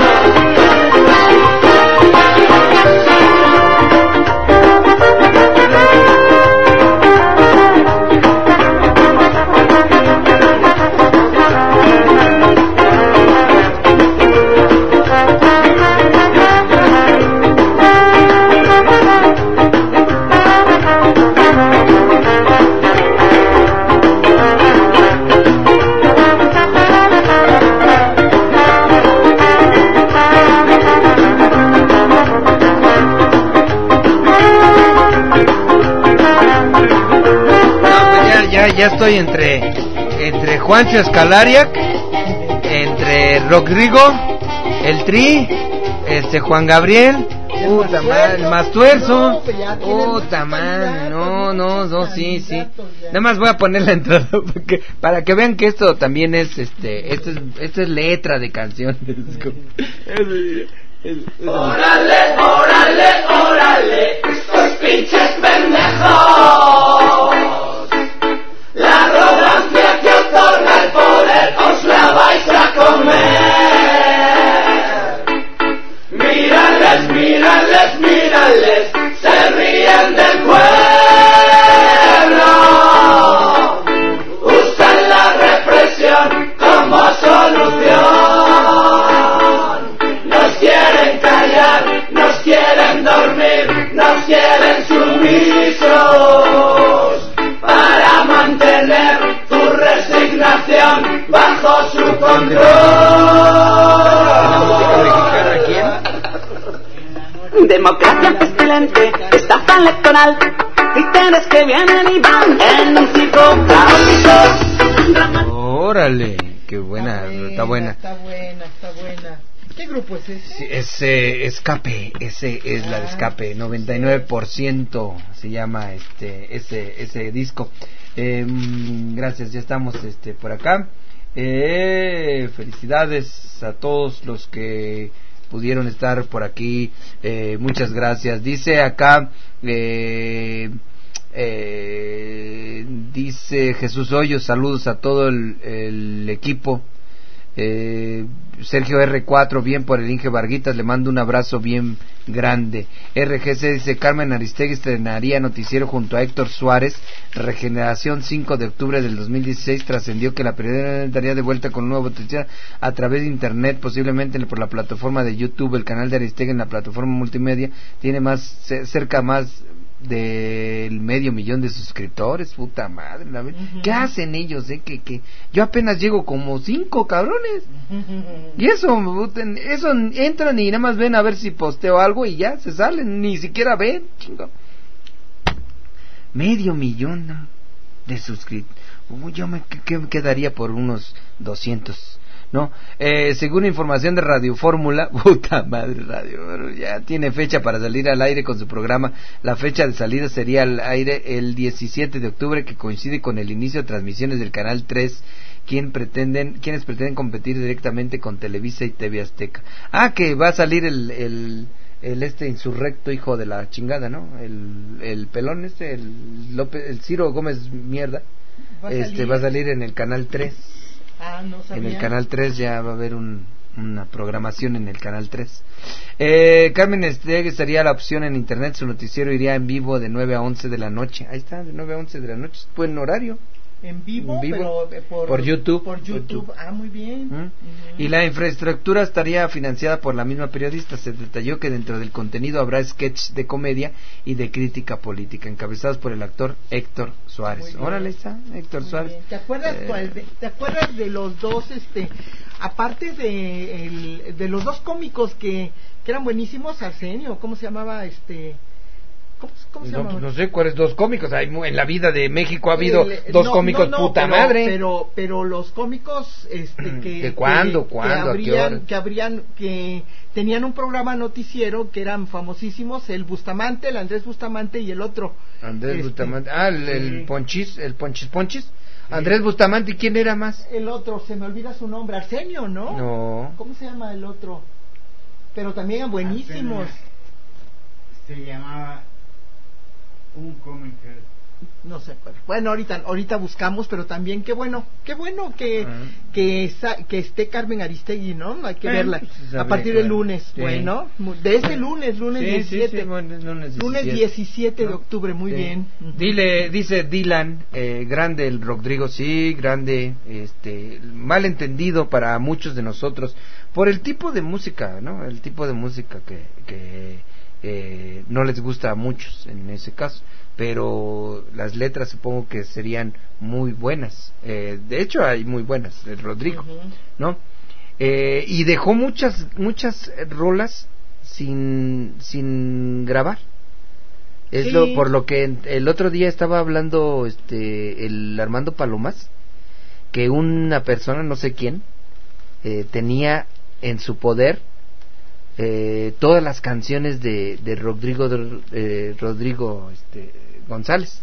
Ya estoy entre entre Juancho Escalariac, entre Rodrigo, el Tri, este Juan Gabriel, puta madre, el Mastuerzo, puta madre, no, no, no, sí, sí. Nada más voy a poner la entrada porque, para que vean que esto también es, este, esto es, esto es letra de canciones. Órale, órale, órale, estos pinches pendejos. La arrogancia que otorga el poder os la vais a comer. Mírales, mírales, mírales, se ríen del pueblo. Usan la represión como solución. Nos quieren callar, nos quieren dormir, nos quieren sumisos. Para mantener tu resignación bajo su control. Democracia pestilente, estafa electoral, títeres que vienen y van en un circo caótico. Órale, qué buena, está buena. Está buena, está buena. ¿Qué grupo es ese? Sí, es eh, Escape, ese es ah, la de Escape, noventa y nueve por ciento se llama este ese ese disco. Eh, gracias, ya estamos este por acá. Eh, felicidades a todos los que pudieron estar por aquí. Eh, muchas gracias. Dice acá eh, Eh, dice Jesús Hoyos, saludos a todo el, el equipo. Eh, Sergio R cuatro, bien por el Inge Varguitas, le mando un abrazo bien grande. R G C dice, Carmen Aristegui estrenaría noticiero junto a Héctor Suárez. Regeneración cinco de octubre del dos mil dieciséis, trascendió que la periodista estaría de vuelta con un nuevo noticiero a través de internet, posiblemente por la plataforma de YouTube. El canal de Aristegui en la plataforma multimedia tiene más cerca más del medio millón de suscriptores. Puta madre, la uh-huh. ¿Qué hacen ellos? Eh? Que, que yo apenas llego como cinco cabrones uh-huh. Y eso eso entran y nada más ven a ver si posteo algo y ya se salen, ni siquiera ven, chingo. Medio millón, ¿no?, de suscriptores. Yo me, que, me quedaría por unos doscientos, ¿no? Eh, según información de Radio Fórmula, puta madre, Radio ya tiene fecha para salir al aire con su programa. La fecha de salida sería al aire el diecisiete de octubre, que coincide con el inicio de transmisiones del Canal tres, quien pretenden, quienes pretenden competir directamente con Televisa y T V Azteca. Ah, que va a salir el, el, el este insurrecto hijo de la chingada, ¿no? El, el pelón este, el López, el Ciro Gómez mierda, ¿Va este va a salir en el Canal tres. Ah, no sabía. En el Canal tres ya va a haber un, una programación en el Canal tres. Eh, Carmen Aristegui sería la opción en internet. Su noticiero iría en vivo de nueve a once de la noche. Ahí está, de nueve a once de la noche. Buen horario. En vivo, en vivo pero por, por YouTube. Por YouTube. YouTube. Ah, muy bien. ¿Mm? Uh-huh. Y la infraestructura estaría financiada por la misma periodista. Se detalló que dentro del contenido habrá sketch de comedia y de crítica política, encabezados por el actor Héctor Suárez. Órale, está, Héctor muy Suárez. Bien. ¿Te acuerdas, eh... de, ¿Te acuerdas de los dos, este, aparte de, el, de los dos cómicos que, que eran buenísimos, Arsenio, ¿cómo se llamaba este? ¿Cómo, cómo se no, llama? No sé cuáles dos cómicos. Hay, en la vida de México ha habido el, dos no, cómicos, no, no, puta pero, madre. Pero, pero los cómicos, este, que. ¿De cuándo? Que, ¿Cuándo? Que habrían, ¿A qué hora? que habrían, que tenían un programa noticiero que eran famosísimos, el Bustamante, el Andrés Bustamante y el otro. Andrés este, Bustamante. Ah, el, el sí. Ponchis, el Ponchis Ponchis. Sí. Andrés Bustamante, ¿y quién era más? El otro, se me olvida su nombre, Arsenio, ¿no? No. ¿Cómo se llama el otro? Pero también eran buenísimos. Arsenio. Se llamaba un cómic, no sé, bueno, ahorita ahorita buscamos, pero también qué bueno, qué bueno que uh-huh. que, esa, que esté Carmen Aristegui, ¿no? Hay que eh, verla pues, a partir del lunes, sí. Bueno, de este lunes, lunes sí, diecisiete, sí, sí, bueno, lunes diecisiete, lunes diecisiete de octubre, muy sí. bien. Uh-huh. Dile, dice Dylan, eh, grande el Rodrigo, sí, grande, este, mal entendido para muchos de nosotros por el tipo de música, ¿no? El tipo de música que que Eh, no les gusta a muchos en ese caso, pero las letras supongo que serían muy buenas. Eh, de hecho hay muy buenas, el Rodrigo, uh-huh. ¿no? Eh, y dejó muchas muchas rolas sin sin grabar. Es sí. lo por lo que el otro día estaba hablando este el Armando Palomas, que una persona, no sé quién, eh, tenía en su poder Eh, todas las canciones de, de Rodrigo de, eh, Rodrigo este, González,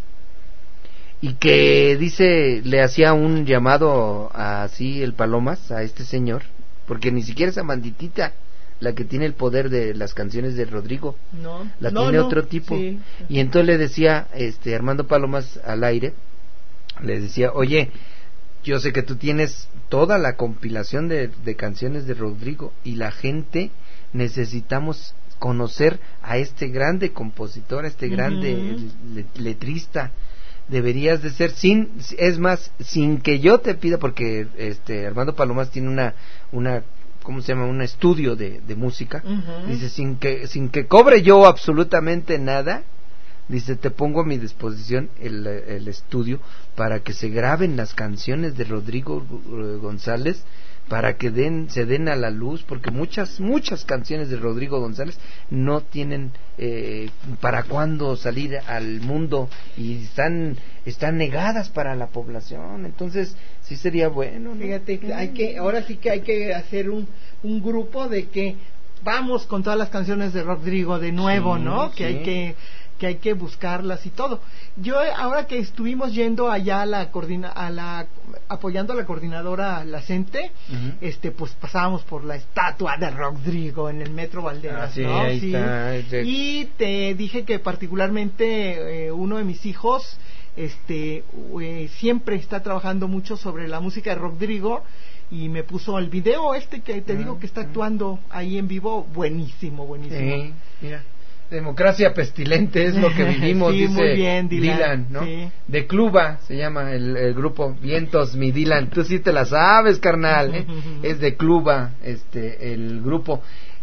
y que dice le hacía un llamado a, así el Palomas a este señor, porque ni siquiera es Amanditita la que tiene el poder de las canciones de Rodrigo, no, la no, tiene no, otro tipo, sí. Y entonces le decía este Armando Palomas al aire, le decía, oye, yo sé que tú tienes toda la compilación de, de canciones de Rodrigo, y la gente necesitamos conocer a este grande compositor, a este grande uh-huh. letrista. Deberías de ser, sin, es más, sin que yo te pida, porque este Armando Palomas tiene una una ¿cómo se llama? Un estudio de, de música. Uh-huh. Dice, sin que sin que cobre yo absolutamente nada, dice, te pongo a mi disposición el, el estudio para que se graben las canciones de Rodrigo González, para que den se den a la luz, porque muchas muchas canciones de Rodrigo González no tienen eh, para cuándo salir al mundo, y están están negadas para la población. Entonces sí sería bueno, ¿no? Fíjate, hay que ahora sí que hay que hacer un un grupo de que vamos con todas las canciones de Rodrigo de nuevo, sí, ¿no? Sí. Que hay que que hay que buscarlas y todo. Yo ahora que estuvimos yendo allá a la coordina, a la apoyando a la coordinadora La Cente, uh-huh. este pues pasábamos por la estatua de Rodrigo en el Metro Valderas, ah, sí, ¿no? Ahí sí. Está, este... Y te dije que particularmente eh, uno de mis hijos este eh, siempre está trabajando mucho sobre la música de Rodrigo y me puso el video este que te uh-huh. digo que está actuando ahí en vivo, buenísimo, buenísimo. Sí, mira. Democracia pestilente es lo que vivimos, sí, dice muy bien, Dylan, Dylan, ¿no? Sí. De Cluba se llama el, el grupo Vientos, mi Dylan. Tú sí te la sabes, carnal. ¿eh? Es de Cluba, este, el grupo.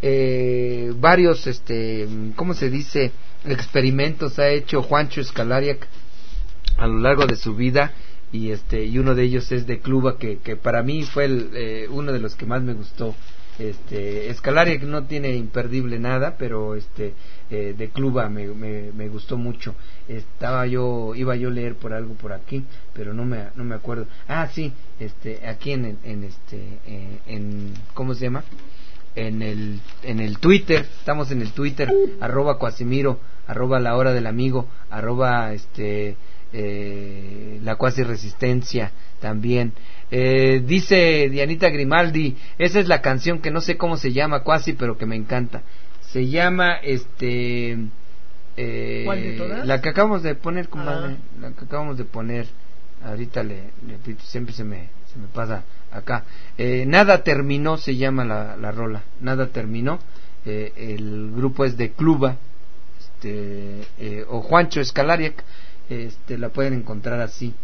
Eh, varios, este, ¿cómo se dice? Experimentos ha hecho Juancho Escalariac a lo largo de su vida y este y uno de ellos es de Cluba que que para mí fue el, eh, uno de los que más me gustó. Este Escalariac no tiene imperdible nada, pero este eh, de Cluba me, me, me gustó mucho. Estaba yo iba yo a leer por algo por aquí, pero no me no me acuerdo. Ah, sí, este aquí en en este eh, en ¿cómo se llama? En el en el Twitter, estamos en el Twitter arroba Cuasimiro, arroba la hora del amigo, arroba este eh, la cuasi resistencia también. Eh, dice Dianita Grimaldi, esa es la canción que no sé cómo se llama, cuasi, pero que me encanta. Se llama, este, eh, ¿cuál de todas? La que acabamos de poner, comadre, ah. la que acabamos de poner. Ahorita le, le siempre se me, se me pasa acá. Eh, Nada terminó, se llama la, la rola. Nada terminó. Eh, el grupo es de Cluba, este, eh, o Juancho Escalariac. Este, la pueden encontrar así.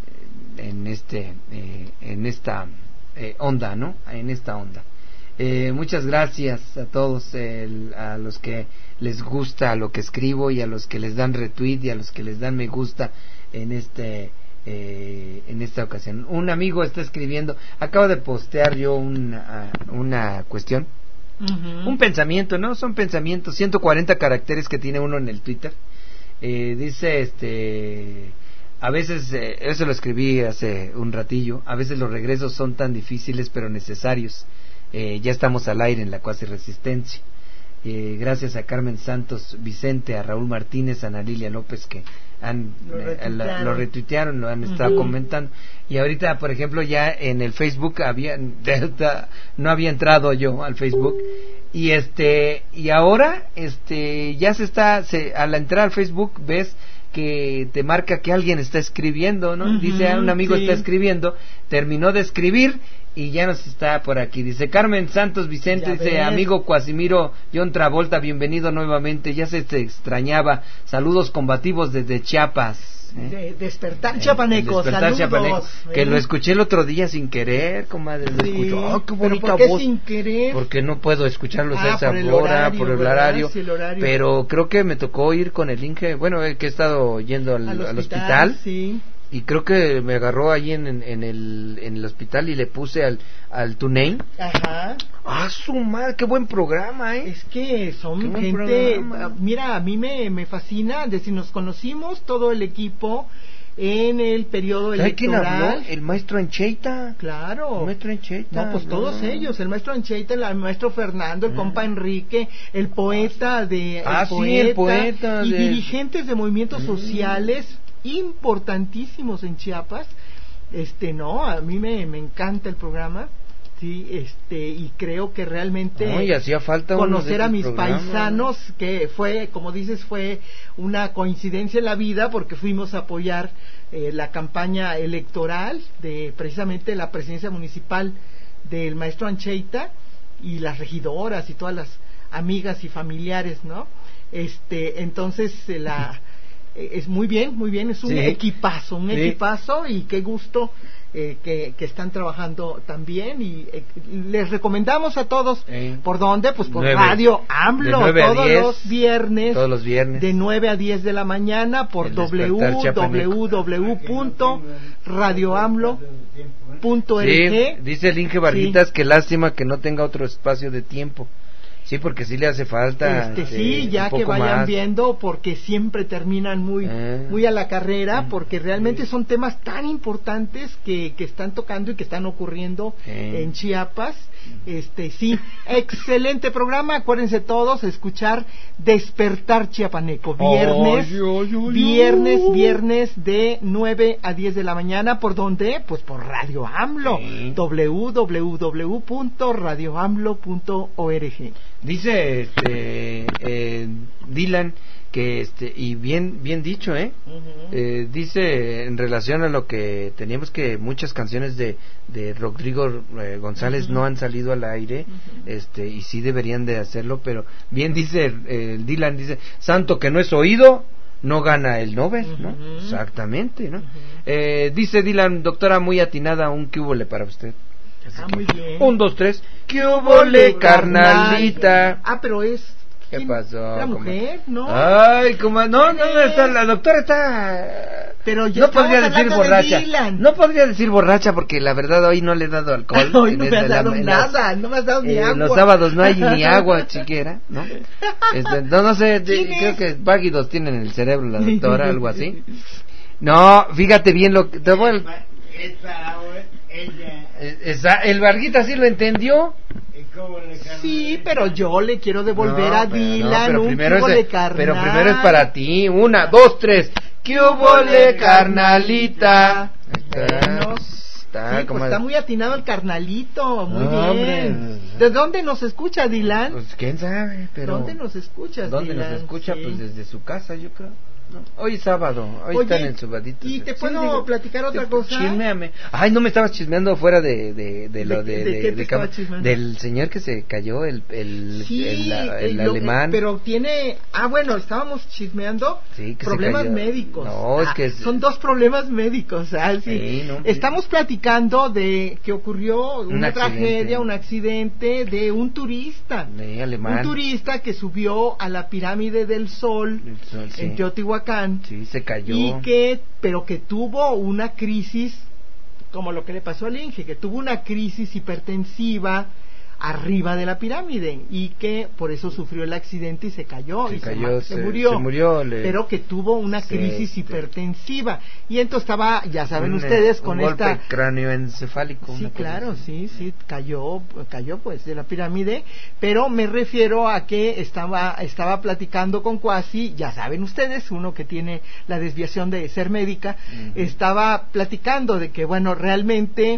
en este eh, en esta eh, onda, ¿no? En esta onda. Eh, muchas gracias a todos, el, a los que les gusta lo que escribo y a los que les dan retweet y a los que les dan me gusta en este eh, en esta ocasión. Un amigo está escribiendo, acabo de postear yo una una cuestión, uh-huh. un pensamiento, ¿no? Son pensamientos, ciento cuarenta caracteres que tiene uno en el Twitter. Eh, dice este a veces, eh, eso lo escribí hace un ratillo, a veces los regresos son tan difíciles pero necesarios. Eh, ya estamos al aire en la cuasi resistencia. Eh, gracias a Carmen Santos Vicente, a Raúl Martínez, a Ana Lilia López que han lo retuitearon, eh, la, lo, retuitearon, lo han estado uh-huh. comentando. Y ahorita, por ejemplo, ya en el Facebook había no había entrado yo al Facebook y este y ahora este ya se está se, al entrar al Facebook ves que te marca que alguien está escribiendo, ¿no? Uh-huh, dice, ah, un amigo sí. está escribiendo, terminó de escribir y ya nos está por aquí. Dice Carmen Santos Vicente, ya dice, ves. Amigo Cuasimiro John Travolta, bienvenido nuevamente, ya se te extrañaba. Saludos combativos desde Chiapas. ¿Eh? De despertar chiapaneco, despertar saludos. Chiapaneco, que ¿eh? Lo escuché el otro día sin querer, comadre, lo sí, escucho, oh, qué bonita ¿pero por qué voz. sin querer? Porque no puedo escucarlos ah, a esa por el hora, horario, por el ¿verdad? horario, Sí, el horario, pero creo que me tocó ir con el Inge, bueno, eh, que he estado yendo al, al hospital, al hospital sí. y creo que me agarró ahí en, en, en el en el hospital y le puse al al TuneIn. Ajá. Ah, su madre, qué buen programa, ¿eh? Es que son gente, mira, a mí me, me fascina, desde nos conocimos todo el equipo en el periodo electoral. ¿Quién habló? El maestro Ancheita. Claro. El maestro Ancheita. No, pues no. todos ellos, el maestro Ancheita, el maestro Fernando, el ah. compa Enrique, el poeta de el ah, poeta, sí, el poeta y de... dirigentes de movimientos mm. sociales importantísimos en Chiapas. Este, no, a mí me, me encanta el programa. Sí, este, y creo que realmente no, y hacía falta conocer a mis programa. paisanos, que fue, como dices, fue una coincidencia en la vida, porque fuimos a apoyar eh, la campaña electoral de precisamente la presidencia municipal del maestro Ancheita y las regidoras y todas las amigas y familiares, ¿no? Este, entonces eh, la eh, es muy bien, muy bien, es un sí. equipazo, un sí. equipazo y qué gusto. Eh, que, que están trabajando también y eh, les recomendamos a todos eh, por dónde, pues por nueve, Radio AMLO todos diez, los viernes todos los viernes de nueve a diez de la mañana por doble u doble u doble u punto radio amlo punto org. Sí, dice el Inge Varguitas sí. que lástima que no tenga otro espacio de tiempo. Sí, porque sí le hace falta. Este, sí, ya que vayan más. viendo, porque siempre terminan muy eh. muy a la carrera, porque realmente son temas tan importantes que, que están tocando y que están ocurriendo eh. en Chiapas. Este, sí, excelente programa. Acuérdense todos escuchar Despertar Chiapaneco viernes, oh, yo, yo, yo. viernes, viernes de nueve a diez de la mañana. ¿Por dónde? Pues por Radio AMLO, sí. doble u doble u doble u punto radio amlo punto org. Dice este eh, Dylan que este y bien bien dicho eh, uh-huh. eh dice en relación a lo que teníamos, que muchas canciones de de Rodrigo eh, González uh-huh. no han salido al aire, uh-huh. este y sí deberían de hacerlo, pero bien dice eh, Dylan, dice santo que no es oído no gana el Nobel, uh-huh. ¿no? Exactamente, ¿no? Uh-huh. eh, dice Dylan, doctora, muy atinada, un qué hubole para usted. Así ah, que, muy bien. Un, dos, tres. ¿Qué hubole, carnalita? Ah, pero es... ¿Qué pasó? La mujer, ¿no? Ay, como... No, no, no, está, la doctora está... Pero yo no podría decir borracha. De no podría decir borracha porque la verdad hoy no le he dado alcohol. Hoy no me has dado la, nada, las, no me has dado ni eh, agua. Los sábados no hay ni agua siquiera, ¿no? Este, no, no sé, de, creo que váguidos tienen en el cerebro la doctora, algo así. No, fíjate bien lo que... Te voy a... Esa, ella... Esa, el Varguita sí lo entendió. Sí, pero yo le quiero devolver no, a Dylan no, un primero cubo es, de carnal. Pero primero es para ti. Una, dos, tres. ¿Qué hubole, carnalita? Bueno, está, sí, pues está muy atinado el carnalito. Muy no, bien. Hombre. ¿De dónde nos escucha, Dylan? Pues quién sabe, pero... ¿Dónde nos escuchas, ¿Dónde Dylan? nos escucha? Sí. Pues desde su casa, yo creo. No. Hoy es sábado, hoy Oye, están ensubaditos. ¿Y te sí, puedo digo, platicar otra te, cosa? Chismeame. Ay, no me estabas chismeando fuera de de, de lo de, ¿De, de, de, qué de te cama, estaba chismeando? Del señor que se cayó, el el, sí, el, el, el lo, alemán. Pero tiene, ah bueno, estábamos chismeando sí, que problemas se cayó. médicos. No, ah, es que es... son dos problemas médicos, ah, sí. Sí, no, estamos platicando de que ocurrió un una accidente. tragedia, un accidente de un turista. De alemán. Un turista que subió a la pirámide del Sol, el sol sí. en Teotihuacán. Sí, se cayó. Y que pero que tuvo una crisis, como lo que le pasó al Inge, que tuvo una crisis hipertensiva arriba de la pirámide y que por eso sufrió el accidente y se cayó se y cayó, se, se, se murió, se murió le... pero que tuvo una crisis sí, hipertensiva y entonces estaba, ya saben un, ustedes, un con golpe esta cráneoencefálico. Sí, claro, sí, sí, cayó, cayó pues de la pirámide, pero me refiero a que estaba, estaba platicando con Cuasi, ya saben ustedes, uno que tiene la desviación de ser médica, uh-huh. estaba platicando de que bueno, realmente,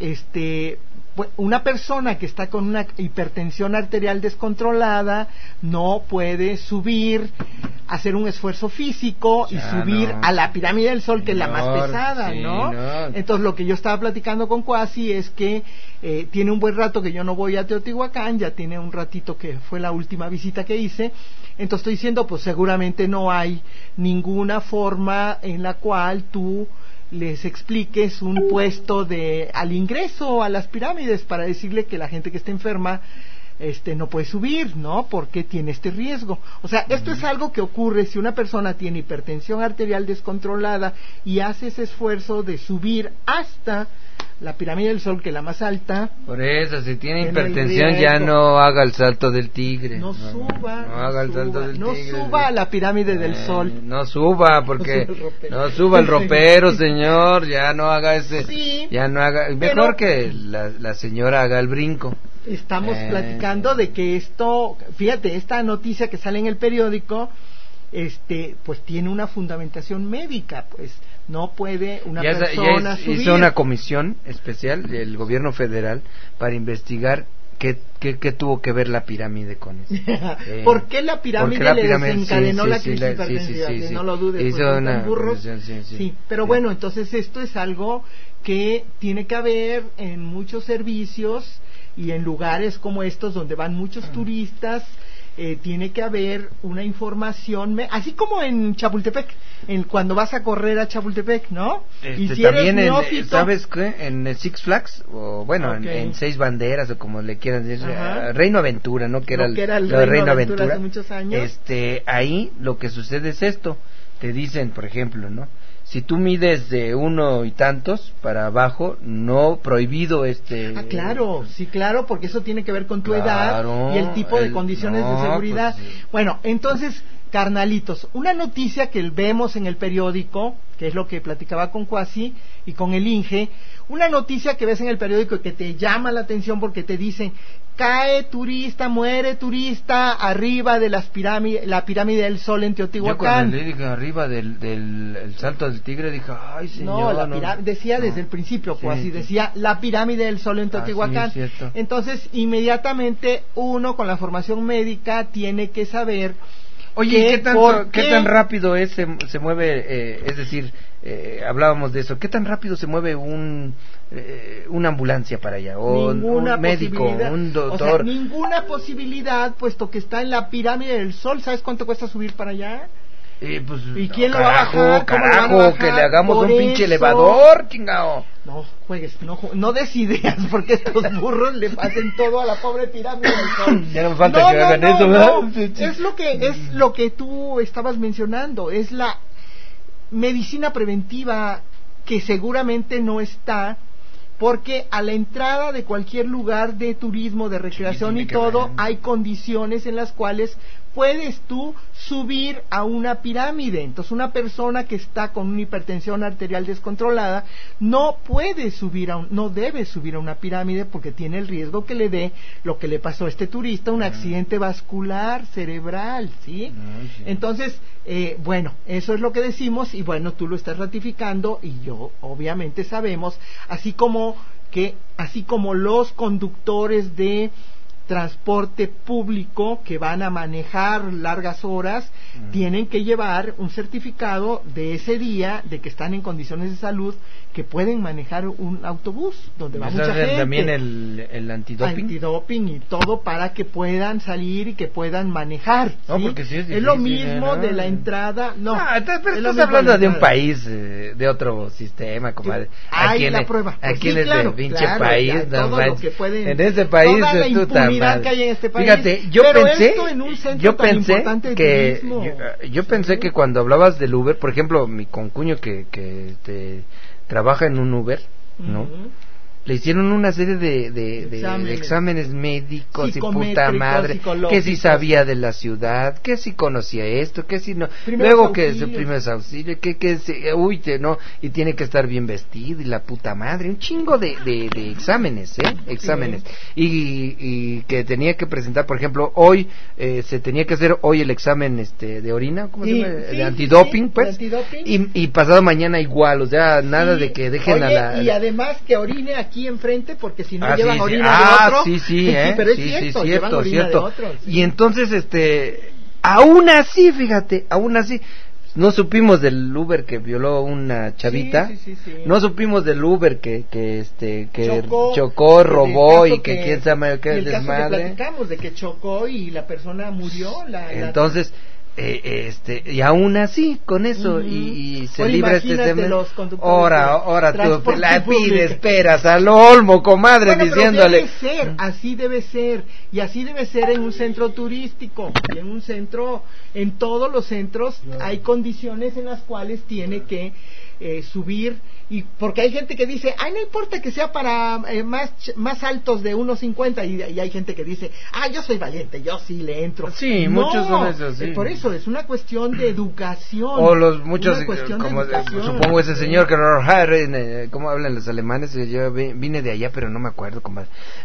este, una persona que está con una hipertensión arterial descontrolada no puede subir, hacer un esfuerzo físico ya y subir no. a la pirámide del Sol, que Señor, es la más pesada, sí, ¿no? no. Entonces lo que yo estaba platicando con Cuasi es que eh, tiene un buen rato que yo no voy a Teotihuacán, ya tiene un ratito que fue la última visita que hice, entonces estoy diciendo, pues seguramente no hay ninguna forma en la cual tú les expliques un puesto de al ingreso a las pirámides para decirle que la gente que está enferma este no puede subir, ¿no? Porque tiene este riesgo. O sea, esto es algo que ocurre si una persona tiene hipertensión arterial descontrolada y hace ese esfuerzo de subir hasta la pirámide del Sol, que es la más alta. Por eso, si tiene hipertensión ya no haga el salto del tigre. No, no suba. No haga el suba, salto del no tigre. No suba a la pirámide eh, del Sol. No suba, porque no suba el ropero, señor. Ya no haga ese. Sí, ya no haga. Mejor que la, la señora haga el brinco. Estamos eh. platicando de que esto, fíjate, esta noticia que sale en el periódico, este, pues tiene una fundamentación médica, pues. No puede una ya, persona ya es, subir. Hizo una comisión especial del gobierno federal para investigar qué, qué, qué tuvo que ver la pirámide con eso. eh, ¿Por qué la pirámide, la pirámide le desencadenó sí, la crisis sí, hipertensiva? Sí, sí, sí, no lo dudes, hizo pues, una burros. Sí, sí, sí, pero sí. Bueno, entonces esto es algo que tiene que haber en muchos servicios y en lugares como estos donde van muchos ah. turistas. Eh, tiene que haber una información, me- así como en Chapultepec, en cuando vas a correr a Chapultepec, ¿no? Este, y si también eres en, neófito, ¿sabes qué? En el Six Flags, o bueno, okay. en, en Seis Banderas, o como le quieran decir, uh, Reino Aventura, ¿no? Que era lo el, que era el lo Reino, Reino Aventura, Aventura hace muchos años. Este, ahí lo que sucede es esto, te dicen, por ejemplo, ¿no? si tú mides de uno y tantos para abajo, no prohibido este... Ah, claro, sí, claro, porque eso tiene que ver con tu claro, edad y el tipo de el, condiciones no, de seguridad. Pues, sí. Bueno, entonces, carnalitos, una noticia que vemos en el periódico, que es lo que platicaba con Cuasi y con el Inge, una noticia que ves en el periódico y que te llama la atención porque te dicen, cae turista, muere turista arriba de las pirámides, la pirámide del Sol en Teotihuacán. Yo cuando le dije arriba del, del el salto del tigre dije, ay señor. No, la pirá- no. decía no. desde el principio, pues sí, así sí. decía la pirámide del Sol en Teotihuacán. Ah, sí, entonces, inmediatamente uno con la formación médica tiene que saber. Oye, ¿qué, tanto, qué? ¿qué tan rápido es, se, se mueve, eh, es decir, eh, hablábamos de eso, qué tan rápido se mueve un eh, una ambulancia para allá, o ninguna un médico, un doctor? O sea, ninguna posibilidad, puesto que está en la pirámide del Sol. ¿Sabes cuánto cuesta subir para allá? Eh, pues, ¿Y quién no, lo carajo, va a bajar? ¿Cómo carajo, lo van a bajar? que le hagamos Por un pinche eso... elevador, chingado. No juegues, no, no des ideas, porque estos burros le hacen todo a la pobre pirámide del Sol. Ya no me falta no, que no, hagan no, eso, no. ¿verdad? Es lo que es lo que tú estabas mencionando, es la medicina preventiva que seguramente no está, porque a la entrada de cualquier lugar de turismo, de recreación sí, y todo, hay condiciones en las cuales puedes tú subir a una pirámide. Entonces, una persona que está con una hipertensión arterial descontrolada no puede subir a un, no debe subir a una pirámide porque tiene el riesgo que le dé lo que le pasó a este turista, un accidente vascular cerebral, ¿sí? No, sí. Entonces, eh, bueno, eso es lo que decimos y bueno, tú lo estás ratificando y yo obviamente sabemos, así como que así como los conductores de transporte público que van a manejar largas horas, uh-huh. tienen que llevar un certificado de ese día de que están en condiciones de salud, que pueden manejar un autobús donde va mucha gente. También el, el antidoping. Antidoping y todo para que puedan salir y que puedan manejar. No, ¿sí? porque sí es difícil, es lo mismo ¿no? de la entrada. No, no estás, pero es estás hablando de, de un país, eh, de otro sistema, comadre. Hay la prueba. Pues aquí sí, en claro, este pinche claro, país, ya, no todo lo que pueden, en ese país toda la tú impunidad que hay en este país. Fíjate, yo pero pensé, esto en un centro yo tan pensé importante de que turismo. yo, yo pensé sí. que cuando hablabas del Uber, por ejemplo, mi concuño que que te trabaja en un Uber, ¿no? Uh-huh. Le hicieron una serie de, de, de, exámenes. de exámenes médicos y puta madre, que si sabía de la ciudad, que si conocía esto, que si no, primeros luego auxilios. que es primeros auxilios, que que si, uy, te, no, y tiene que estar bien vestido y la puta madre, un chingo de, de, de exámenes, ¿eh? Exámenes. Sí. Y, y que tenía que presentar, por ejemplo, hoy eh, se tenía que hacer hoy el examen este de orina, ¿cómo sí, se llama? Sí, de antidoping, sí, pues. Antidoping. Y, y pasado mañana igual, o sea, nada sí. de que dejen Oye, a la y además que orine aquí enfrente porque si no ah, llevan sí, orina sí. de ah, otro. Sí, sí, ¿eh? Pero es sí, cierto, sí, llevan cierto, orina cierto. de otro. Sí. Y entonces, este, aún así, fíjate, aún así, no supimos del Uber que violó una chavita, sí, sí, sí, sí. no supimos del Uber que, que este, que chocó, chocó robó y que, que quién sabe qué el desmadre. Caso que platicamos de que chocó y la persona murió. La, entonces, la... Eh, este y aún así con eso uh-huh. y, y se Oye, libra este tema. Ahora, ahora tú la pides, esperas al olmo, comadre, bueno, diciéndole. Pero debe ser, así debe ser y así debe ser en un centro turístico y en un centro, en todos los centros yeah. hay condiciones en las cuales tiene que eh, subir. Y porque hay gente que dice, ay, no importa que sea para eh, más más altos de uno cincuenta y, y hay gente que dice, ah, yo soy valiente, yo sí le entro. Sí, no, muchos son esos, sí. Eh, por eso es una cuestión de educación. O los muchos, como de supongo ese señor que, ¿cómo hablan los alemanes? Yo vine de allá, pero no me acuerdo cómo.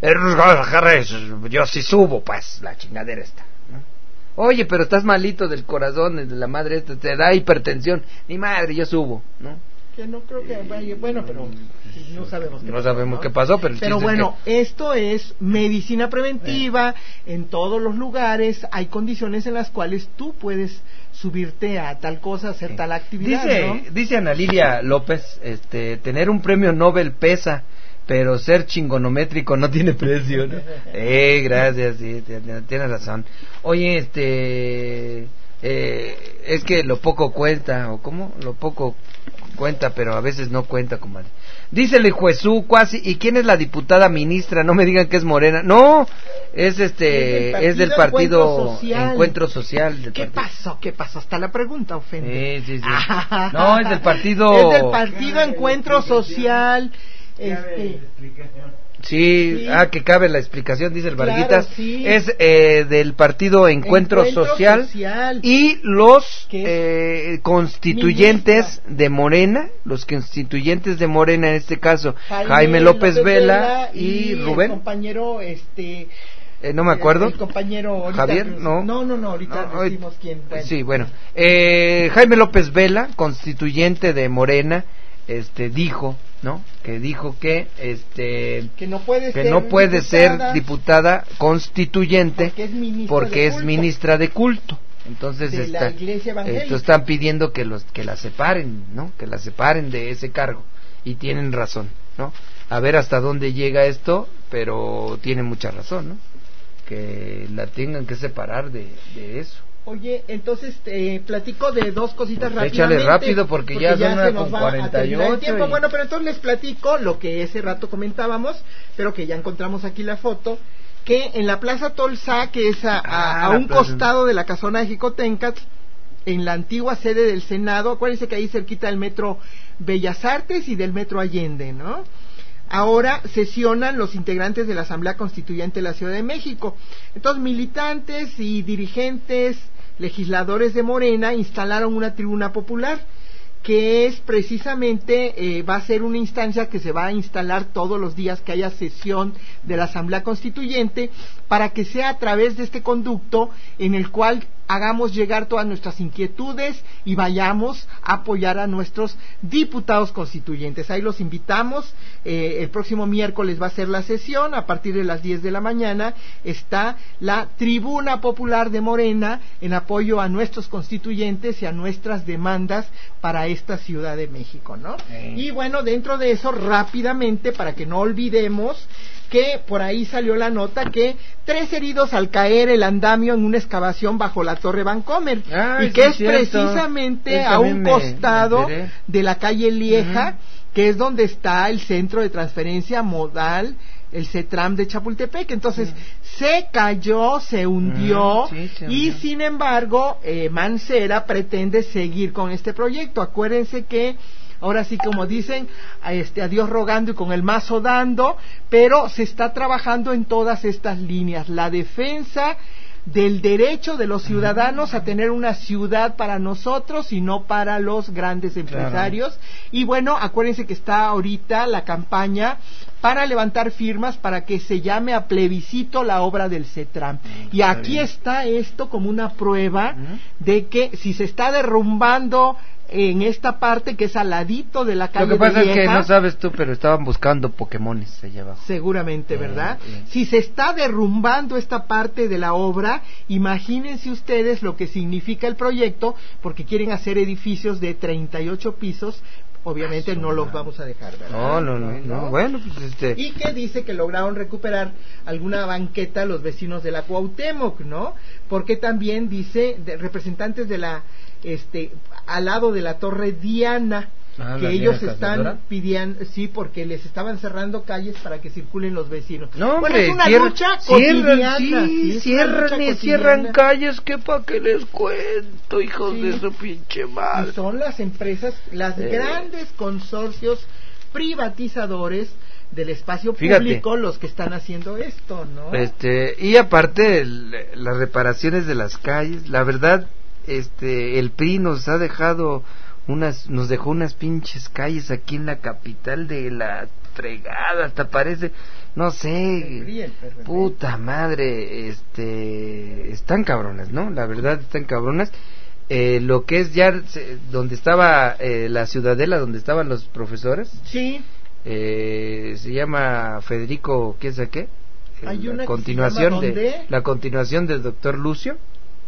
Yo sí subo, pues, la chingadera esta. Oye, pero estás malito del corazón, de la madre esta, te da hipertensión. Ni madre, yo subo, ¿no? Que no creo que vaya, bueno, pero no sabemos qué no pasó, sabemos ¿no? qué pasó, pero, pero bueno, que... esto es medicina preventiva, eh. en todos los lugares hay condiciones en las cuales tú puedes subirte a tal cosa, hacer eh. tal actividad, dice, ¿no? Dice Ana Lilia López, este, tener un premio Nobel pesa, pero ser chingonométrico no tiene precio, ¿no? eh, gracias, sí, tienes razón. Oye, este, eh, es que lo poco cuenta, o cómo, lo poco cuenta, pero a veces no cuenta, comadre. Dícele Juezú, cuasi, ¿y quién es la diputada ministra? No me digan que es Morena. No, Es este, Es es del del partido partido Encuentro Social. Encuentro Social. Del ¿Qué partido. pasó? ¿Qué pasó? Hasta la pregunta ofende. Sí, sí, sí. No, es del partido. Es del partido Encuentro Social. Este, Sí, Sí. ah, que cabe la explicación, dice el Claro, Varguitas. sí. Es eh, del partido Encuentro, Encuentro Social, Social. y los Que eh, constituyentes de Morena, los constituyentes de Morena en este caso, Jaime, Jaime López, López Vela, Vela y, y Rubén. El compañero, este... Eh, no me acuerdo. El, el compañero ahorita, Javier, no. No, no, no, ahorita no, decimos quién. Bueno. Sí, bueno. Eh, Jaime López Vela, constituyente de Morena, este dijo, ¿no? Que dijo que este que no puede, que ser, no puede diputada, ser diputada constituyente porque es ministra, porque de, es culto, ministra de culto. Entonces de está, la Iglesia Evangélica. esto están pidiendo que los que la separen, ¿no? Que la separen de ese cargo, y tienen razón, ¿no? A ver hasta dónde llega esto, pero tiene mucha razón, ¿no? Que la tengan que separar de, de eso. Oye, entonces eh, platico de dos cositas pues rápidamente. Échale rápido porque, porque ya, ya son se nos con va cuarenta y ocho. El tiempo. Y... Bueno, pero entonces les platico lo que ese rato comentábamos, pero que ya encontramos aquí la foto, que en la Plaza Tolsá, que es a, a, ah, a un plaza. costado de la casona de Jicotencatl, en la antigua sede del Senado, acuérdense que ahí cerquita del metro Bellas Artes y del metro Allende, ¿no? Ahora sesionan los integrantes de la Asamblea Constituyente de la Ciudad de México. Entonces, militantes y dirigentes, legisladores de Morena instalaron una tribuna popular que es precisamente, eh, va a ser una instancia que se va a instalar todos los días que haya sesión de la Asamblea Constituyente, para que sea a través de este conducto en el cual hagamos llegar todas nuestras inquietudes y vayamos a apoyar a nuestros diputados constituyentes. Ahí los invitamos, eh, el próximo miércoles va a ser la sesión, a partir de las diez de la mañana está la Tribuna Popular de Morena en apoyo a nuestros constituyentes y a nuestras demandas para esta Ciudad de México, ¿no? Sí. Y bueno, dentro de eso, rápidamente, para que no olvidemos, que por ahí salió la nota que tres heridos al caer el andamio en una excavación bajo la Torre Vancomer. Ay, y que sí, es cierto. precisamente Eso a un me, costado me de la calle Lieja, uh-huh. que es donde está el centro de transferencia modal, el CETRAM de Chapultepec. Entonces uh-huh. se cayó, se hundió, uh-huh. sí, se y hundió. sin embargo eh, Mancera pretende seguir con este proyecto. Acuérdense que ahora sí, como dicen, a, este, a Dios rogando y con el mazo dando, pero se está trabajando en todas estas líneas. La defensa del derecho de los ciudadanos a tener una ciudad para nosotros y no para los grandes empresarios. Claro. Y bueno, acuérdense que está ahorita la campaña para levantar firmas para que se llame a plebiscito la obra del CETRAM. Y aquí está esto como una prueba de que si se está derrumbando en esta parte que es al ladito de la calle. Lo que pasa de Lieja, es que no sabes tú, pero estaban buscando Pokémones allá abajo. Seguramente, ¿verdad? Eh, eh. Si se está derrumbando esta parte de la obra, imagínense ustedes lo que significa el proyecto, porque quieren hacer edificios de treinta y ocho pisos. Obviamente ah, no los vamos a dejar, ¿verdad? No, no, no, no, no. Bueno, pues este... Y que dice que lograron recuperar alguna banqueta los vecinos de la Cuauhtémoc, ¿no? Porque también dice, de, representantes de la, este, al lado de la Torre Diana, ah, que ellos están pidiendo, sí, porque les estaban cerrando calles para que circulen los vecinos. No, bueno, hombre, es una cierran, lucha cotidiana. Cierran, sí, sí, cierran y cierran calles, que pa' que les cuento, hijos sí. de su pinche madre. Y son las empresas, las eh. grandes consorcios privatizadores del espacio Fíjate, público los que están haciendo esto, ¿no? Este, y aparte el, las reparaciones de las calles, la verdad, este, el P R I nos ha dejado unas, nos dejó unas pinches calles aquí en la capital de la fregada, hasta parece, no sé, puta madre, este, están cabronas, ¿no? La verdad están cabronas. Eh, lo que es ya se, donde estaba eh, la Ciudadela, donde estaban los profesores, sí, eh, se llama Federico, ¿qué sé qué? Hay la una continuación que se llama de ¿dónde? La continuación del doctor Lucio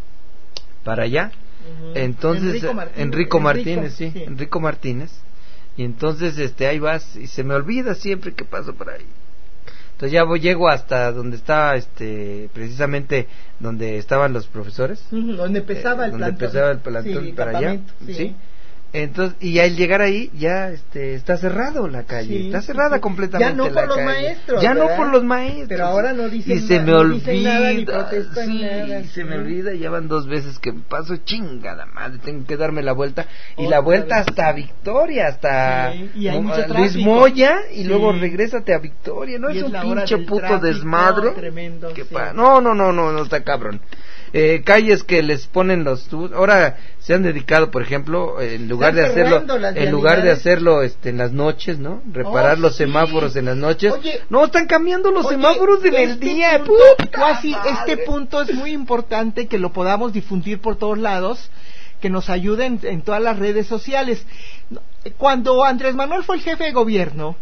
para allá. Uh-huh. Entonces Enrico Martínez, Enrico Martínez Enrico, sí, sí, Enrico Martínez. Y entonces este ahí vas y se me olvida siempre que paso por ahí. Entonces ya voy, llego hasta donde está, este, precisamente donde estaban los profesores. Uh-huh, donde empezaba eh, el donde plantón. empezaba el plantón sí, para allá, sí. ¿sí? Entonces, y al llegar ahí ya este está cerrado la calle, Sí, está cerrada sí. completamente Ya no la por los calle. maestros, ya ¿verdad? no por los maestros. Pero ahora no dicen y se na- me no olvida, dicen nada ni protestan sí, nada, se sí. me olvida, ya van dos veces que paso chingada madre, tengo que darme la vuelta y Otra la vuelta vez. hasta Victoria, hasta Sí, y hay Mo- mucho Luis tráfico. Moya y Sí. luego regrésate a Victoria, no Y es es un la hora pinche del puto tráfico, desmadre. tremendo, que sí. pa- No, no, no, no, no está cabrón. Eh, calles que les ponen los tubos. Ahora se han dedicado, por ejemplo, en lugar de Están hacerlo, cerrando las en lugar de vialidades. hacerlo este, en las noches, ¿no? Reparar Oh, los sí. semáforos en las noches. Oye, no, están cambiando los Oye, semáforos en el este día. punto, puta Cuasi, madre. este punto es muy importante que lo podamos difundir por todos lados, que nos ayuden en todas las redes sociales. Cuando Andrés Manuel fue el jefe de gobierno,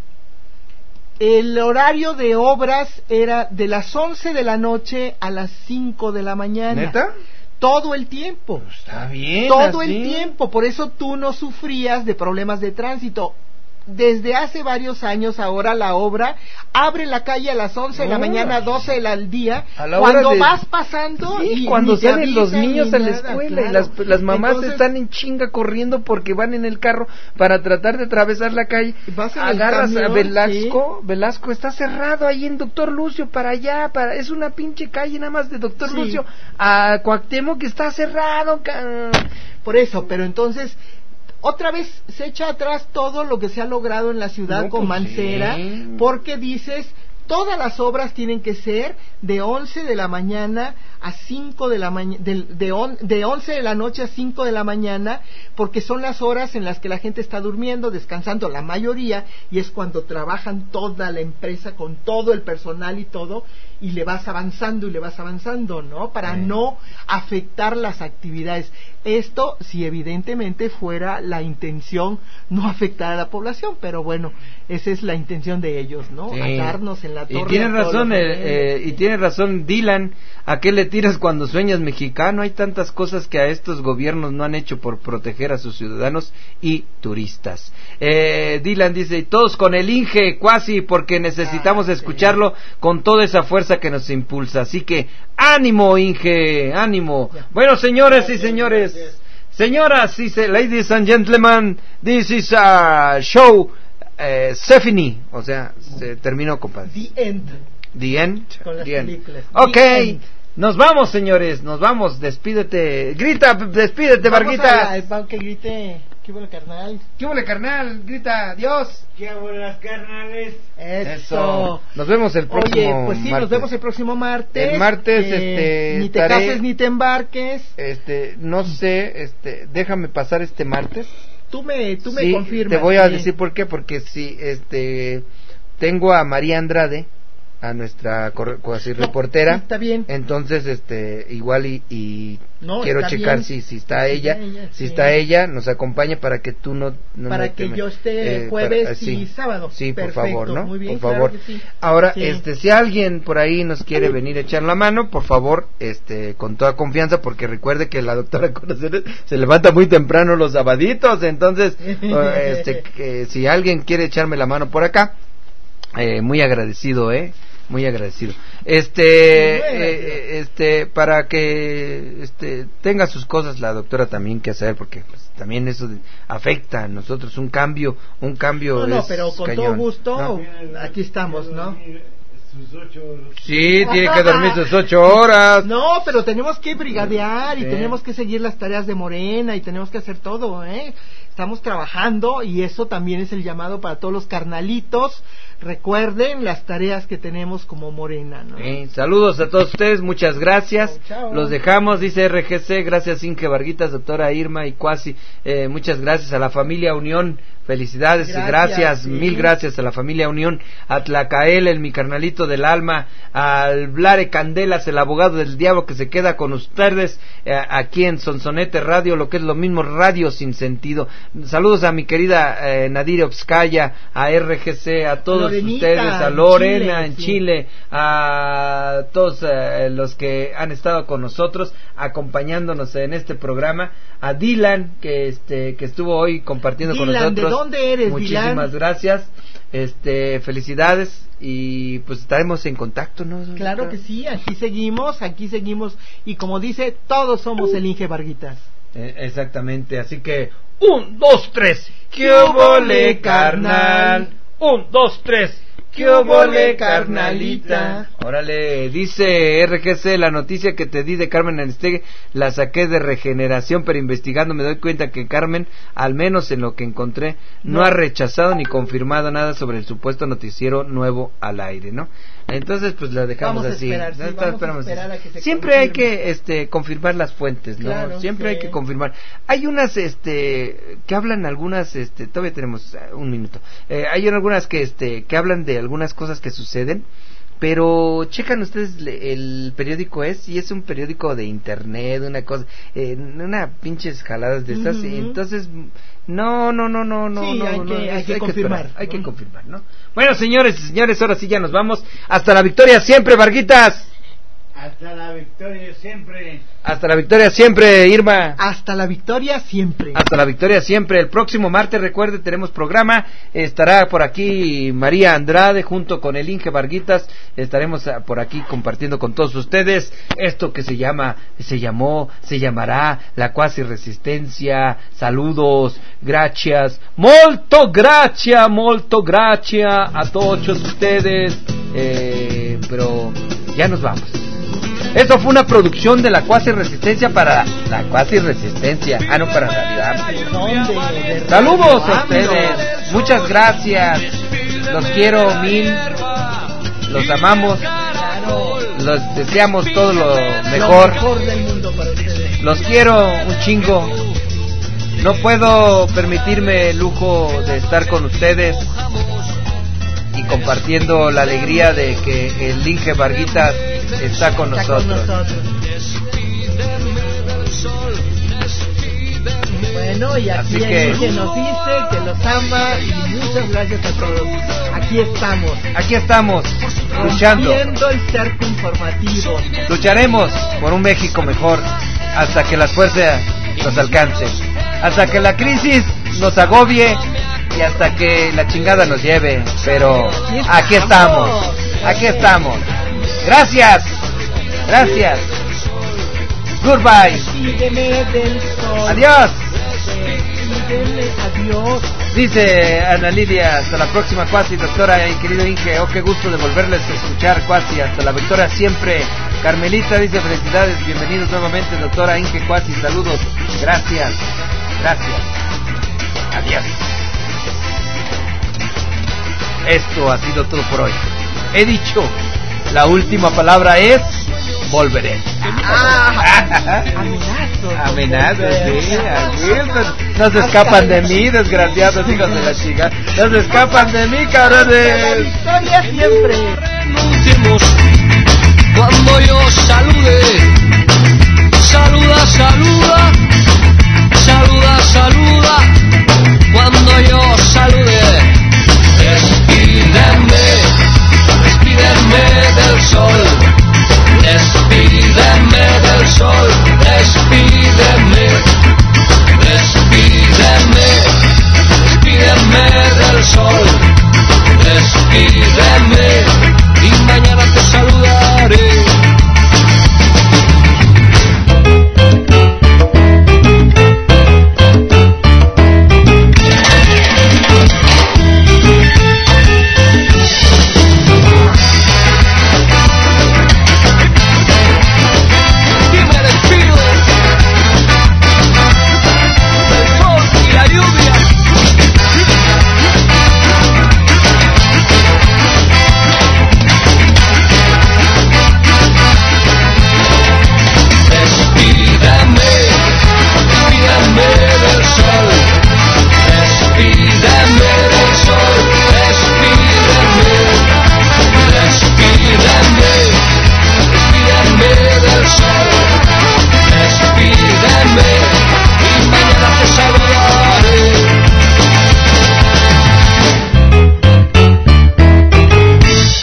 el horario de obras era de las once de la noche a las cinco de la mañana. ¿Neta? Todo el tiempo. Está bien. Todo así. el tiempo. Por eso tú no sufrías de problemas de tránsito. Desde hace varios años ahora la obra abre la calle a las once de la Oh. mañana, doce de la al día, A la cuando hora de- vas pasando Sí, y cuando ni te salen los avisan niños ni a la nada, escuela y claro. las, las mamás Entonces, están en chinga corriendo porque van en el carro para tratar de atravesar la calle. Vas en el Agarras a camión, Velasco, Velasco está cerrado ahí en Doctor Lucio para allá, para es una pinche calle nada más de Doctor Sí. Lucio a Cuauhtémoc que está cerrado. ca- Por eso, pero entonces otra vez se echa atrás todo lo que se ha logrado en la ciudad No, con pues Mancera, sí. porque dices, todas las obras tienen que ser de once de la mañana a cinco de la mañana, de, de, on, de once de la noche a cinco de la mañana, porque son las horas en las que la gente está durmiendo, descansando, la mayoría, y es cuando trabajan toda la empresa con todo el personal y todo, y le vas avanzando y le vas avanzando, ¿no? Para Sí. no afectar las actividades. Esto, si evidentemente fuera la intención, no afectar a la población, pero bueno, esa es la intención de ellos, ¿no? Sí. Atarnos en la torre. Y tienes a todos razón, los eh, niveles. eh, y tienes razón, Dylan. ¿A qué le tiras cuando sueñas mexicano? Hay tantas cosas que a estos gobiernos no han hecho por proteger a sus ciudadanos y turistas. Eh, Dylan dice, y todos con el Inge, cuasi, porque necesitamos Ah, escucharlo con toda esa fuerza que nos impulsa. Así que, ánimo, Inge, ánimo. Ya. Bueno, señores y señores, señoras y se- ladies and gentlemen, this is a show, eh, Stephanie, o sea, se terminó, compadre. The End. The End. Con las The End. películas. Ok, The End. nos vamos, señores, nos vamos, despídete, grita, despídete, Vamos Varguita. a la- pa- que grite, ¿qué bueno, carnal? ¿Qué huele, carnal? Grita, adiós. ¿Qué hago las carnales? Eso. Nos vemos el próximo Oye, pues sí, martes. nos vemos el próximo martes. El martes, Eh, este, Ni te estaré- cases ni te embarques. Este, no sé, este, déjame pasar este martes. Tú me, tú me Sí, confirmas. te voy a sí. decir por qué, porque si, este, tengo a María Andrade, a nuestra corre- cuasi No, reportera. sí, está bien. Entonces, este, igual y, y No, quiero está checar bien. si si está Sí, ella, ella, si sí. está ella, nos acompaña para que tú no, no Para me- que me- yo esté eh, jueves para- y sí, sábado. Sí, por Perfecto, favor, ¿no? muy bien, por claro favor. que sí. Ahora, Sí. este, si alguien por ahí nos quiere venir a echar la mano, por favor, este, con toda confianza, porque recuerde que la doctora Corazones se levanta muy temprano los sabaditos, entonces, eh, este, que si alguien quiere echarme la mano por acá, eh, muy agradecido, eh. Muy agradecido. Este, Muy agradecido. eh, este, para que, este, tenga sus cosas la doctora también que hacer, porque pues, también eso de- afecta a nosotros un cambio, un cambio. No, no, es pero con cañón, todo gusto, ¿no? aquí estamos, ¿no? Sus ocho... Sí, tiene que dormir sus ocho horas. No, pero tenemos que brigadear y Sí. tenemos que seguir las tareas de Morena y tenemos que hacer todo, ¿eh? Estamos trabajando y eso también es el llamado para todos los carnalitos. Recuerden las tareas que tenemos como Morena, ¿no? Sí, saludos a todos ustedes, muchas gracias. Chao, chao. Los dejamos, dice R G C, gracias Inge Varguitas, doctora Irma y Cuasi, eh, muchas gracias a la familia Unión, felicidades, Gracias, gracias, sí. mil gracias a la familia Unión, a Tlacael, el mi carnalito del alma, al Blare Candelas, el abogado del diablo que se queda con ustedes eh, aquí en Sonsonete Radio, lo que es lo mismo, radio sin sentido. Saludos a mi querida eh, Nadir Obskaya, a R G C, a todos Lorenita, ustedes, a en Lorena Chile, en sí. Chile, a todos eh, los que han estado con nosotros acompañándonos en este programa, a Dylan que este que estuvo hoy compartiendo con Dylan, ¿de nosotros. dónde eres, Muchísimas Dylan? gracias. Este, felicidades y pues estaremos en contacto, ¿no? Claro que sí, aquí seguimos, aquí seguimos y como dice, todos somos el Inge Varguitas. Eh, exactamente, así que un, dos, tres. ¡Qué obole, carnal! Un, dos, tres. ¡Qué obole, carnalita! Órale, dice R G C, la noticia que te di de Carmen Aristegui la saqué de Regeneración, pero investigando me doy cuenta que Carmen, al menos en lo que encontré, no, no ha rechazado ni confirmado nada sobre el supuesto noticiero nuevo al aire, ¿no? Entonces, pues la dejamos vamos así. A esperar, sí, no, vamos esperamos a esperar a que se Siempre confirme. hay que este confirmar las fuentes, ¿no? Claro, Siempre sí. hay que confirmar. Hay unas este que hablan algunas este todavía tenemos un minuto. Eh, hay algunas que este que hablan de algunas cosas que suceden. Pero checan ustedes el periódico es y es un periódico de internet, una cosa, eh, una pinches jaladas de estas, uh-huh. Entonces no, no, no, no, no, sí, no, hay no, que, no, hay hay que que confirmar, esperar, hay que confirmar, ¿no? Bueno, señores y señores, ahora sí ya nos vamos. Hasta la victoria siempre, Varguitas. Hasta la victoria siempre. Hasta la victoria siempre, Irma. Hasta la victoria siempre. Hasta la victoria siempre. El próximo martes, recuerde, tenemos programa. Estará por aquí María Andrade junto con el Inge Varguitas. Estaremos por aquí compartiendo con todos ustedes esto que se llama, se llamó, se llamará la cuasi resistencia. Saludos, gracias, molto gracia, molto gracia a todos ustedes. Eh, pero ya nos vamos. Esto fue una producción de la Cuasi Resistencia para la Cuasi Resistencia. Ah, no, para Radio. Saludos a ustedes. Muchas gracias. Los quiero mil. Los amamos. Los deseamos todo lo mejor. Los quiero un chingo. No puedo permitirme el lujo de estar con ustedes y compartiendo la alegría de que el Inge Varguitas está con está nosotros. Con nosotros. Bueno, y aquí el que... Inge nos dice que los ama y muchas gracias a todos. Aquí estamos. Aquí estamos, luchando. Rompiendo el cerco informativo. Lucharemos por un México mejor hasta que las fuerzas nos alcancen. Hasta que la crisis nos agobie y hasta que la chingada nos lleve, pero aquí estamos, aquí estamos. Gracias, gracias. Goodbye. Adiós. Adiós. Dice Ana Lidia, hasta la próxima Cuasi, doctora y querido Inge, oh qué gusto de volverles a escuchar Cuasi, hasta la victoria siempre. Carmelita dice felicidades, bienvenidos nuevamente doctora Inge Cuasi, saludos, gracias, gracias. Adiós. Esto ha sido todo por hoy. He dicho, la última palabra es volveré. Ah, amenazo. Amenazo, sí. No se escapan de mí, desgraciados hijos de la chica. No se escapan de mí, cabrones. La victoria siempre. Cuando yo salude, saluda, saluda.